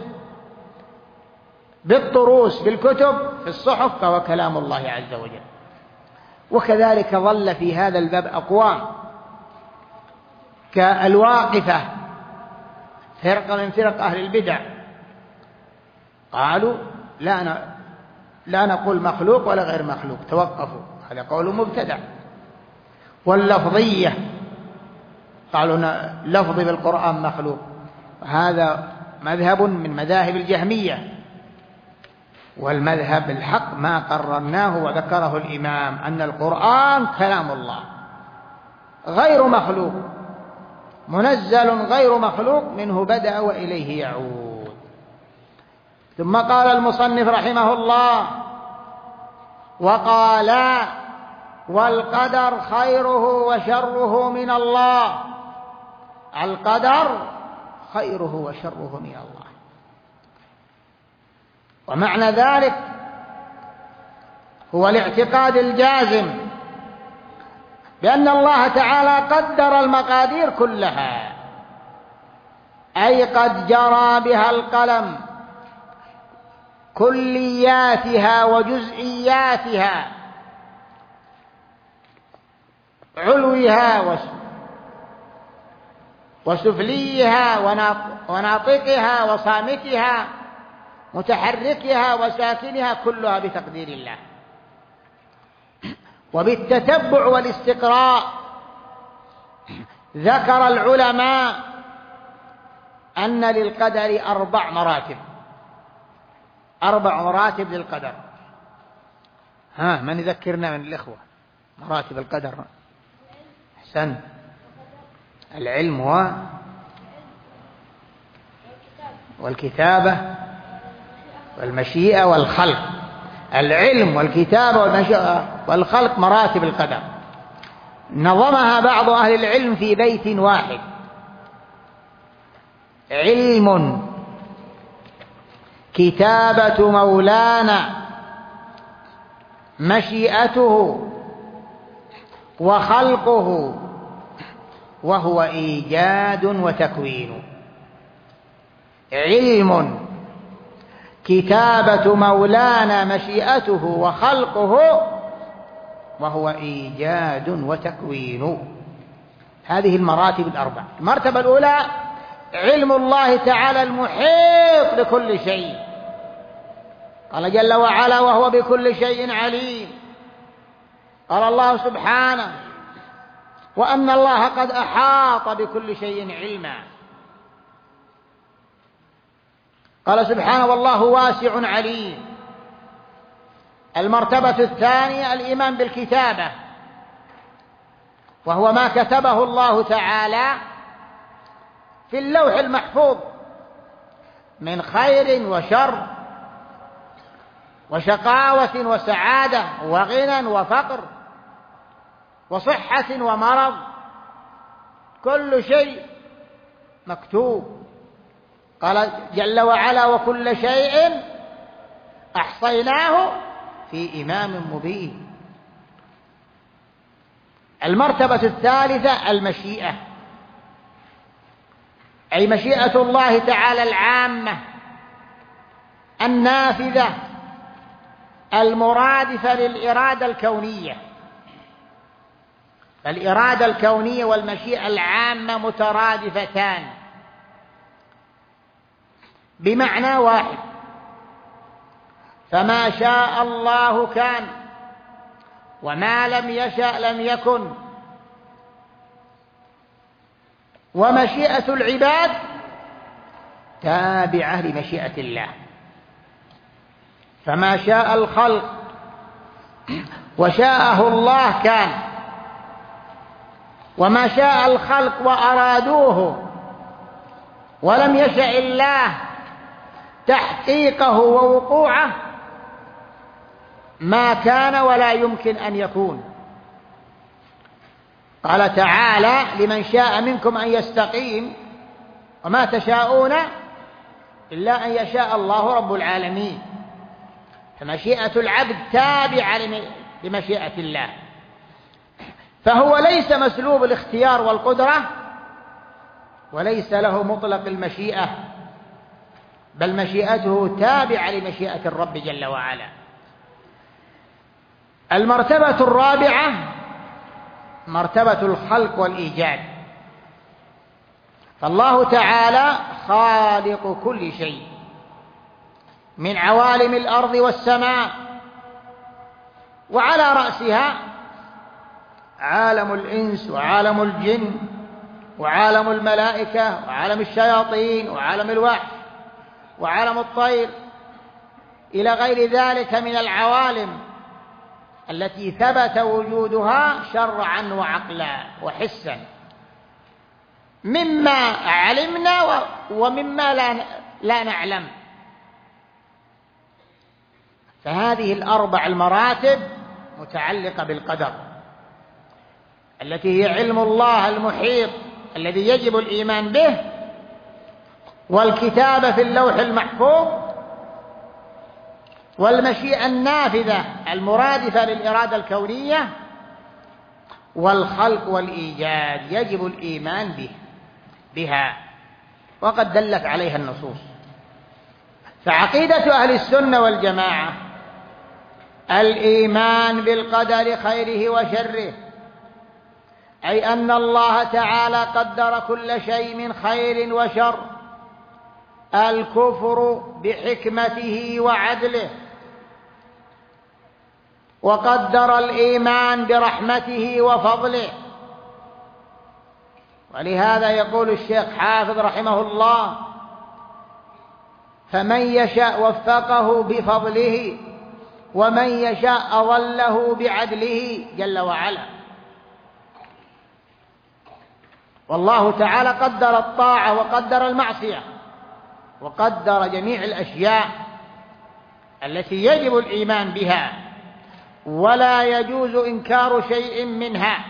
بالطروس في الكتب في الصحف فهو كلام الله عز وجل. وكذلك ظل في هذا الباب أقوام كالواقفة، فرقة من فرق أهل البدع، قالوا لا نقول مخلوق ولا غير مخلوق، توقفوا، هذا قول مبتدع. واللفظية قالوا لفظ بالقرآن مخلوق، هذا مذهب من مذاهب الجهمية. والمذهب الحق ما قررناه وذكره الإمام أن القرآن كلام الله غير مخلوق، منزل غير مخلوق، منه بدأ وإليه يعود. ثم قال المصنف رحمه الله: وقال والقدر خيره وشره من الله. القدر خيره وشره من الله، ومعنى ذلك هو الاعتقاد الجازم بأن الله تعالى قدر المقادير كلها، أي قد جرى بها القلم كلياتها وجزئياتها، علوها وسفليها وناطقها وصامتها، متحركها وساكنها، كلها بتقدير الله. وبالتتبع والاستقراء ذكر العلماء أن للقدر 4 مراتب، 4 مراتب للقدر. من يذكرنا من الإخوة مراتب القدر؟ أحسن. العلم والكتابة والمشيئة والخلق. العلم والكتابة والمشيئة والخلق مراتب القدر، نظمها بعض أهل العلم في بيت واحد: علم، كتابة مولانا، مشيئته وخلقه، وهو إيجاد وتكوين. علم، كتابة مولانا، مشيئته وخلقه، وهو إيجاد وتكوين. هذه المراتب 4. المرتبة الأولى علم الله تعالى المحيط بكل شيء، قال جل وعلا: وهو بكل شيء عليم. قال الله سبحانه: وأن الله قد أحاط بكل شيء علما. قال سبحانه: والله واسع عليم. المرتبة الثانية الإيمان بالكتابة، وهو ما كتبه الله تعالى في اللوح المحفوظ من خير وشر وشقاوة وسعادة وغنى وفقر وصحة ومرض، كل شيء مكتوب. قال جل وعلا: وكل شيء أحصيناه في إمام مبين. المرتبة الثالثة المشيئة، أي مشيئة الله تعالى العامة النافذة المرادفة للإرادة الكونية. الإرادة الكونية والمشيئة العامة مترادفتان بمعنى واحد، فما شاء الله كان، وما لم يشأ لم يكن. ومشيئة العباد تابعة لمشيئة الله، فما شاء الخلق وشاءه الله كان، وما شاء الخلق وأرادوه ولم يشأ الله تحقيقه ووقوعه ما كان ولا يمكن أن يكون. قال تعالى: لمن شاء منكم أن يستقيم وما تشاءون إلا أن يشاء الله رب العالمين، فمشيئة العبد تابعة لمشيئة الله، فهو ليس مسلوب الاختيار والقدرة، وليس له مطلق المشيئة، بل مشيئته تابعة لمشيئة الرب جل وعلا. المرتبة الرابعة مرتبة الخلق والإيجاد. فالله تعالى خالق كل شيء من عوالم الأرض والسماء، وعلى رأسها عالم الإنس وعالم الجن وعالم الملائكة وعالم الشياطين وعالم الوحش وعالم الطير إلى غير ذلك من العوالم التي ثبت وجودها شرعا وعقلا وحسا، مما علمنا ومما لا نعلم. فهذه الأربع المراتب متعلقة بالقدر، التي هي علم الله المحيط الذي يجب الإيمان به، والكتابة في اللوح المحفوظ، والمشيئة النافذة المرادفة للإرادة الكونية، والخلق والإيجاد يجب الإيمان بها، وقد دلت عليها النصوص. فعقيدة أهل السنة والجماعة الإيمان بالقدر خيره وشره، أي أن الله تعالى قدر كل شيء من خير وشر، الكفر بحكمته وعدله، وقدر الإيمان برحمته وفضله. ولهذا يقول الشيخ حافظ رحمه الله: فمن يشاء وفقه بفضله، ومن يشاء أضله بعدله جل وعلا. والله تعالى قدر الطاعة وقدر المعصية وقدر جميع الأشياء التي يجب الإيمان بها، ولا يجوز إنكار شيء منها.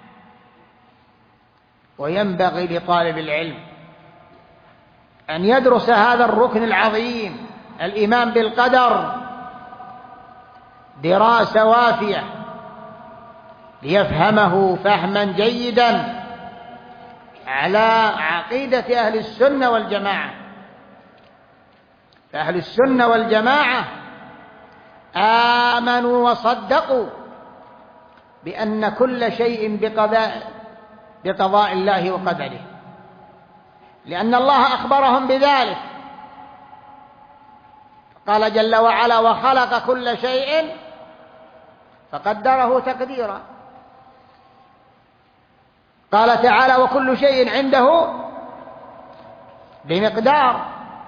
وينبغي لطالب العلم أن يدرس هذا الركن العظيم الإيمان بالقدر دراسة وافية ليفهمه فهما جيدا على عقيدة أهل السنة والجماعة. فأهل السنة والجماعة آمنوا وصدقوا بأن كل شيء بقضاء الله وقدره، لأن الله أخبرهم بذلك. قال جل وعلا: وخلق كل شيء فقدره تقديرا. قال تعالى: وكل شيء عنده بمقدار.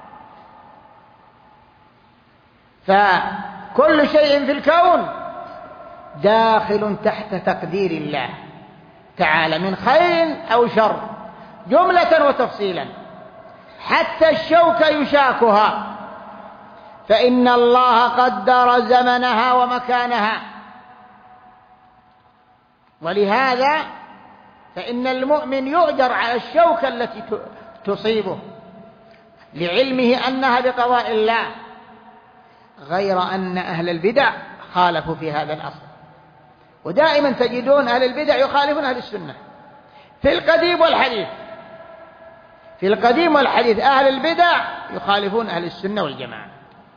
فكل شيء في الكون داخل تحت تقدير الله تعالى من خير أو شر، جملة وتفصيلا، حتى الشوكة يشاكها، فإن الله قدر زمنها ومكانها. ولهذا فإن المؤمن يؤجر على الشوكة التي تصيبه لعلمه أنها بقضاء الله، غير أن أهل البدع خالفوا في هذا الأصل. ودائما تجدون أهل البدع يخالفون أهل السنة في القديم والحديث. في القديم والحديث أهل البدع يخالفون أهل السنة والجماعة.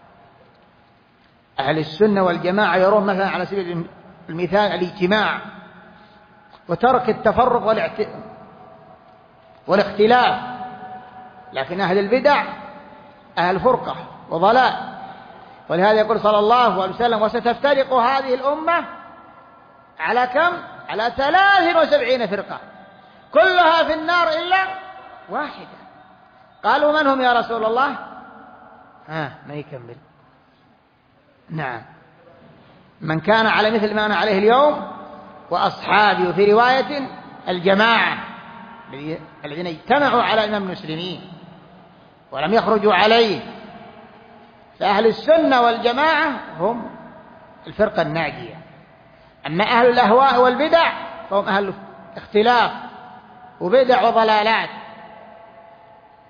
أهل السنة والجماعة يرون مثلا على سبيل المثال الاجتماع وترك التفرق والاختلاف، لكن أهل البدع أهل فرقة وضلال. ولهذا يقول صلى الله عليه وسلم: وستفترق هذه الأمة على كم؟ على 73 فرقة كلها في النار إلا واحدة. قالوا: من هم يا رسول الله؟ ما يكمل. نعم: من كان على مثل ما أنا عليه اليوم وأصحابي. وفي رواية: الجماعة الذين اجتمعوا على إمام المسلمين ولم يخرجوا عليه. فأهل السنة والجماعة هم الفرقة الناجية. أما أهل الأهواء والبدع فهم أهل اختلاف وبدع وضلالات.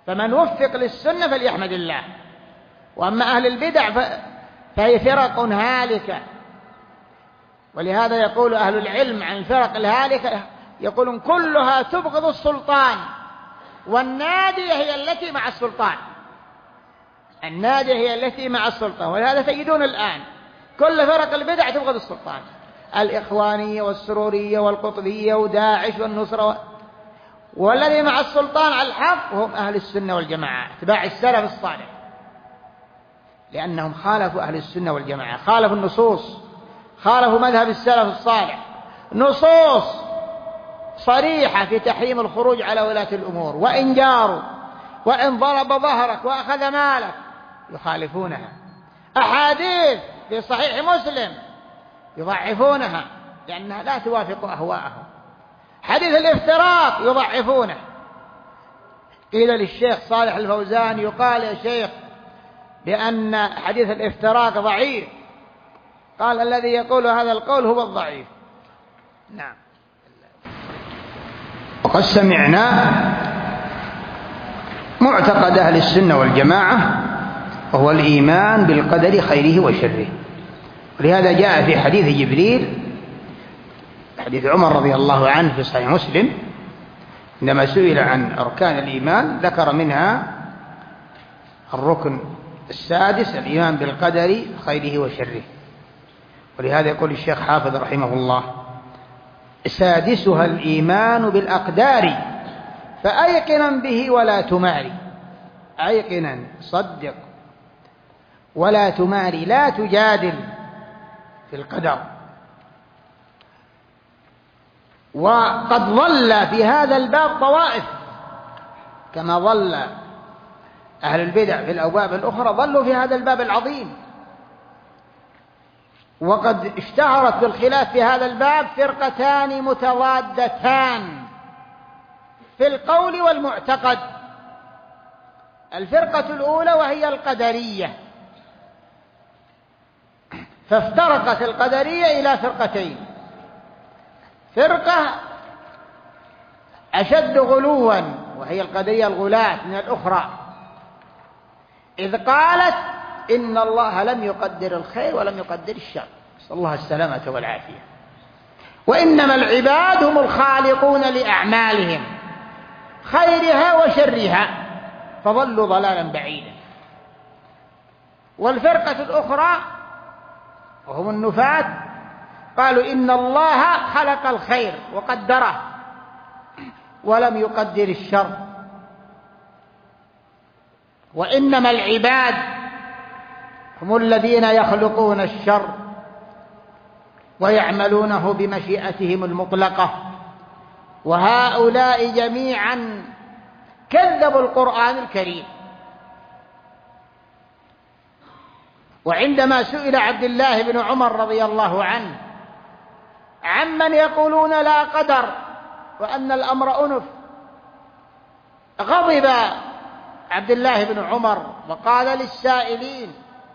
فمن وفق للسنة فليحمد الله. وأما أهل البدع فهي فرق هالكة. ولهذا يقول أهل العلم عن الفرق الهالكة، يقولون كلها تبغض السلطان، والنادية هي التي مع السلطان. النادية هي التي مع السلطان. ولهذا تجدون الآن كل فرق البدع تبغض السلطان، الإخوانية والسرورية والقطبية وداعش والنصرة، والذي مع السلطان على الحق هم أهل السنة والجماعة اتباع السلف الصالح، لأنهم خالفوا أهل السنة والجماعة، خالفوا النصوص، خالفوا مذهب السلف الصالح، نصوص صريحة في تحريم الخروج على ولاة الأمور، وإن جاروا وإن ضرب ظهرك وأخذ مالك يخالفونها، أحاديث في صحيح مسلم يضعفونها لأنها لا توافق أهواءهم، حديث الافتراق يضعفونه. قيل للشيخ صالح الفوزان يقال يا شيخ بأن حديث الافتراق ضعيف، قال الذي يقول هذا القول هو الضعيف. نعم. وقد سمعنا معتقد أهل السنة والجماعة وهو الإيمان بالقدر خيره وشره، ولهذا جاء في حديث جبريل حديث عمر رضي الله عنه في صحيح مسلم عندما سئل عن أركان الإيمان ذكر منها الركن السادس الإيمان بالقدر خيره وشره. ولهذا يقول الشيخ حافظ رحمه الله سادسها الإيمان بالأقدار فأيقنا به ولا تماري. أيقنا صدق ولا تماري، لا تجادل في القدر. وقد ظل في هذا الباب طوائف كما ظل أهل البدع في الأبواب الأخرى، ظلوا في هذا الباب العظيم. وقد اشتهرت بالخلاف في هذا الباب فرقتان متضادتان في القول والمعتقد. الفرقة الأولى وهي القدرية، فافترقت القدرية إلى فرقتين، فرقة أشد غلوا وهي القدرية الغلاة من الأخرى، إذ قالت إن الله لم يقدر الخير ولم يقدر الشر، نسأل الله السلامة والعافية، وإنما العباد هم الخالقون لأعمالهم خيرها وشرها، فضلوا ضلالا بعيدا. والفرقة الأخرى وهم النفاة قالوا إن الله خلق الخير وقدره ولم يقدر الشر، وإنما العباد هم الذين يخلقون الشر ويعملونه بمشيئتهم المطلقة. وهؤلاء جميعا كذبوا القرآن الكريم. وعندما سئل عبد الله بن عمر رضي الله عنه عمن يقولون لا قدر وأن الأمر أنف، غضب عبد الله بن عمر وقال للسائلين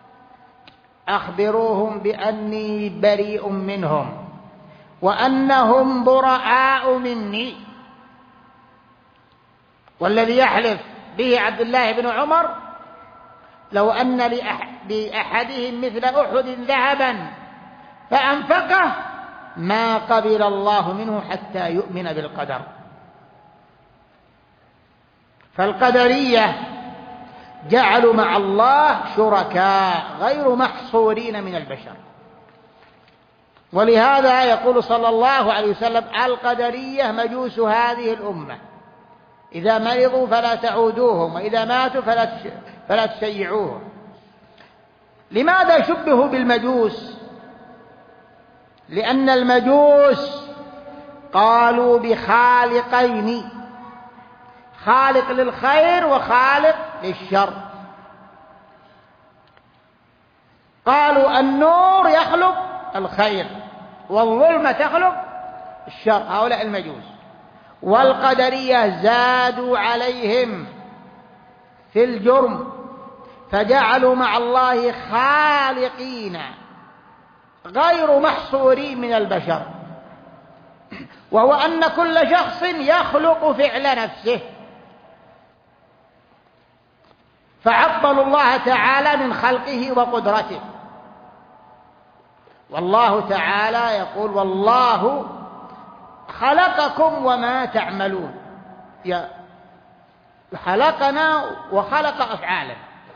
أخبروهم بأني بريء منهم وأنهم براء مني. والذي يحلف به عبد الله بن عمر لو أن لأحدهم مثل أحد ذهبا فأنفقه ما قبل الله منه حتى يؤمن بالقدر. فالقدرية جعلوا مع الله شركاء غير محصورين من البشر. ولهذا يقول صلى الله عليه وسلم القدرية مجوس هذه الأمة، إذا مرضوا فلا تعودوهم وإذا ماتوا فلا تشيعوهم. لماذا شبهوا بالمجوس؟ لأن المجوس قالوا بخالقين، خالق للخير وخالق للشر. قالوا النور يخلق الخير والظلمة تخلق الشر، هؤلاء المجوس. والقدرية زادوا عليهم في الجرم فجعلوا مع الله خالقين غير محصورين من البشر، وهو أن كل شخص يخلق فعل نفسه. فعطلوا الله تعالى من خلقه وقدرته. والله تعالى يقول: والله خلقكم وما تعملون. خلقنا وخلق أفعالا.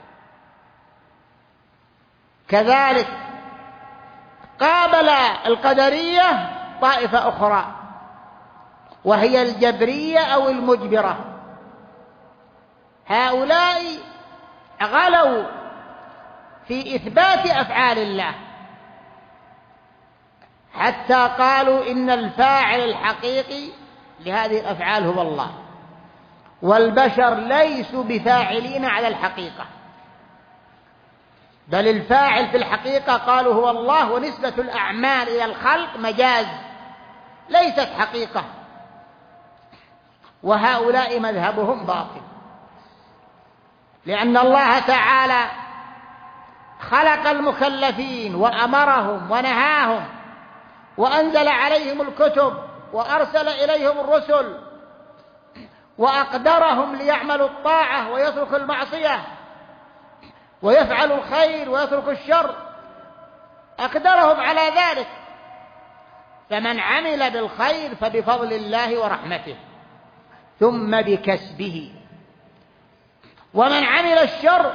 كذلك قابل القدرية طائفة أخرى وهي الجبرية أو المجبرة. هؤلاء غلوا في إثبات أفعال الله حتى قالوا إن الفاعل الحقيقي لهذه الأفعال هو الله، والبشر ليسوا بفاعلين على الحقيقة، بل الفاعل في الحقيقة قالوا هو الله، ونسبة الأعمال إلى الخلق مجاز ليست حقيقة. وهؤلاء مذهبهم باطل، لأن الله تعالى خلق المكلفين وأمرهم ونهاهم وأنزل عليهم الكتب وأرسل إليهم الرسل وأقدرهم ليعملوا الطاعة ويتركوا المعصية ويفعلوا الخير ويتركوا الشر، أقدرهم على ذلك. فمن عمل بالخير فبفضل الله ورحمته ثم بكسبه، ومن عمل الشر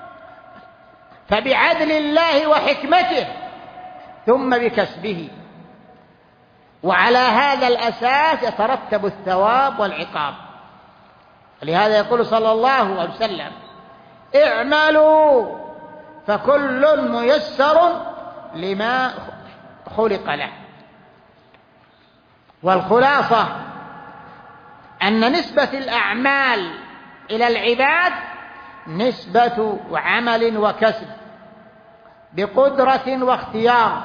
فبعدل الله وحكمته ثم بكسبه. وعلى هذا الأساس يترتب الثواب والعقاب. لهذا يقول صلى الله عليه وسلم: اعملوا فكل ميسر لما خلق له. والخلاصة أن نسبة الأعمال إلى العباد نسبة عمل وكسب بقدرة واختيار،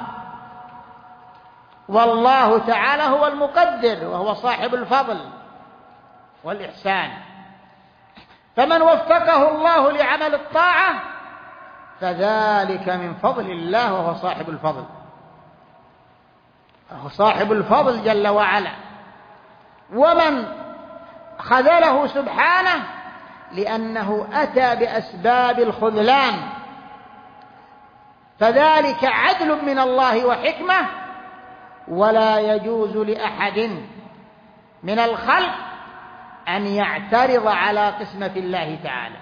والله تعالى هو المقدر وهو صاحب الفضل والإحسان. فمن وفقه الله لعمل الطاعة فذلك من فضل الله، وهو صاحب الفضل، وهو صاحب الفضل جل وعلا. ومن خذله سبحانه لأنه أتى بأسباب الخذلان فذلك عدل من الله وحكمة، ولا يجوز لأحد من الخلق أن يعترض على قسمة الله تعالى.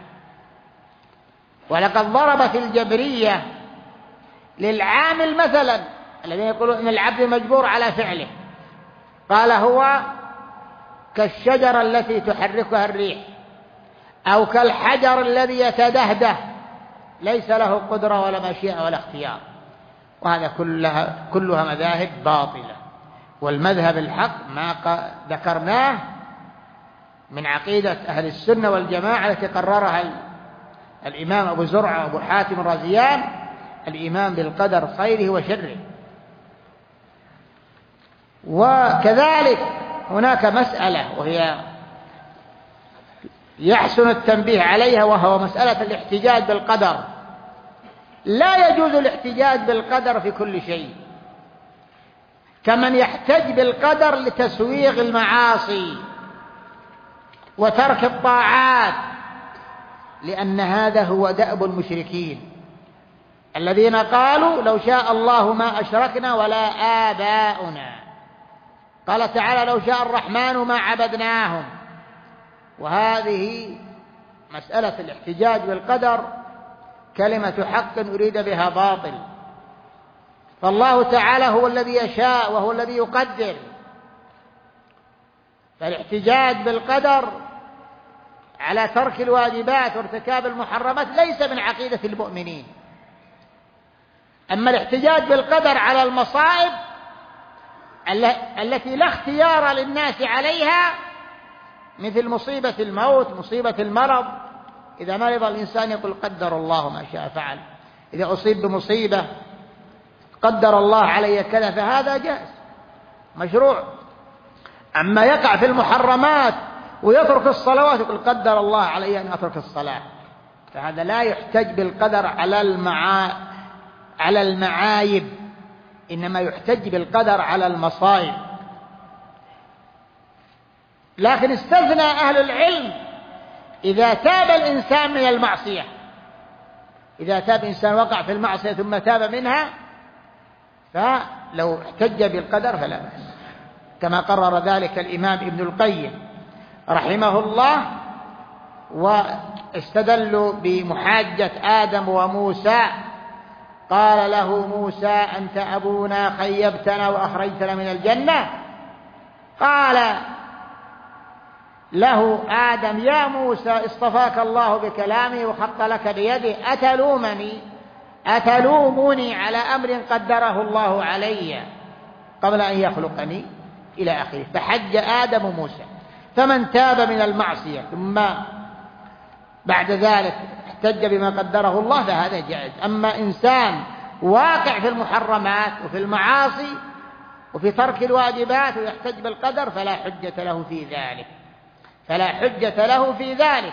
ولقد ضربت الجبرية للعامل مثلا الذين يقولون إن العبد مجبور على فعله، قال هو كالشجرة التي تحركها الريح أو كالحجر الذي يتدهده ليس له قدرة ولا مشيئة ولا اختيار. وهذا كلها مذاهب باطلة. والمذهب الحق ما ذكرناه من عقيدة أهل السنة والجماعة التي قررها الإمام أبو زرعة وأبو حاتم الرازيان: الإيمان بالقدر خيره وشره. وكذلك هناك مسألة وهي يحسن التنبيه عليها، وهو مسألة الاحتجاج بالقدر. لا يجوز الاحتجاج بالقدر في كل شيء، كمن يحتج بالقدر لتسويغ المعاصي وترك الطاعات، لأن هذا هو دأب المشركين الذين قالوا: لو شاء الله ما أشركنا ولا آباؤنا. قال تعالى: لو شاء الرحمن ما عبدناهم. وهذه مسألة الاحتجاج بالقدر كلمة حق أريد بها باطل، فالله تعالى هو الذي يشاء وهو الذي يقدر. فالاحتجاج بالقدر على ترك الواجبات وارتكاب المحرمات ليس من عقيدة المؤمنين. أما الاحتجاج بالقدر على المصائب التي لا اختيار للناس عليها، مثل مصيبة الموت، مصيبة المرض، إذا مرض الإنسان يقول قدر الله ما شاء فعل. إذا أصيب بمصيبة قدر الله علي كذا، فهذا جائز مشروع. أما يقع في المحرمات ويترك الصلوات يقول قدر الله علي أن أترك الصلاة، فهذا لا يحتج بالقدر على المعايب، إنما يحتج بالقدر على المصائب. لكن استثنى أهل العلم إذا تاب الإنسان من المعصية إذا تاب إنسان وقع في المعصية ثم تاب منها فلو احتج بالقدر فلا بأس، كما قرر ذلك الإمام ابن القيم رحمه الله. واستدلوا بمحاجة آدم وموسى، قال له موسى: أنت أبونا خيبتنا وأخرجتنا من الجنة. قال له آدم: يا موسى، اصطفاك الله بكلامه وخط لك بيده، أتلومني على أمر قدره الله علي قبل أن يخلقني، إلى آخره. فحج آدم وموسى. فمن تاب من المعصية ثم بعد ذلك احتج بما قدره الله فهذا جائز. أما إنسان واقع في المحرمات وفي المعاصي وفي ترك الواجبات ويحتج بالقدر فلا حجة له في ذلك.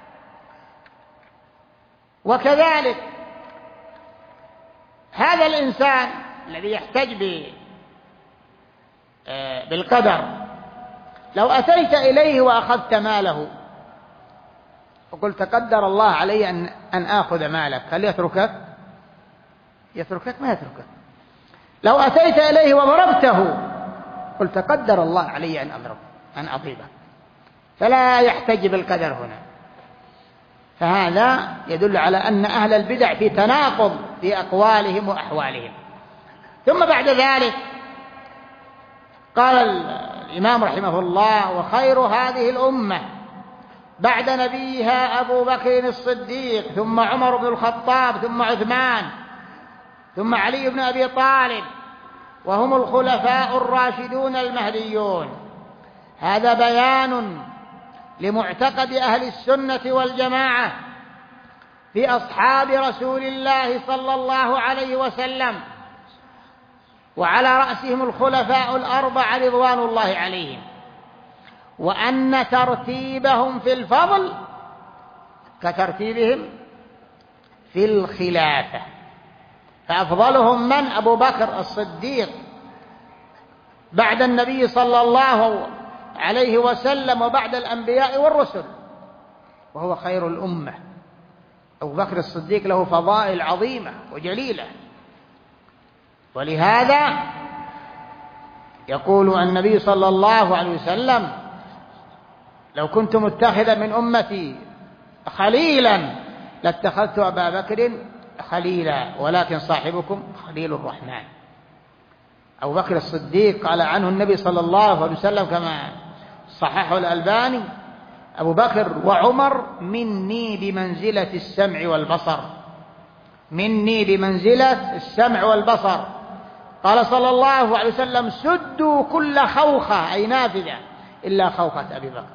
وكذلك هذا الإنسان الذي يحتج بالقدر، لو أتيت إليه وأخذت ماله وقلت: قدر الله علي أن آخذ مالك، هل يتركك؟ ما يتركك. لو أتيت إليه وضربته قلت: قدر الله علي أن أضربه، فلا يحتج بالقدر هنا. فهذا يدل على أن أهل البدع في تناقض في أقوالهم وأحوالهم. ثم بعد ذلك قال الإمام رحمه الله: وخير هذه الأمة بعد نبيها أبو بكر الصديق، ثم عمر بن الخطاب، ثم عثمان، ثم علي بن أبي طالب، وهم الخلفاء الراشدون المهديون. هذا بيان لمعتقد أهل السنة والجماعة في أصحاب رسول الله صلى الله عليه وسلم، وعلى رأسهم الخلفاء الأربعة رضوان الله عليهم، وأن ترتيبهم في الفضل كترتيبهم في الخلافة. فأفضلهم من؟ أبو بكر الصديق بعد النبي صلى الله عليه وسلم وبعد الأنبياء والرسل، وهو خير الأمة. أبو بكر الصديق له فضائل عظيمة وجليلة، ولهذا يقول النبي صلى الله عليه وسلم: لو كنت متخذا من أمتي خليلا لاتخذت أبا بكر خليلا، ولكن صاحبكم خليل الرحمن. أبو بكر الصديق قال عنه النبي صلى الله عليه وسلم كما صححه الألباني: أبو بكر وعمر مني بمنزلة السمع والبصر، مني بمنزلة السمع والبصر. قال صلى الله عليه وسلم: سدوا كل خوخة، أي نافذة، إلا خوخة أبي بكر.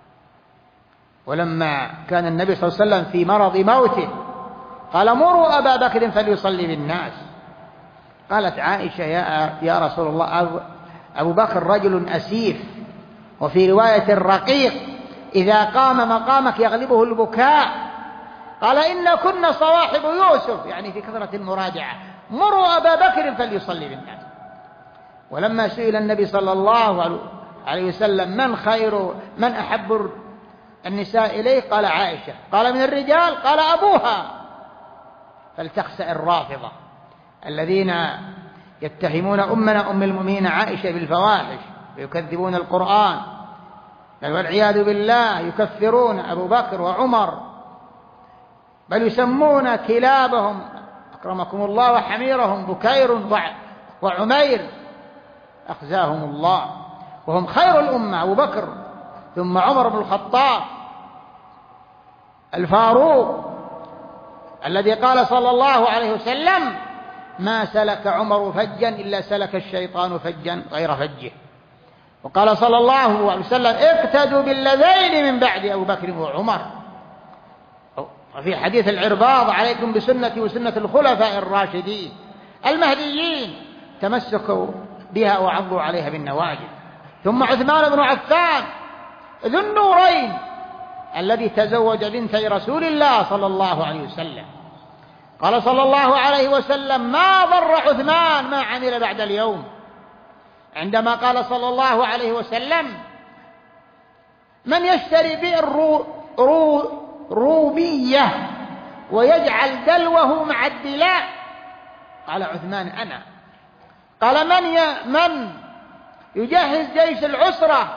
ولما كان النبي صلى الله عليه وسلم في مرض موته قال: مروا أبا بكر فليصلي بالناس. قالت عائشة: يا رسول الله، أبو بكر رجل أسيف، وفي رواية الرقيق إذا قام مقامك يغلبه البكاء. قال: إن كنا صواحب يوسف، يعني في كثرة المراجعة، مروا أبا بكر فليصلي بالناس. ولما سئل النبي صلى الله عليه وسلم: من أحب النساء إليه؟ قال: عائشة. قال: من الرجال؟ قال: أبوها. فلتخسأ الرافضة الذين يتهمون أمنا أم المؤمنين عائشة بالفواحش ويكذبون القرآن، بل والعياذ بالله يكفرون أبو بكر وعمر، بل يسمون كلابهم أكرمكم الله وحميرهم بكير وعمير، أخزاهم الله. وهم خير الأمة: أبو بكر، ثم عمر بن الخطاب الفاروق، الذي قال صلى الله عليه وسلم: ما سلك عمر فجا إلا سلك الشيطان فجا غير فجه. وقال صلى الله عليه وسلم: اقتدوا بالذين من بعد أبو بكر وعمر. وفي حديث العرباض: عليكم بسنتي وسنة الخلفاء الراشدين المهديين، تمسكوا بها وعضوا عليها بالنواجذ. ثم عثمان بن عفان ذو النورين الذي تزوج بنتي رسول الله صلى الله عليه وسلم. قال صلى الله عليه وسلم: ما ضر عثمان ما عمل بعد اليوم. عندما قال صلى الله عليه وسلم: من يشتري بئر روبية ويجعل دلوه مع الدلاء؟ قال عثمان أنا. قال من يجهز جيش العسرة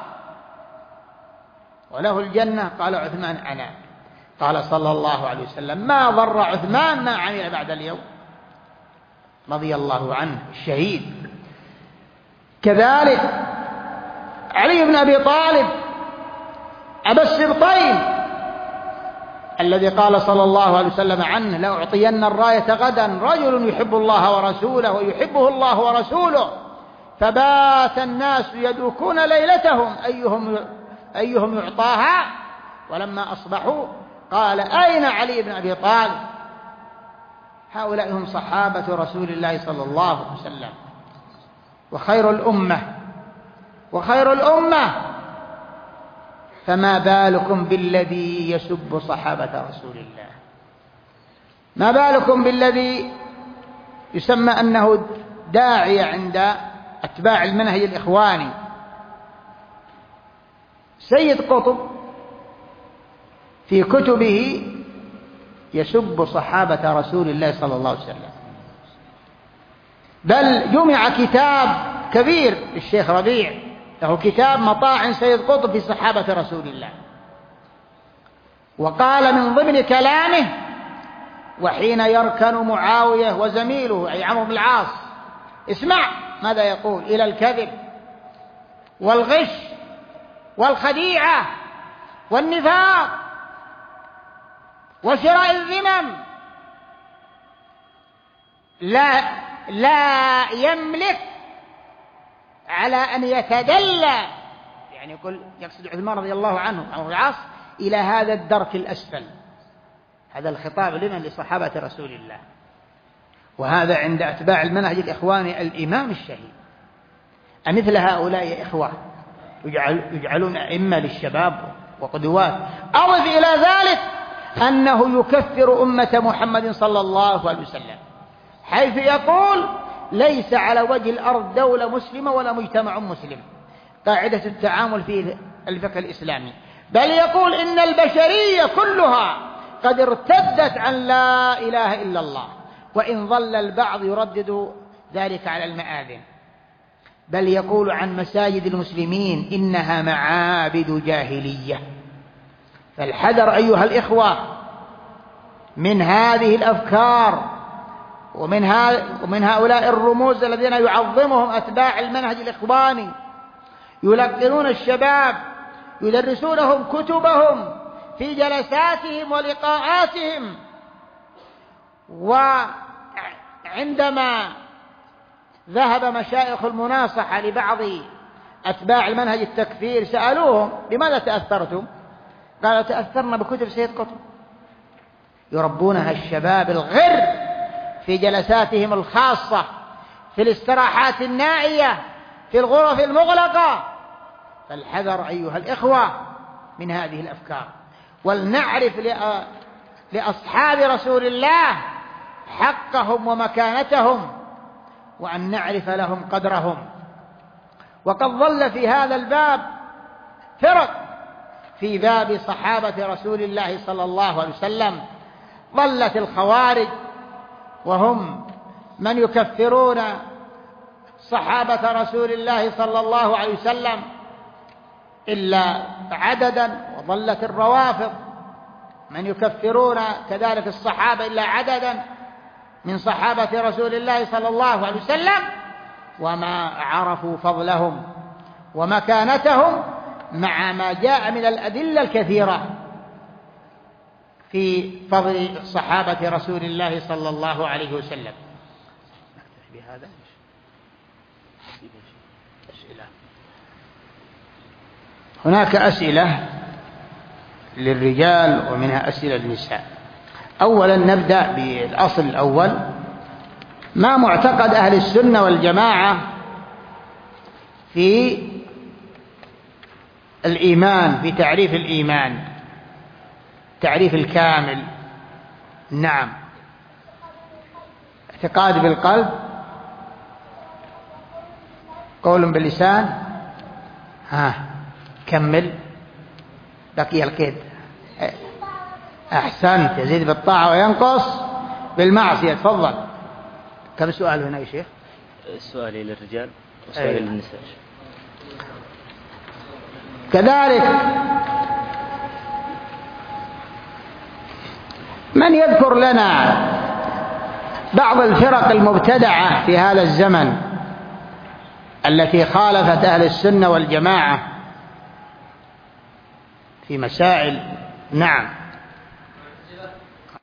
وله الجنة؟ قال عثمان أنا. قال صلى الله عليه وسلم ما ضر عثمان ما عمل بعد اليوم، رضي الله عنه الشهيد. كذلك علي بن أبي طالب أبا السبطين الذي قال صلى الله عليه وسلم عنه لأعطين الراية غدا رجل يحب الله ورسوله ويحبه الله ورسوله، فبات الناس يدوكون ليلتهم أيهم يعطاها، ولما أصبحوا قال أين علي بن أبي طالب؟ هؤلاء هم صحابة رسول الله صلى الله عليه وسلم وخير الأمة، فما بالكم بالذي يسب صحابة رسول الله؟ ما بالكم بالذي يسمى أنه داعية عند أتباع المنهج الإخواني؟ سيد قطب في كتبه يسب صحابة رسول الله صلى الله عليه وسلم، بل جمع كتاب كبير للشيخ ربيع له كتاب مطاعن سيد قطب في صحابة رسول الله، وقال من ضمن كلامه وحين يركن معاوية وزميله أي عمرو بن العاص، اسمع ماذا يقول: إلى الكذب والغش والخديعة والنفاق وشراء الذمم لا يملك على أن يتدلى، يعني يقصد عثمان رضي الله عنه عمرو بن العاص، إلى هذا الدرك الأسفل. هذا الخطاب لمن؟ لصحابة رسول الله. وهذا عند أتباع المنهج الإخواني الإمام الشهيد. أمثل هؤلاء يا إخوة يجعلون أئمة للشباب وقدوات. أضف إلى ذلك أنه يكفر أمة محمد صلى الله عليه وسلم، حيث يقول ليس على وجه الأرض دولة مسلمة ولا مجتمع مسلم، قاعدة التعامل في الفقه الإسلامي، بل يقول إن البشرية كلها قد ارتدت عن لا إله إلا الله، وإن ظل البعض يردد ذلك على المآذن، بل يقول عن مساجد المسلمين إنها معابد جاهلية. فالحذر أيها الإخوة من هذه الأفكار ومن هؤلاء الرموز الذين يعظمهم أتباع المنهج الإخواني، يلقنون الشباب، يدرسونهم كتبهم في جلساتهم ولقاءاتهم. وعندما ذهب مشايخ المناصحة لبعض أتباع المنهج التكفير سألوهم لماذا تأثرتم؟ قالوا تأثرنا بكتب سيد قطب، يربونها الشباب الغر في جلساتهم الخاصة، في الاستراحات النائية، في الغرف المغلقة. فالحذر أيها الإخوة من هذه الأفكار، ولنعرف لأصحاب رسول الله حقهم ومكانتهم، وأن نعرف لهم قدرهم. وقد ظل في هذا الباب فرق، في باب صحابة رسول الله صلى الله عليه وسلم ظلت الخوارج، وهم من يكفرون صحابة رسول الله صلى الله عليه وسلم إلا عددا، وظلت الروافض من يكفرون كذلك الصحابة إلا عددا من صحابة رسول الله صلى الله عليه وسلم، وما عرفوا فضلهم ومكانتهم مع ما جاء من الأدلة الكثيرة في فضل صحابة رسول الله صلى الله عليه وسلم. بهذا أسئلة. هناك أسئلة للرجال ومنها أسئلة للنساء. أولا نبدأ بالأصل الأول: ما معتقد أهل السنة والجماعة في الإيمان، في تعريف الإيمان، تعريف الكامل؟ نعم، اعتقاد بالقلب، قول باللسان. كمل، بقي القيد. أحسنت، يزيد بالطاعة وينقص بالمعصية. تفضل. كم سؤال هنا يا شيخ؟ سؤالي للرجال وسؤالي للنساء. كذلك من يذكر لنا بعض الفرق المبتدعة في هذا الزمن التي خالفت أهل السنة والجماعة في مسائل؟ نعم.